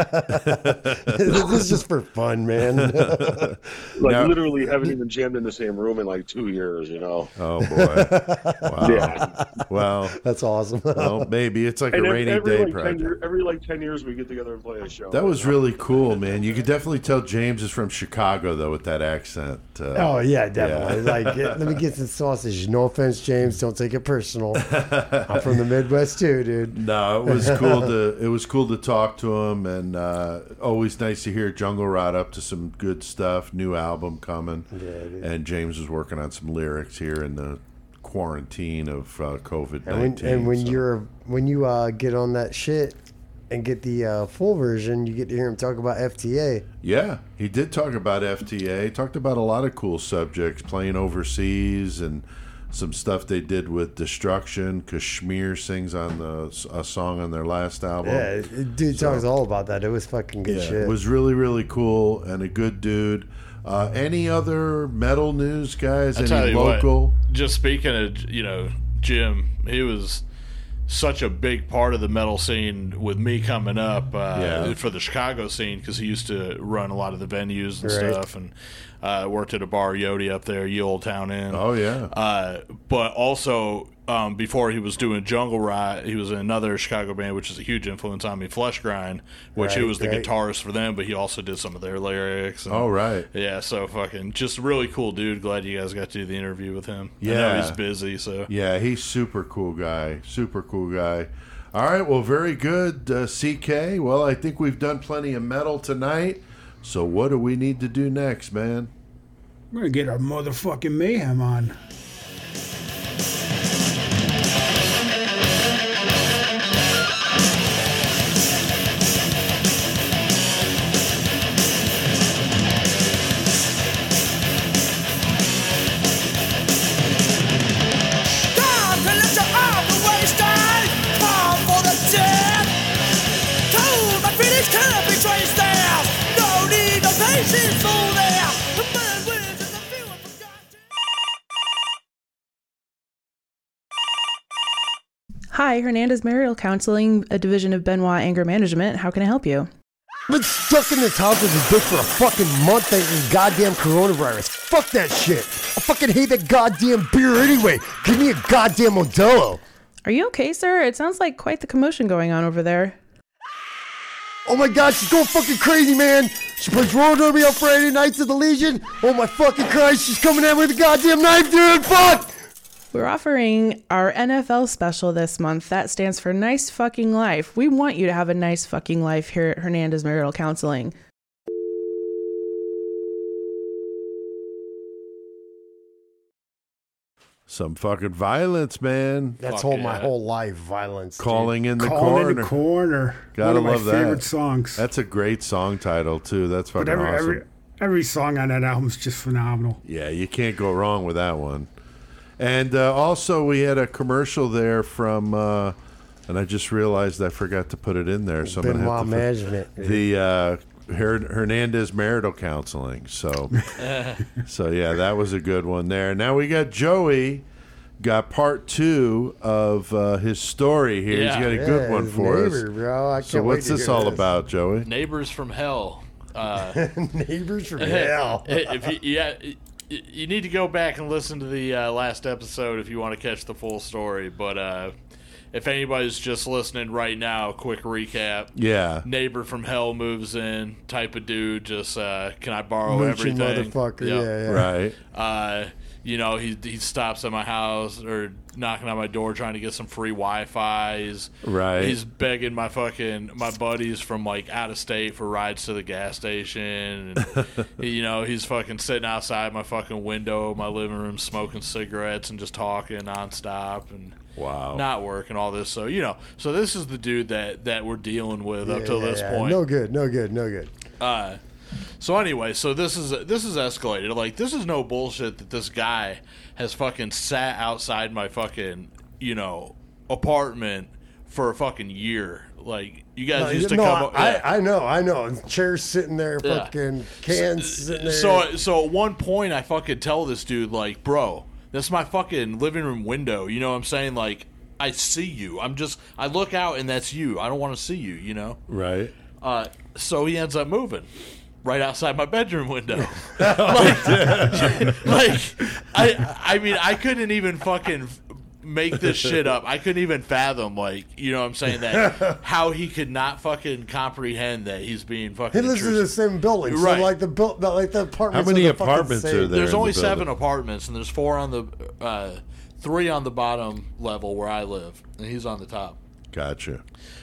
This is just for fun, man. Like Now- literally haven't even jammed in the same room in like two years. You know. oh boy, wow. Yeah. Well, That's awesome. well, maybe it's like And a every, rainy every, day like, ten project. year, every like ten years we get together and play a show. That was really cool, man. You could definitely tell James is from Chicago, though, with that accent. Uh, Oh yeah, definitely. Like, get, let me get some sausage. No offense, James. Don't take it personal. I'm from the Midwest too, dude. No, it was cool to it was cool to talk to him, and uh, always nice to hear Jungle Rot up to some good stuff. New album coming, Yeah, dude. and James was working on some lyrics here in the quarantine of uh, COVID And when, nineteen. and when you're when you uh, get on that shit and get the uh, full version, you get to hear him talk about F T A. yeah, he did talk about F T A. He talked about a lot of cool subjects, playing overseas and some stuff they did with Destruction. Because Schmear sings on the a song on their last album. Yeah, dude talks all about that. It was fucking good Yeah, shit. it was really, really cool and a good dude. Uh, any other metal news, guys? I Any tell you local? what, just speaking of, you know, Jim, he was such a big part of the metal scene with me coming up uh, Yeah. for the Chicago scene because he used to run a lot of the venues and Right. stuff, and uh, worked at a bar, Yodi, up there, Ye Old Town Inn. Oh yeah, Uh, but also, um, before he was doing Jungle Rot, he was in another Chicago band, which is a huge influence on me, Flesh Grind, which he Right, was the right. guitarist for them, but he also did some of their lyrics. And, oh right. yeah, so fucking just really cool dude. Glad you guys got to do the interview with him. I know Yeah. he's busy, so Yeah, he's super cool guy. Super cool guy. All right, well, very good, uh, C K. Well, I think we've done plenty of metal tonight. So what do we need to do next, man? We're gonna get our motherfucking mayhem on. Time to lift your arm the wasted, palm for the dead. Told my finish can't be traced there. No need of patience for there. The man wins and the feeling forgotten. Hi, Hernandez Marital Counseling, a division of Benoit Anger Management. How can I help you? I've been stuck in this house with this bitch for a fucking month thanks to this goddamn coronavirus. Fuck that shit. I fucking hate that goddamn beer anyway. Give me a goddamn Modelo. Are you okay, sir? It sounds like quite the commotion going on over there. Oh my god, she's going fucking crazy, man. She plays roller derby on Friday nights at the Legion. Oh my fucking Christ, she's coming at me with a goddamn knife, dude. Fuck! We're offering our N F L special this month. That stands for Nice Fucking Life. We want you to have a nice fucking life here at Hernandez Marital Counseling. Some fucking violence, man. That's Fuck whole yeah. my whole life, violence. Calling dude. in the Calling corner. in the corner. Gotta One of love my that. favorite songs. That's a great song title too. That's fucking but every, awesome. every every song on that album is just phenomenal. Yeah, you can't go wrong with that one. And uh, also, we had a commercial there from, uh, and I just realized I forgot to put it in there. So I'm gonna Benoit have to Management. the uh, Her- Hernandez Marital Counseling. So, so yeah, that was a good one there. Now we got Joey. Got part two of uh, his story here. Yeah. He's got a Yeah, good one his for neighbor, us. bro. I So can't what's wait to this hear all this. about, Joey? Neighbors from Hell. Uh, Neighbors from hell. if you, yeah, you need to go back and listen to the uh, last episode if you want to catch the full story. But uh, if anybody's just listening right now, quick recap. Yeah. Neighbor from Hell moves in, type of dude, just, uh, can I borrow Mooching everything? motherfucker. Yep. Yeah, yeah. Right. Uh, you know, he he stops at my house or knocking on my door trying to get some free Wi-Fi. He's, Right. He's begging my fucking my buddies from like out of state for rides to the gas station. And, you know, he's fucking sitting outside my fucking window, my living room, smoking cigarettes and just talking nonstop and Wow. not working all this. So you know, so this is the dude that that we're dealing with up Yeah, till yeah, this yeah. point. No good, no good, no good. Uh, so anyway, so this is this is escalated. Like this is no bullshit that this guy has fucking sat outside my fucking you know apartment for a fucking year. Like you guys No, used to no, come. I, yeah. I know, I know. Chairs sitting there, Yeah. fucking cans sitting there. So so at one point I fucking tell this dude like, bro, that's my fucking living room window. You know what I'm saying? Like I see you. I'm just I look out and that's you. I don't want to see you. You know. Right. Uh, so he ends up moving right outside my bedroom window. like, like, I, I mean, I couldn't even fucking make this shit up. I couldn't even fathom, like, you know what I'm saying, that how he could not fucking comprehend that he's being fucking he lives in the intrusive. same building, Right. so like the build, like the apartments. How many are the fucking apartments same. are there? There's in only the seven building? apartments, and there's four on the, uh, three on the bottom level where I live, and he's on the top. Gotcha.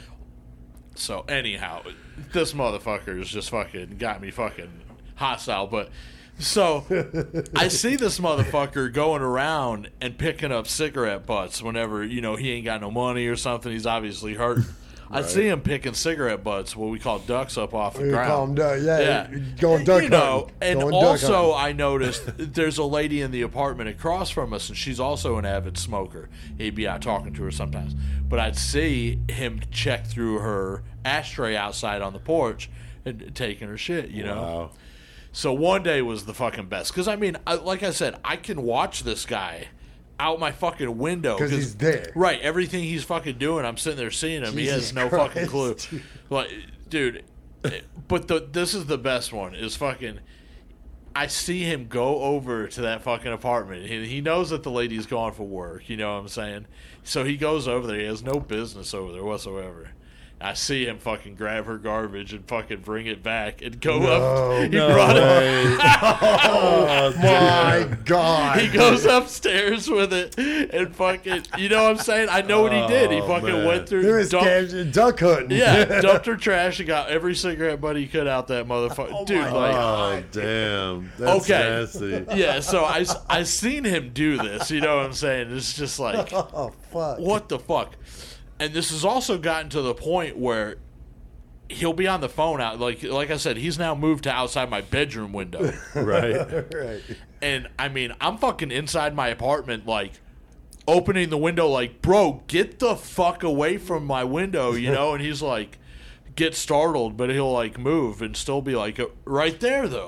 So anyhow, this motherfucker has just fucking got me fucking hostile. But so I see this motherfucker going around and picking up cigarette butts whenever you know he ain't got no money or something. He's obviously hurt. I see him picking cigarette butts, what we call ducks, up off the We ground. call 'em duck- yeah, yeah. going duck you know, hunting. and Going duck also hunting. I noticed there's a lady in the apartment across from us, and she's also an avid smoker. He'd be out talking to her sometimes, but I'd see him check through her ashtray outside on the porch and taking her shit. You know. Wow. So one day was the fucking best because I mean, I, like I said, I can watch this guy out my fucking window 'Cause he's there. Right, everything he's fucking doing, I'm sitting there seeing him. he Jesus has no Christ. fucking clue. Like, dude, but the this is the best one. Is fucking. I see him go over to that fucking apartment. He, he knows that the lady's gone for work. You know what I'm saying? So he goes over there. He has no business over there whatsoever. I see him fucking grab her garbage and fucking bring it back and go No, up. He no brought way. it. Oh my god! He goes upstairs with it and fucking. You know what I'm saying? I know what he did. He Oh, fucking man. went through. There was dumped- scavenging, duck hunting. yeah, dumped her trash and got every cigarette butt he could out that motherfucker. Oh Dude, my like. Oh, damn. That's Okay. nasty. Yeah, so I, I seen him do this. You know what I'm saying? It's just like, Oh fuck! what the fuck? And this has also gotten to the point where he'll be on the phone out. Like like I said, he's now moved to outside my bedroom window. Right. Right. And I mean, I'm fucking inside my apartment, like opening the window, like, bro, get the fuck away from my window, you know? And he's like, get startled, but he'll like move and still be like, right there though.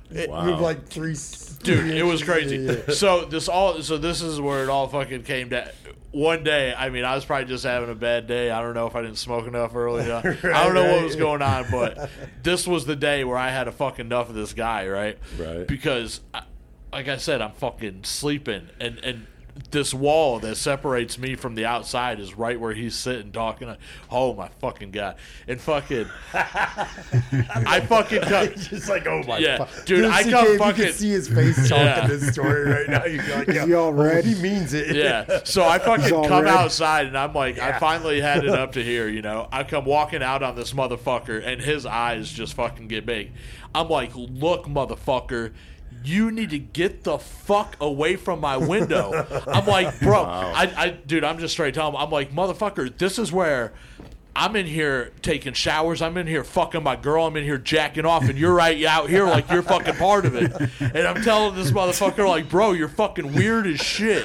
It Wow. moved like three. Dude, it was crazy. So this all so this is where it all fucking came down. One day, I mean, I was probably just having a bad day. I don't know if I didn't smoke enough early. right, I don't know right. what was going on, but this was the day where I had a fucking enough of this guy, right? Right. Because, I, like I said, I'm fucking sleeping, and and this wall that separates me from the outside is right where he's sitting talking. Oh my fucking god! And fucking, I fucking come, just like, oh my yeah, fuck. dude, I come you fucking. can see his face talking Yeah. this story right now. You're like, Is yeah, he all red? oh, he means it. Yeah. So I He's fucking all come red. outside and I'm like, I Yeah. finally had it up to here, you know. I come walking out on this motherfucker and his eyes just fucking get big. I'm like, look, motherfucker. You need to get the fuck away from my window. I'm like, bro, Wow. I, I, dude, I'm just straight telling him. I'm like, motherfucker, this is where I'm in here taking showers. I'm in here fucking my girl. I'm in here jacking off, and you're right out here like you're fucking part of it. And I'm telling this motherfucker, like, bro, you're fucking weird as shit.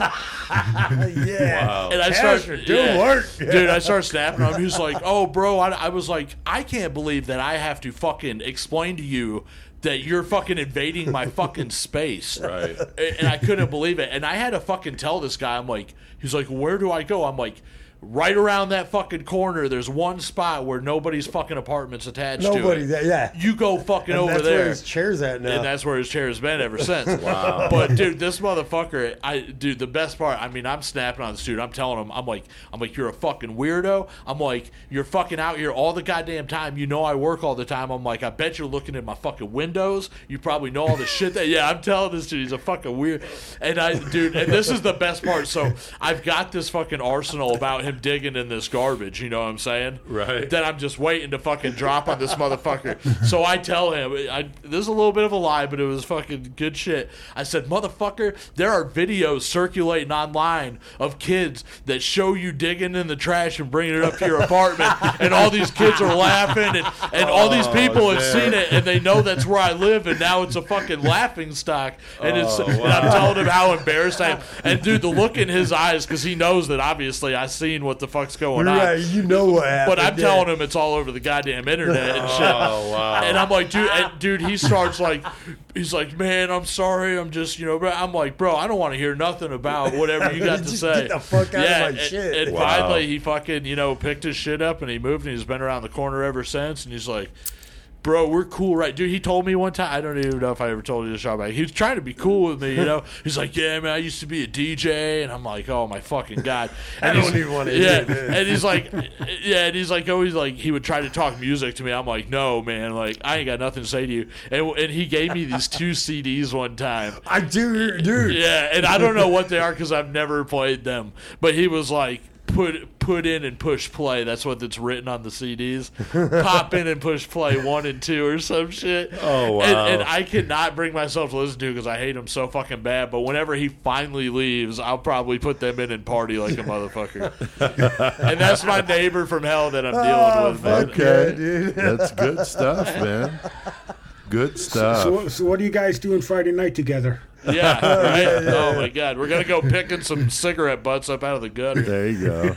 yeah. Wow. And I Cash start, or do work. dude. I start snapping on him. He's like, "Oh, bro," I, I was like, "I can't believe that I have to fucking explain to you that you're fucking invading my fucking space." Right. And I couldn't believe it. And I had to fucking tell this guy. I'm like, he's like, "Where do I go?" I'm like, right around that fucking corner, there's one spot where nobody's fucking apartment's attached Nobody, to it. that, yeah. You go fucking And over that's there. where his chair's at now. And that's where his chair has been ever since. Wow. But dude, this motherfucker, I dude, the best part, I mean, I'm snapping on this dude. I'm telling him, I'm like, I'm like, you're a fucking weirdo. I'm like, you're fucking out here all the goddamn time. You know I work all the time. I'm like, I bet you're looking at my fucking windows. You probably know all the shit that yeah, I'm telling this dude, he's a fucking weird. And I dude, and this is the best part. So I've got this fucking arsenal about him digging in this garbage, you know what I'm saying? Right. Then I'm just waiting to fucking drop on this motherfucker. So I tell him, I, this is a little bit of a lie, but it was fucking good shit. I said, motherfucker, there are videos circulating online of kids that show you digging in the trash and bringing it up to your apartment, and all these kids are laughing, and, and all these people have damn. seen it, and they know that's where I live, and now it's a fucking laughing stock. And it's Oh, and wow. I'm telling him how embarrassed I am. And dude, the look in his eyes, because he knows that obviously I've seen what the fuck's going on. Right, you know what happened. But I'm telling him it's all over the goddamn internet and shit. Oh, wow. And I'm like, dude, and dude, he starts like, he's like, man, I'm sorry, I'm just, you know, bro. I'm like, bro, I don't want to hear nothing about whatever you got to Just say. get the fuck out of yeah, my and, shit. And Wow. finally, he fucking, you know, picked his shit up and he moved and he's been around the corner ever since. And he's like, bro, we're cool, right? Dude, he told me one time, I don't even know if I ever told you this, about he was trying to be cool with me, you know? He's like, yeah, man, I used to be a D J. And I'm like, oh, my fucking God. And I he's- don't even want to Yeah, hear this. and he's like, yeah, and he's like, always like, he would try to talk music to me. I'm like, no, man, like, I ain't got nothing to say to you. And, and he gave me these two C Ds one time. I do, dude. Yeah, and I don't know what they are because I've never played them. But he was like, put put in and push play. That's what it's written on the C Ds. Pop in and push play one and two or some shit. Oh, wow. And, and I cannot bring myself to listen to because I hate him so fucking bad. But whenever he finally leaves, I'll probably put them in and party like a motherfucker. And that's my neighbor from hell that I'm dealing Oh, with, man. fuck yeah, Okay. dude. That's good stuff, man. Good stuff. So, so what are you guys doing Friday night together? Yeah, right? Oh my God, we're gonna go picking some cigarette butts up out of the gutter. There you go.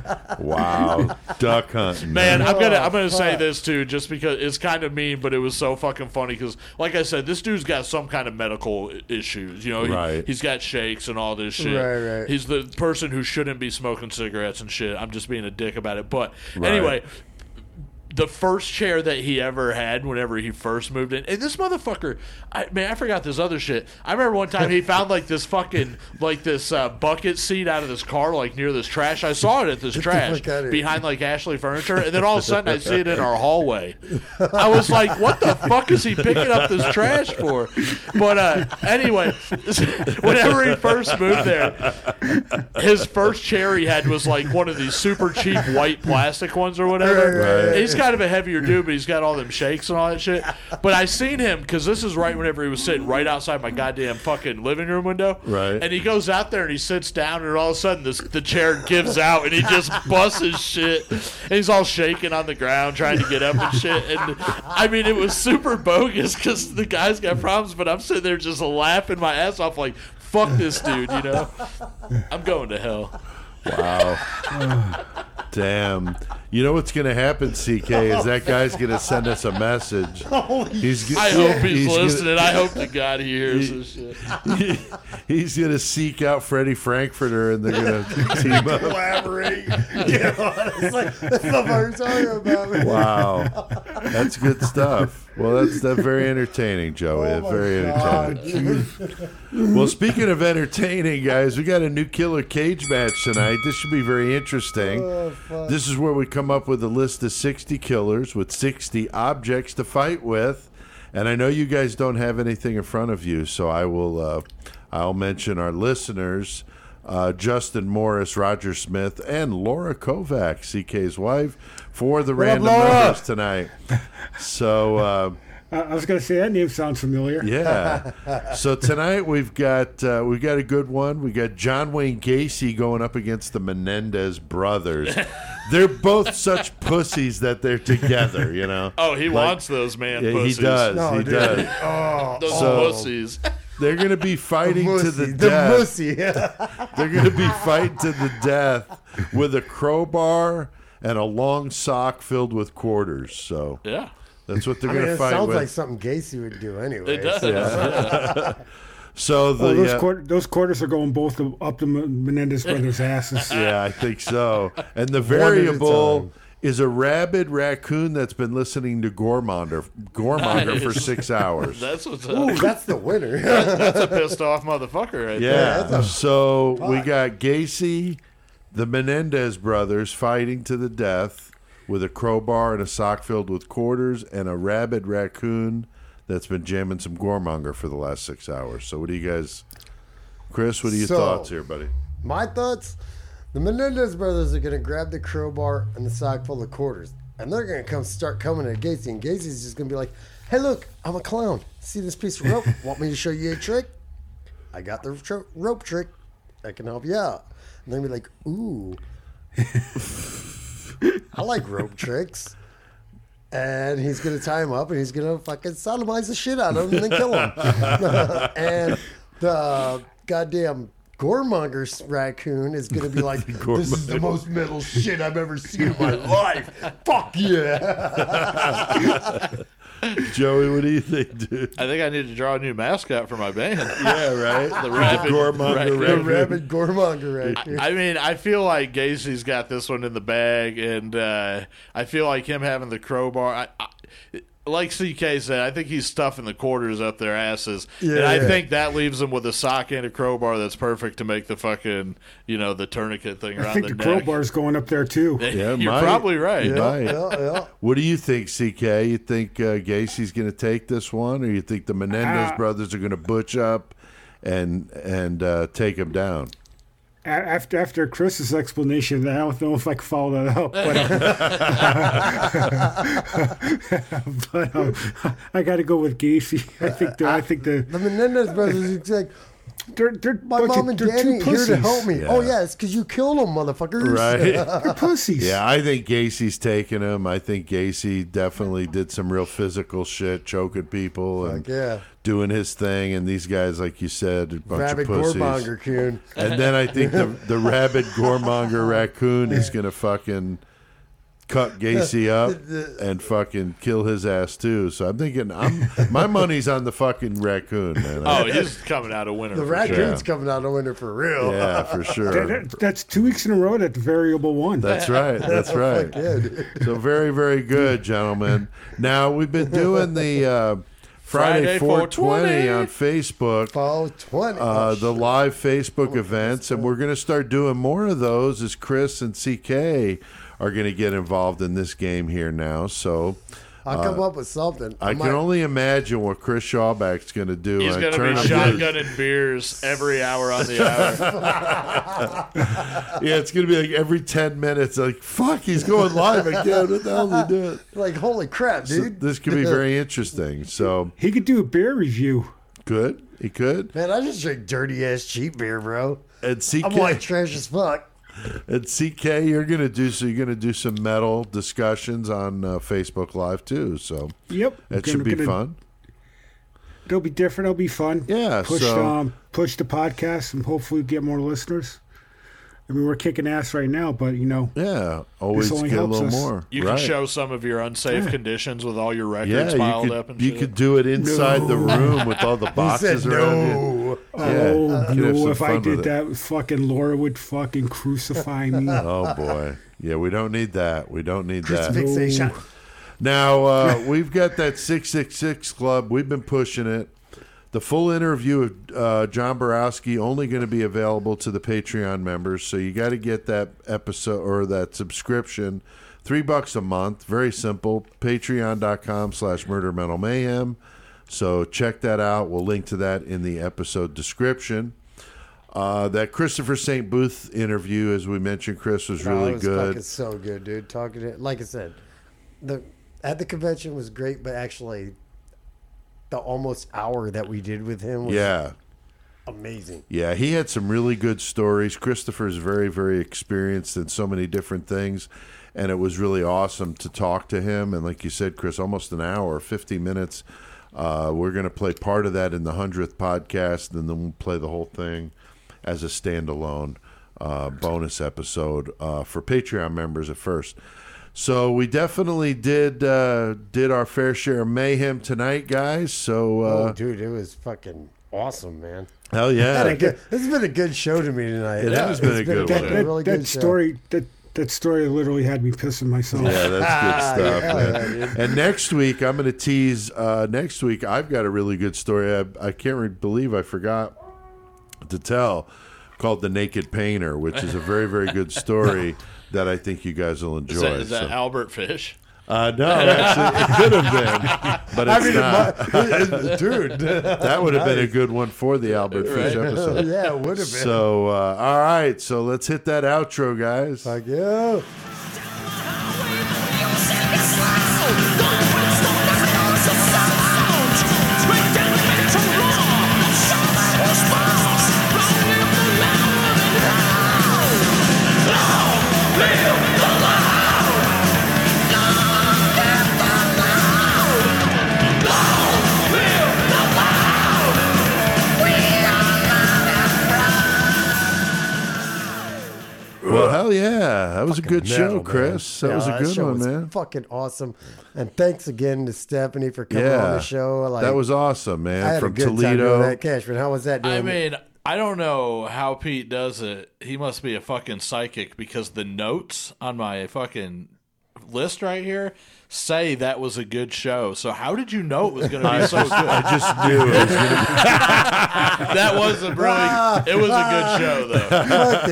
Wow. Duck hunting. Man, I'm gonna I'm gonna Oh, say fuck. this too, just because it's kind of mean, but it was so fucking funny. Because, like I said, this dude's got some kind of medical i- issues. You know, he, Right. he's got shakes and all this shit. Right, right. He's the person who shouldn't be smoking cigarettes and shit. I'm just being a dick about it. But Right. anyway. The first chair that he ever had whenever he first moved in, and this motherfucker, I man, I forgot this other shit. I remember one time he found like this fucking like this uh, bucket seat out of this car, like near this trash. I saw it at this trash fuck outta here. behind like Ashley Furniture, and then all of a sudden I see it in our hallway. I was like, "What the fuck is he picking up this trash for?" But uh, anyway, whenever he first moved there, his first chair he had was like one of these super cheap white plastic ones or whatever. Right, right. He's kind of a heavier dude, but he's got all them shakes and all that shit. But I seen him because this is right whenever he was sitting right outside my goddamn fucking living room window. Right. And he goes out there and he sits down, and all of a sudden this, the chair gives out, and he just busts his shit. And he's all shaking on the ground trying to get up and shit. And I mean, it was super bogus because the guy's got problems, but I'm sitting there just laughing my ass off, like, fuck this dude, you know? I'm going to hell. Wow. Damn. You know what's going to happen, C K, is that guy's going to send us a message. He's g- I hope he's, he's listening. Gonna, I hope to God he hears this shit. He, he's going to seek out Freddie Frankfurter, and they're going to team up. Collaborate. Yeah, it's like that's what we're talking about. Man. Wow, that's good stuff. Well, that's that's very entertaining, Joey. Oh That's very God, entertaining. Well, speaking of entertaining, guys, we got a new killer cage match tonight. This should be very interesting. Oh, This is where we come up with a list of sixty killers with sixty objects to fight with. And I know you guys don't have anything in front of you, so I will. Uh, I'll mention our listeners. Uh, Justin Morris, Roger Smith, and Laura Kovac, C K's wife, for the What up, random Laura? numbers tonight. So, uh, I I was going to say that name sounds familiar. yeah. So tonight we've got uh, we've got a good one. We got John Wayne Gacy going up against the Menendez brothers. They're both such pussies that they're together. You know. Oh, he Like, wants those man yeah, pussies. he does. No, he dude. does. Oh, Those So- pussies. They're going to be fighting to the the death. mussy. They're going to be fighting to the death with a crowbar and a long sock filled with quarters. So Yeah. that's what they're I going mean, to it fight sounds with. like something Gacy would do anyway. It does. so- Yeah. So the Oh, those, uh, quar- those quarters are going both the- up the Menendez brothers' asses. yeah, I think so. And the a variable time. is a rabid raccoon that's been listening to Gormonger, Gormonger for Nice. six hours. That's what's Ooh, up. that's the winner. That's a pissed off motherfucker right there. Yeah. So we got Gacy, the Menendez brothers fighting to the death with a crowbar and a sock filled with quarters and a rabid raccoon that's been jamming some Gormonger for the last six hours. So what do you guys, Chris, what are your So- thoughts here, buddy? My thoughts: the Menendez brothers are going to grab the crowbar and the sock full of quarters, and they're going to come start coming at Gacy, and Gacy's just going to be like, "Hey, look, I'm a clown. See this piece of rope? Want me to show you a trick? I got the tro- rope trick. I can help you out." And they're going to be like, "Ooh, I like rope tricks." And he's going to tie him up, and he's going to fucking sodomize the shit out of him and then kill him. And the goddamn Gormonger raccoon is going to be like, "This is the most metal shit I've ever seen in my life. Fuck yeah." Joey, what do you think, dude? I think I need to draw a new mascot for my band. Yeah, right? The rabid Gormonger raccoon. The raccoon. rabid Gormonger raccoon. I mean, I feel like Gacy's got this one in the bag, and uh, I feel like him having the crowbar. I, I, like C K said, I think he's stuffing the quarters up their asses, Yeah, and I yeah. think that leaves them with a sock and a crowbar that's perfect to make the fucking, you know, the tourniquet thing around I think the, the neck. crowbar's going up there too. Yeah, You're might. probably right. Yeah. Right. Yeah, yeah. What do you think, C K? You think uh, Gacy's going to take this one, or you think the Menendez Uh, brothers are going to butch up and and uh, take him down? A- After after Chris's explanation, I don't know if I can follow that up, but, um, but um, I got to go with Gacy. I think the, I think the The Menendez brothers is like, they're they're "My bunch mom of- and they're daddy two here to pussies. help me." Yeah. Oh, yeah, it's because you killed them, motherfuckers. Right. They're pussies. Yeah, I think Gacy's taking him. I think Gacy definitely did some real physical shit, choking people and Fuck yeah. doing his thing. And these guys, like you said, a bunch Rabid of pussies. Gormonger coon. And then I think the the rabid Gormonger raccoon is gonna fucking cut Gacy up and fucking kill his ass too. So I'm thinking, I'm my money's on the fucking raccoon, man. Oh, he's coming out a winner. The for raccoon's sure. coming out a winner for real. Yeah, for sure. That- that- that's two weeks in a row that the variable won. That's right. That's right. Fuck yeah, dude. So very, very good, gentlemen. Now we've been doing the uh, Friday Friday four twenty four twenty on Facebook. four twenty. Uh, the live Facebook events, and we're going to start doing more of those as Chris and C K are going to get involved in this game here now. So I'll come up with something. I might- can only imagine what Chris Shawback's going to do. He's I going to turn be him loose. shotgunning beers every hour on the hour. Yeah, it's going to be like every ten minutes. Like, fuck, he's going live again. What the hell is he doing? Like, holy crap, So dude. this could be very interesting. So He could do a beer review. good. He could. Man, I just drink dirty ass cheap beer, bro. And C I'm white K, trash as fuck. and C K, you're gonna do so. You're gonna do some metal discussions on uh, Facebook Live too. So Yep. that Gonna- should be gonna- fun. It'll be different. It'll be fun. Yeah, Push so- um push the podcast and hopefully get more listeners. I mean, we're kicking ass right now, but you know, yeah, always only get a helps little us. more. You right. can show some of your unsafe Yeah. conditions with all your records Yeah, piled you could, up and you shit. could do it inside No. the room with all the boxes said around no. you. oh Yeah, you could have no, some if I fun did with it. that, fucking Laura would fucking crucify me. Oh boy, yeah, we don't need that. We don't need that. Fixation. Now, uh, we've got that six six six Club. We've been pushing it. The full interview of uh, John Borowski only going to be available to the Patreon members, so you got to get that episode or that subscription. Three bucks a month. Very simple. Patreon.com slash Murder Metal Mayhem. So check that out. We'll link to that in the episode description. Uh, that Christopher Saint Booth interview, as we mentioned, Chris, was No, really it was good. fucking so good, dude. Talking to, like I said, the at the convention was great, but actually, the almost hour that we did with him was Yeah. amazing. Yeah, he had some really good stories. Christopher's very, very experienced in so many different things, and it was really awesome to talk to him. And like you said, Chris, almost an hour, fifty minutes. Uh, we're going to play part of that in the hundredth podcast, and then we'll play the whole thing as a standalone uh, bonus episode uh, for Patreon members at first. So we definitely did uh, did our fair share of mayhem tonight, guys. So uh, Oh, dude, it was fucking awesome, man. hell yeah, Had a good- this has been a good show to me tonight. It has been It's a good fucking one. that, really that good show. story, that that story, literally had me pissing myself. Yeah, that's good stuff, Yeah, man. yeah, dude. And next week, I'm going to tease. Uh, next week, I've got a really good story. I, I can't re- believe I forgot to tell, called "The Naked Painter," which is a very, very good story that I think you guys will enjoy. Is that, is that So- Albert Fish? Uh, no, actually, it could have been, but I it's mean, not. my- dude, That would have been a good one for the Albert Fish Right. episode. yeah, it would have been. So, uh, all right, so let's hit that outro, guys. Fuck yeah. Well, hell yeah, that was a good Metal, show, man. Chris. That Yeah, was a good show one, was man. Fucking awesome. And thanks again to Stephanie for coming Yeah, on the show. Like, that was awesome, man. I had From a good time Toledo. doing that. Cashman, how was that doing? I mean, I don't know how Pete does it. He must be a fucking psychic because the notes on my fucking list right here say that was a good show. So how did you know it was going to be I so just, good? I just knew it was going to That was a really. It was a good show, though. Fuck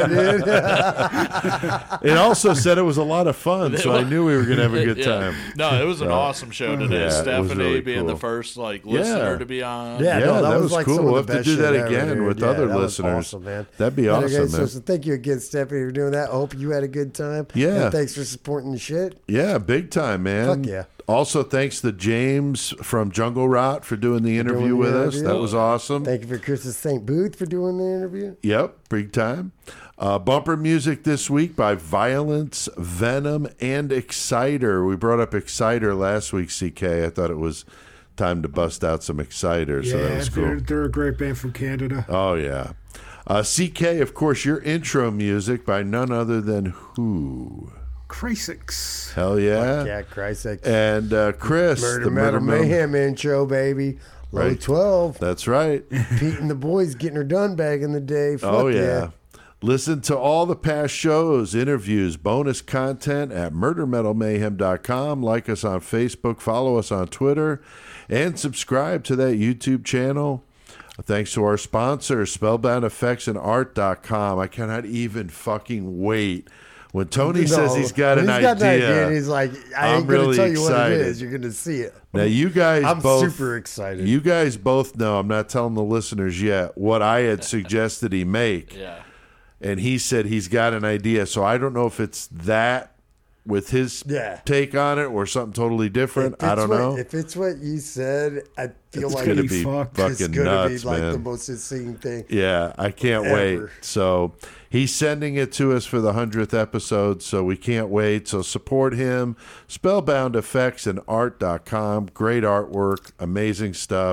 yeah, dude. It also said it was a lot of fun, so I knew we were going to have a good Yeah. time. No, it was an So, awesome show today. yeah, it was Stephanie really being the cool. first like Yeah. listener to be on. Yeah, Yeah, no, that, that was, was like cool. some of We'll the have to best do that shit ever, again dude. with Yeah, other that was listeners. awesome, man. That'd be Okay, awesome, so, man. so thank you again, Stephanie, for doing that. I hope you had a good time. Yeah. And thanks for supporting the shit. Yeah, big time, man. Fuck yeah. Also, thanks to James from Jungle Rot for doing the interview doing the with us. interview. That was awesome. Thank you for Chris's Saint Booth for doing the interview. Yep, big time. Uh, bumper music this week by Violence, Venom, and Exciter. We brought up Exciter last week, C K. I thought it was time to bust out some Exciter, so that Yeah, was they're, cool. they're a great band from Canada. Oh, yeah. Uh, C K, of course, your intro music by none other than who? Crisix. Hell yeah. Yeah, Christ. And uh, Chris, Murder the Metal Murder Mayhem intro, baby. Low Right. twelve. That's right. Pete and the boys getting her done back in the day. Fuck Oh, yeah. yeah. Listen to all the past shows, interviews, bonus content at murder metal mayhem dot com. Like us on Facebook, follow us on Twitter, and subscribe to that YouTube channel. Thanks to our sponsor, spellbound effects and art dot com. I cannot even fucking wait. When Tony No, says he's got when an he's got idea, an idea, and he's like, I I'm ain't going really to tell you what excited. it is. You're going to see it. Now you guys I'm both super excited. You guys both know, I'm not telling the listeners yet, what I had suggested he make. Yeah. And he said he's got an idea. So I don't know if it's that with his Yeah. take on it or something totally different. If I it's don't what- know. If it's what you said, I feel It's like gonna Holy be fuck. it's fucking going to nuts, be like man. the most insane thing. Yeah, I can't Ever. wait. So he's sending it to us for the hundredth episode, so we can't wait. So support him. Spellbound Effects and Art dot com. Great artwork, amazing stuff.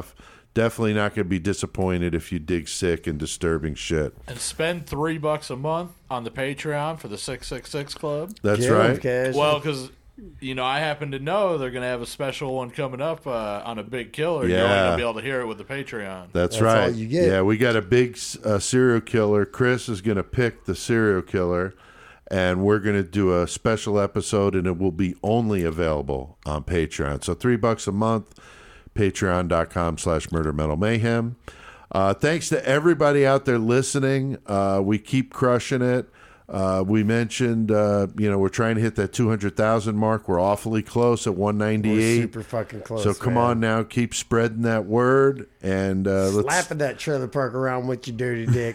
definitely not going to be disappointed if you dig sick and disturbing shit. And spend three bucks a month on the Patreon for the six six six Club. That's Get right. Cash. Well, because, you know, I happen to know they're going to have a special one coming up uh, on a big killer. Yeah. You're only going to be able to hear it with the Patreon. That's, That's right. all you get. Yeah, we got a big uh, serial killer. Chris is going to pick the serial killer, and we're going to do a special episode, and it will be only available on Patreon. So three bucks a month, patreon.com slash murder metal mayhem. Uh, thanks to everybody out there listening. Uh, we keep crushing it. Uh, we mentioned, uh, you know, we're trying to hit that two hundred thousand mark. We're awfully close at one ninety-eight. We're super fucking close. So come man. on now, keep spreading that word. And uh, let's slapping that trailer park around with your dirty dick.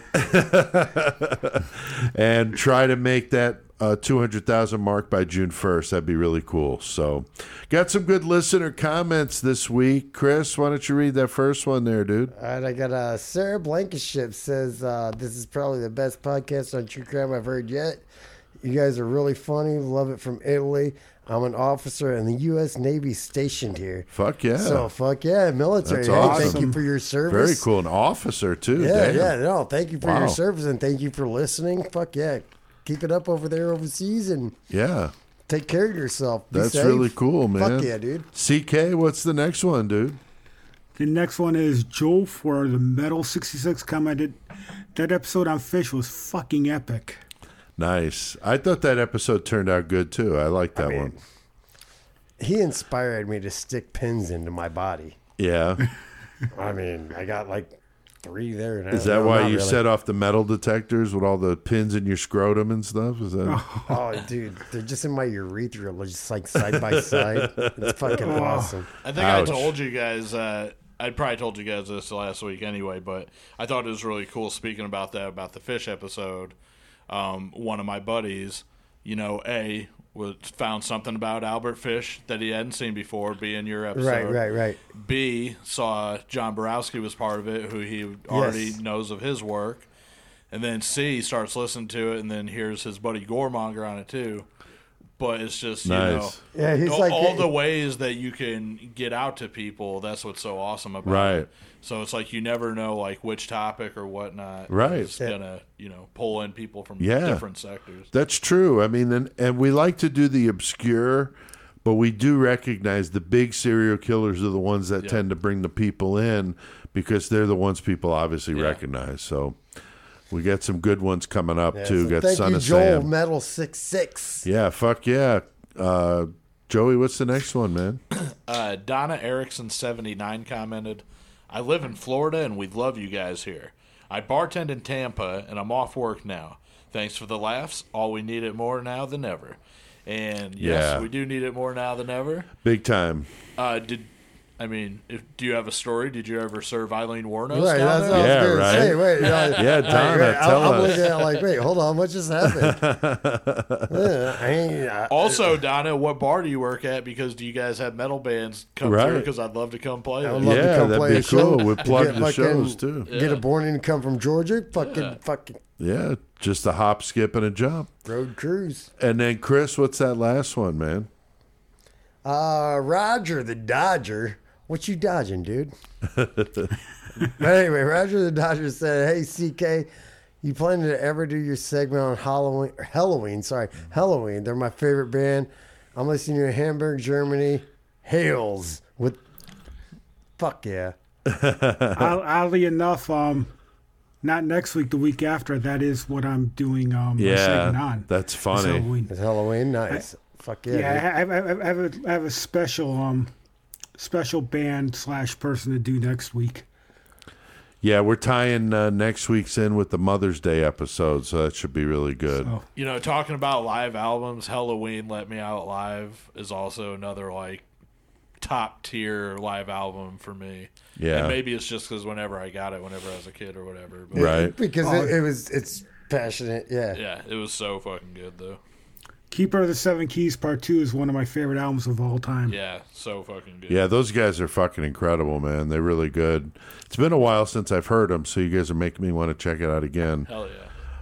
and try to make that uh, two hundred thousand mark by June first. That'd be really cool. So got some good listener comments this week. Chris, why don't you read that first one there, dude? All right, I got uh, Sarah Blankenship says, uh, this is probably the best podcast on true crime I've heard yet. You guys are really funny. Love it from Italy. I'm an officer in the U S Navy stationed here. Fuck yeah. So, fuck yeah, military. That's Hey, awesome. thank you for your service. Very cool. An officer, too. Yeah, Damn. yeah, no, thank you for Wow. your service and thank you for listening. Fuck yeah. Keep it up over there overseas and Yeah. take care of yourself. Be That's safe. really cool, man. Fuck yeah, dude. C K, what's the next one, dude? The next one is Joe for the Metal sixty-six commented, that episode on Fish was fucking epic. Nice. I thought that episode turned out good, too. I like that I mean, one. He inspired me to stick pins into my body. Yeah. I mean, I got like three there now. Is that No, why not you really. set off the metal detectors with all the pins in your scrotum and stuff? Is that? Oh, dude, they're just in my urethra, just like side by side. It's fucking awesome. I think Ouch. I told you guys, uh, I probably told you guys this last week anyway, but I thought it was really cool speaking about that, about the Fish episode. Um, one of my buddies, you know, A, was found something about Albert Fish that he hadn't seen before, B, in your episode. Right, right, right. B, saw John Borowski was part of it, who he already Yes. knows of his work. And then C, starts listening to it, and then hears his buddy Goremonger on it too. But it's just, you Nice. know, Yeah, he's all, like- all the ways that you can get out to people, that's what's so awesome about Right. it. So it's like you never know like which topic or whatnot Right. is going to, you know, pull in people from Yeah. different sectors. That's true. I mean, and, and we like to do the obscure, but we do recognize the big serial killers are the ones that Yeah. tend to bring the people in because they're the ones people obviously Yeah. recognize. So we got some good ones coming up Yeah, too. so got thank Son you, of Joel Sam. Metal six six. Yeah, fuck yeah. Uh, Joey, what's the next one, man? Uh, Donna Erickson seventy-nine commented, I live in Florida and we love you guys here. I bartend in Tampa and I'm off work now. Thanks for the laughs. All we need it more now than ever. And yes, Yeah. we do need it more now than ever. Big time. Uh, did I mean, if, do you have a story? Did you ever serve Eileen Warnos Right, down that's there? what Yeah, I was going right. to say. Wait, you know, Yeah, like, Donna, wait, tell I'm, I'm us. looking at it like, wait, hold on, what just happened? Yeah, I ain't, I, Also, Donna, what bar do you work at? Because do you guys have metal bands come Right. through? Because I'd love to come play. I would there. love Yeah, to come that'd play be a show. cool. We'd plug Get the fucking- shows, too. Get a born in come from Georgia. Fucking, fucking Yeah, just a hop, skip, and a jump. road cruise. And then, Chris, what's that last one, man? Uh, Roger the Dodger. What you dodging, dude? But anyway, Roger the Dodger said, "Hey, C K, you planning to ever do your segment on Halloween? Or Halloween, sorry, Halloween. They're my favorite band. I'm listening to Hamburg, Germany. Hails with fuck yeah." Odd- Oddly enough, um, not next week, the week after. That is what I'm doing. Um, my segment Yeah, on. that's It's funny. Halloween. It's Halloween, nice. fuck yeah. Yeah, dude. I, have, I, have, I, have a, I have a special um, special band slash person to do next week. Yeah, we're tying uh, next week's in with the Mother's Day episode, so that should be really good. So, You know, talking about live albums, Halloween Let Me Out Live is also another, like, top tier live album for me. Yeah. And maybe it's just because whenever I got it, whenever I was a kid or whatever. But Right. Because Oh. it, it was, it's passionate. Yeah. Yeah, it was so fucking good, though. Keeper of the Seven Keys Part Two is one of my favorite albums of all time. Yeah, so fucking good. Yeah, those guys are fucking incredible, man. They're really good. It's been a while since I've heard them, so you guys are making me want to check it out again. Hell yeah.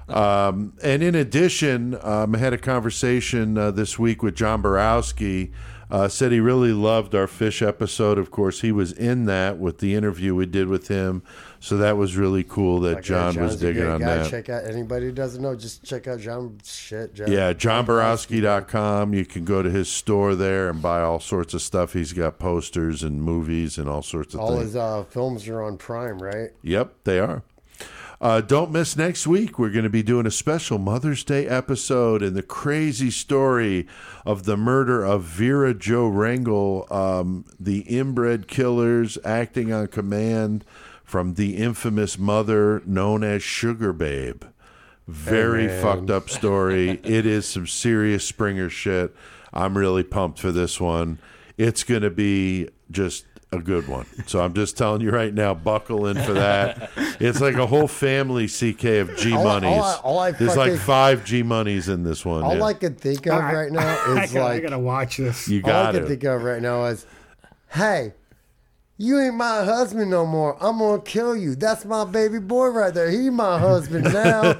Um, and in addition, um, I had a conversation uh, this week with John Borowski. Uh, said he really loved our fish episode. Of course, he was in that with the interview we did with him. So that was really cool that Like, John yeah, was John's a digging great on guy. that. Check out anybody who doesn't know. Just check out John shit. John, Yeah, john borowski dot com. You can go to his store there and buy all sorts of stuff. He's got posters and movies and all sorts of All things. his uh, films are on Prime, right? Yep, they are. Uh, don't miss next week. We're going to be doing a special Mother's Day episode and the crazy story of the murder of Vera Jo Rangel, um, the inbred killers acting on command from the infamous mother known as Sugar Babe. Very Hey, man. fucked up story. It is some serious Springer shit. I'm really pumped for this one. It's going to be just a good one. So I'm just telling you right now, buckle in for that. It's like a whole family C K of G All I- monies. all I- all I There's like fucking- five G monies in this one. All yeah. I can think of I- right now I is gotta, I like gotta watch this. You all I got can it. think of right now is, hey, you ain't my husband no more. I'm gonna kill you. That's my baby boy right there. He my husband now.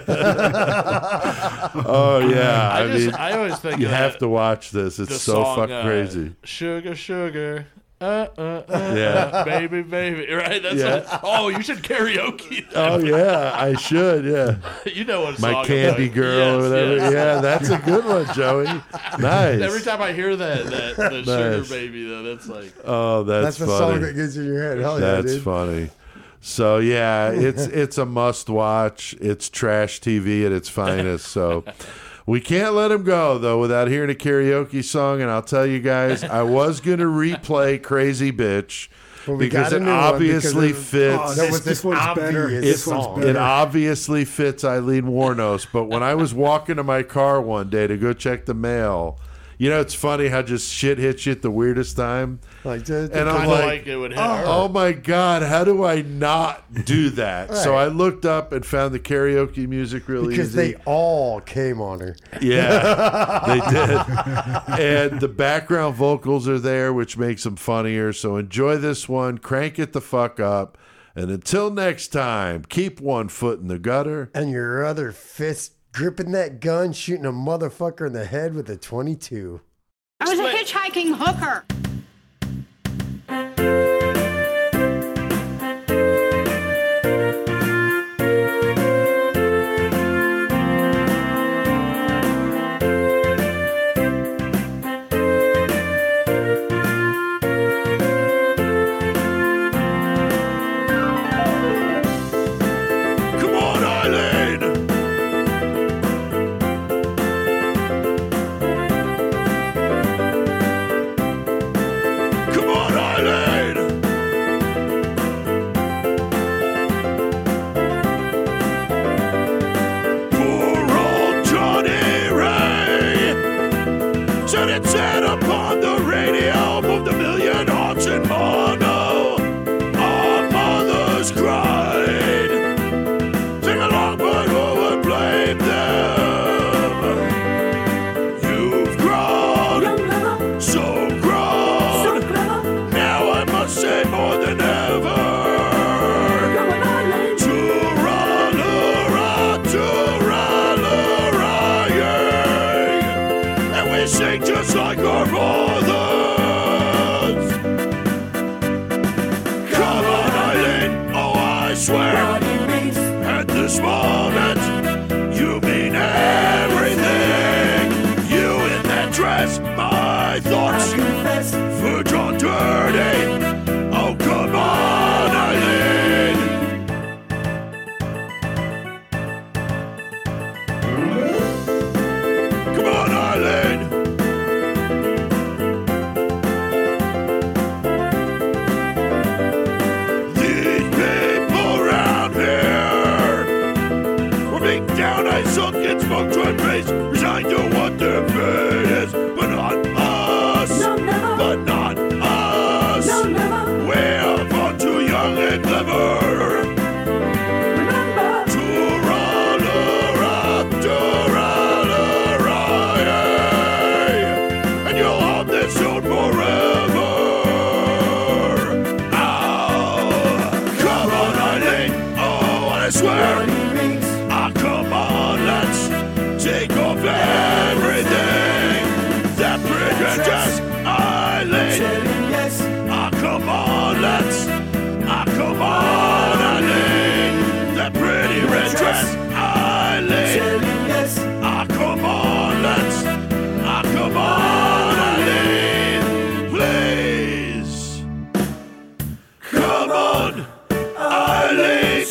Oh yeah, I I, just- mean, I always think you of have that- to watch this. It's The so song, fucking uh, crazy. Sugar, sugar. Uh, uh, uh, Yeah. uh, baby, baby. Right? That's Yeah. what- oh, you should karaoke that. Oh yeah, I should. Yeah, You know what my song I'm candy talking- girl Yes, or whatever. yes. Yeah, that's a good one, Joey. Nice. Every time I hear that, that the Nice. sugar baby, though, that's like. Oh, that's, That's the funny. song that gets in your head. Hell yeah, That's dude. funny. So yeah, it's it's a must watch. It's trash T V at its finest. So we can't let him go though without hearing a karaoke song. And I'll tell you guys, I was gonna replay "Crazy Bitch" But we because got a it new one obviously because of- fits. Oh, That this, was this an one's better. obvious This song. one's It better. obviously fits Eileen Warnos, but when I was walking to my car one day to go check the mail, you know, it's funny how just shit hits you at the weirdest time. Like, just, And I'm Kinda like, like it would hit oh, her. oh my God, how do I not do that? So Right. I looked up and found the karaoke music really because easy. they all came on her. Yeah, they did. And the background vocals are there, which makes them funnier. So enjoy this one. Crank it the fuck up. And until next time, keep one foot in the gutter. And your other fist gripping that gun, shooting a motherfucker in the head with a twenty-two. I was a hitchhiking hooker. Come on, Eileen. Come on, Eileen. Poor old Johnny Ray said it said upon the radio, moved a million hearts in mono. Our mothers cried. Sing along, but who would blame them? You've grown, so grown. Now I must say more than ever. To-ra-la-ra, to-ra-la-ra, yeah. And we sing just like our mothers. Come on, Eileen, oh I swear. At this moment, you mean everything. You in that dress, my thoughts for John Dirty. Oh, come on, Eileen. Come on, Eileen. These people around here were being down, I sunk in smoke, tried face, resigned to what their fate is, but not us, but not us. We're far too young and clever. To-ra-la-ra, to-ra-la-ra, yeah. And you'll haunt this zone forever. Ow. Come on, Eileen. Oh, I swear. Ah, come on.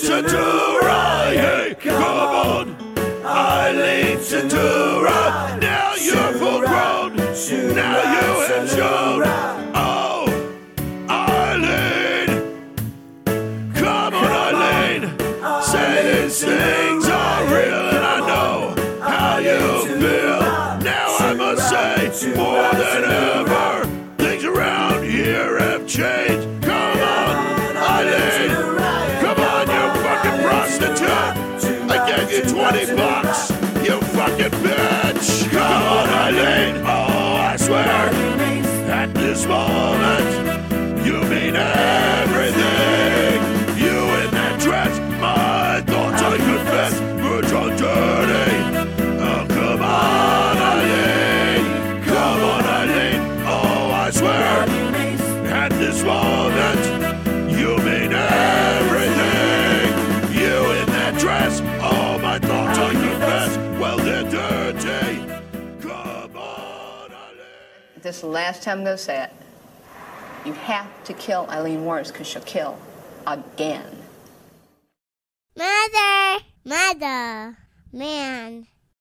Centura, hey, come on. Eileen Centura, now you're full grown. Now you have shown. Oh, Eileen. Come on, Eileen. Say these things are real, and I know how you feel. Now I must say, more than ever, things around here have changed. Come on, Eileen. Come on, you fucking prostitute. I gave you twenty bucks, you fucking bitch. Come on, Eileen. Oh, I swear, at this moment, you mean everything. You in that dress, my thoughts I confess were drawn dirty. Oh, come on, Eileen. Come on, Eileen. Oh, I swear, at this moment, you mean everything. You in that dress, oh, my thoughts I confess, well, they're dirty. Come on, Eileen. This is the last time I'm going to say it. You have to kill Eileen Wuornos because she'll kill again. Mother, mother, man.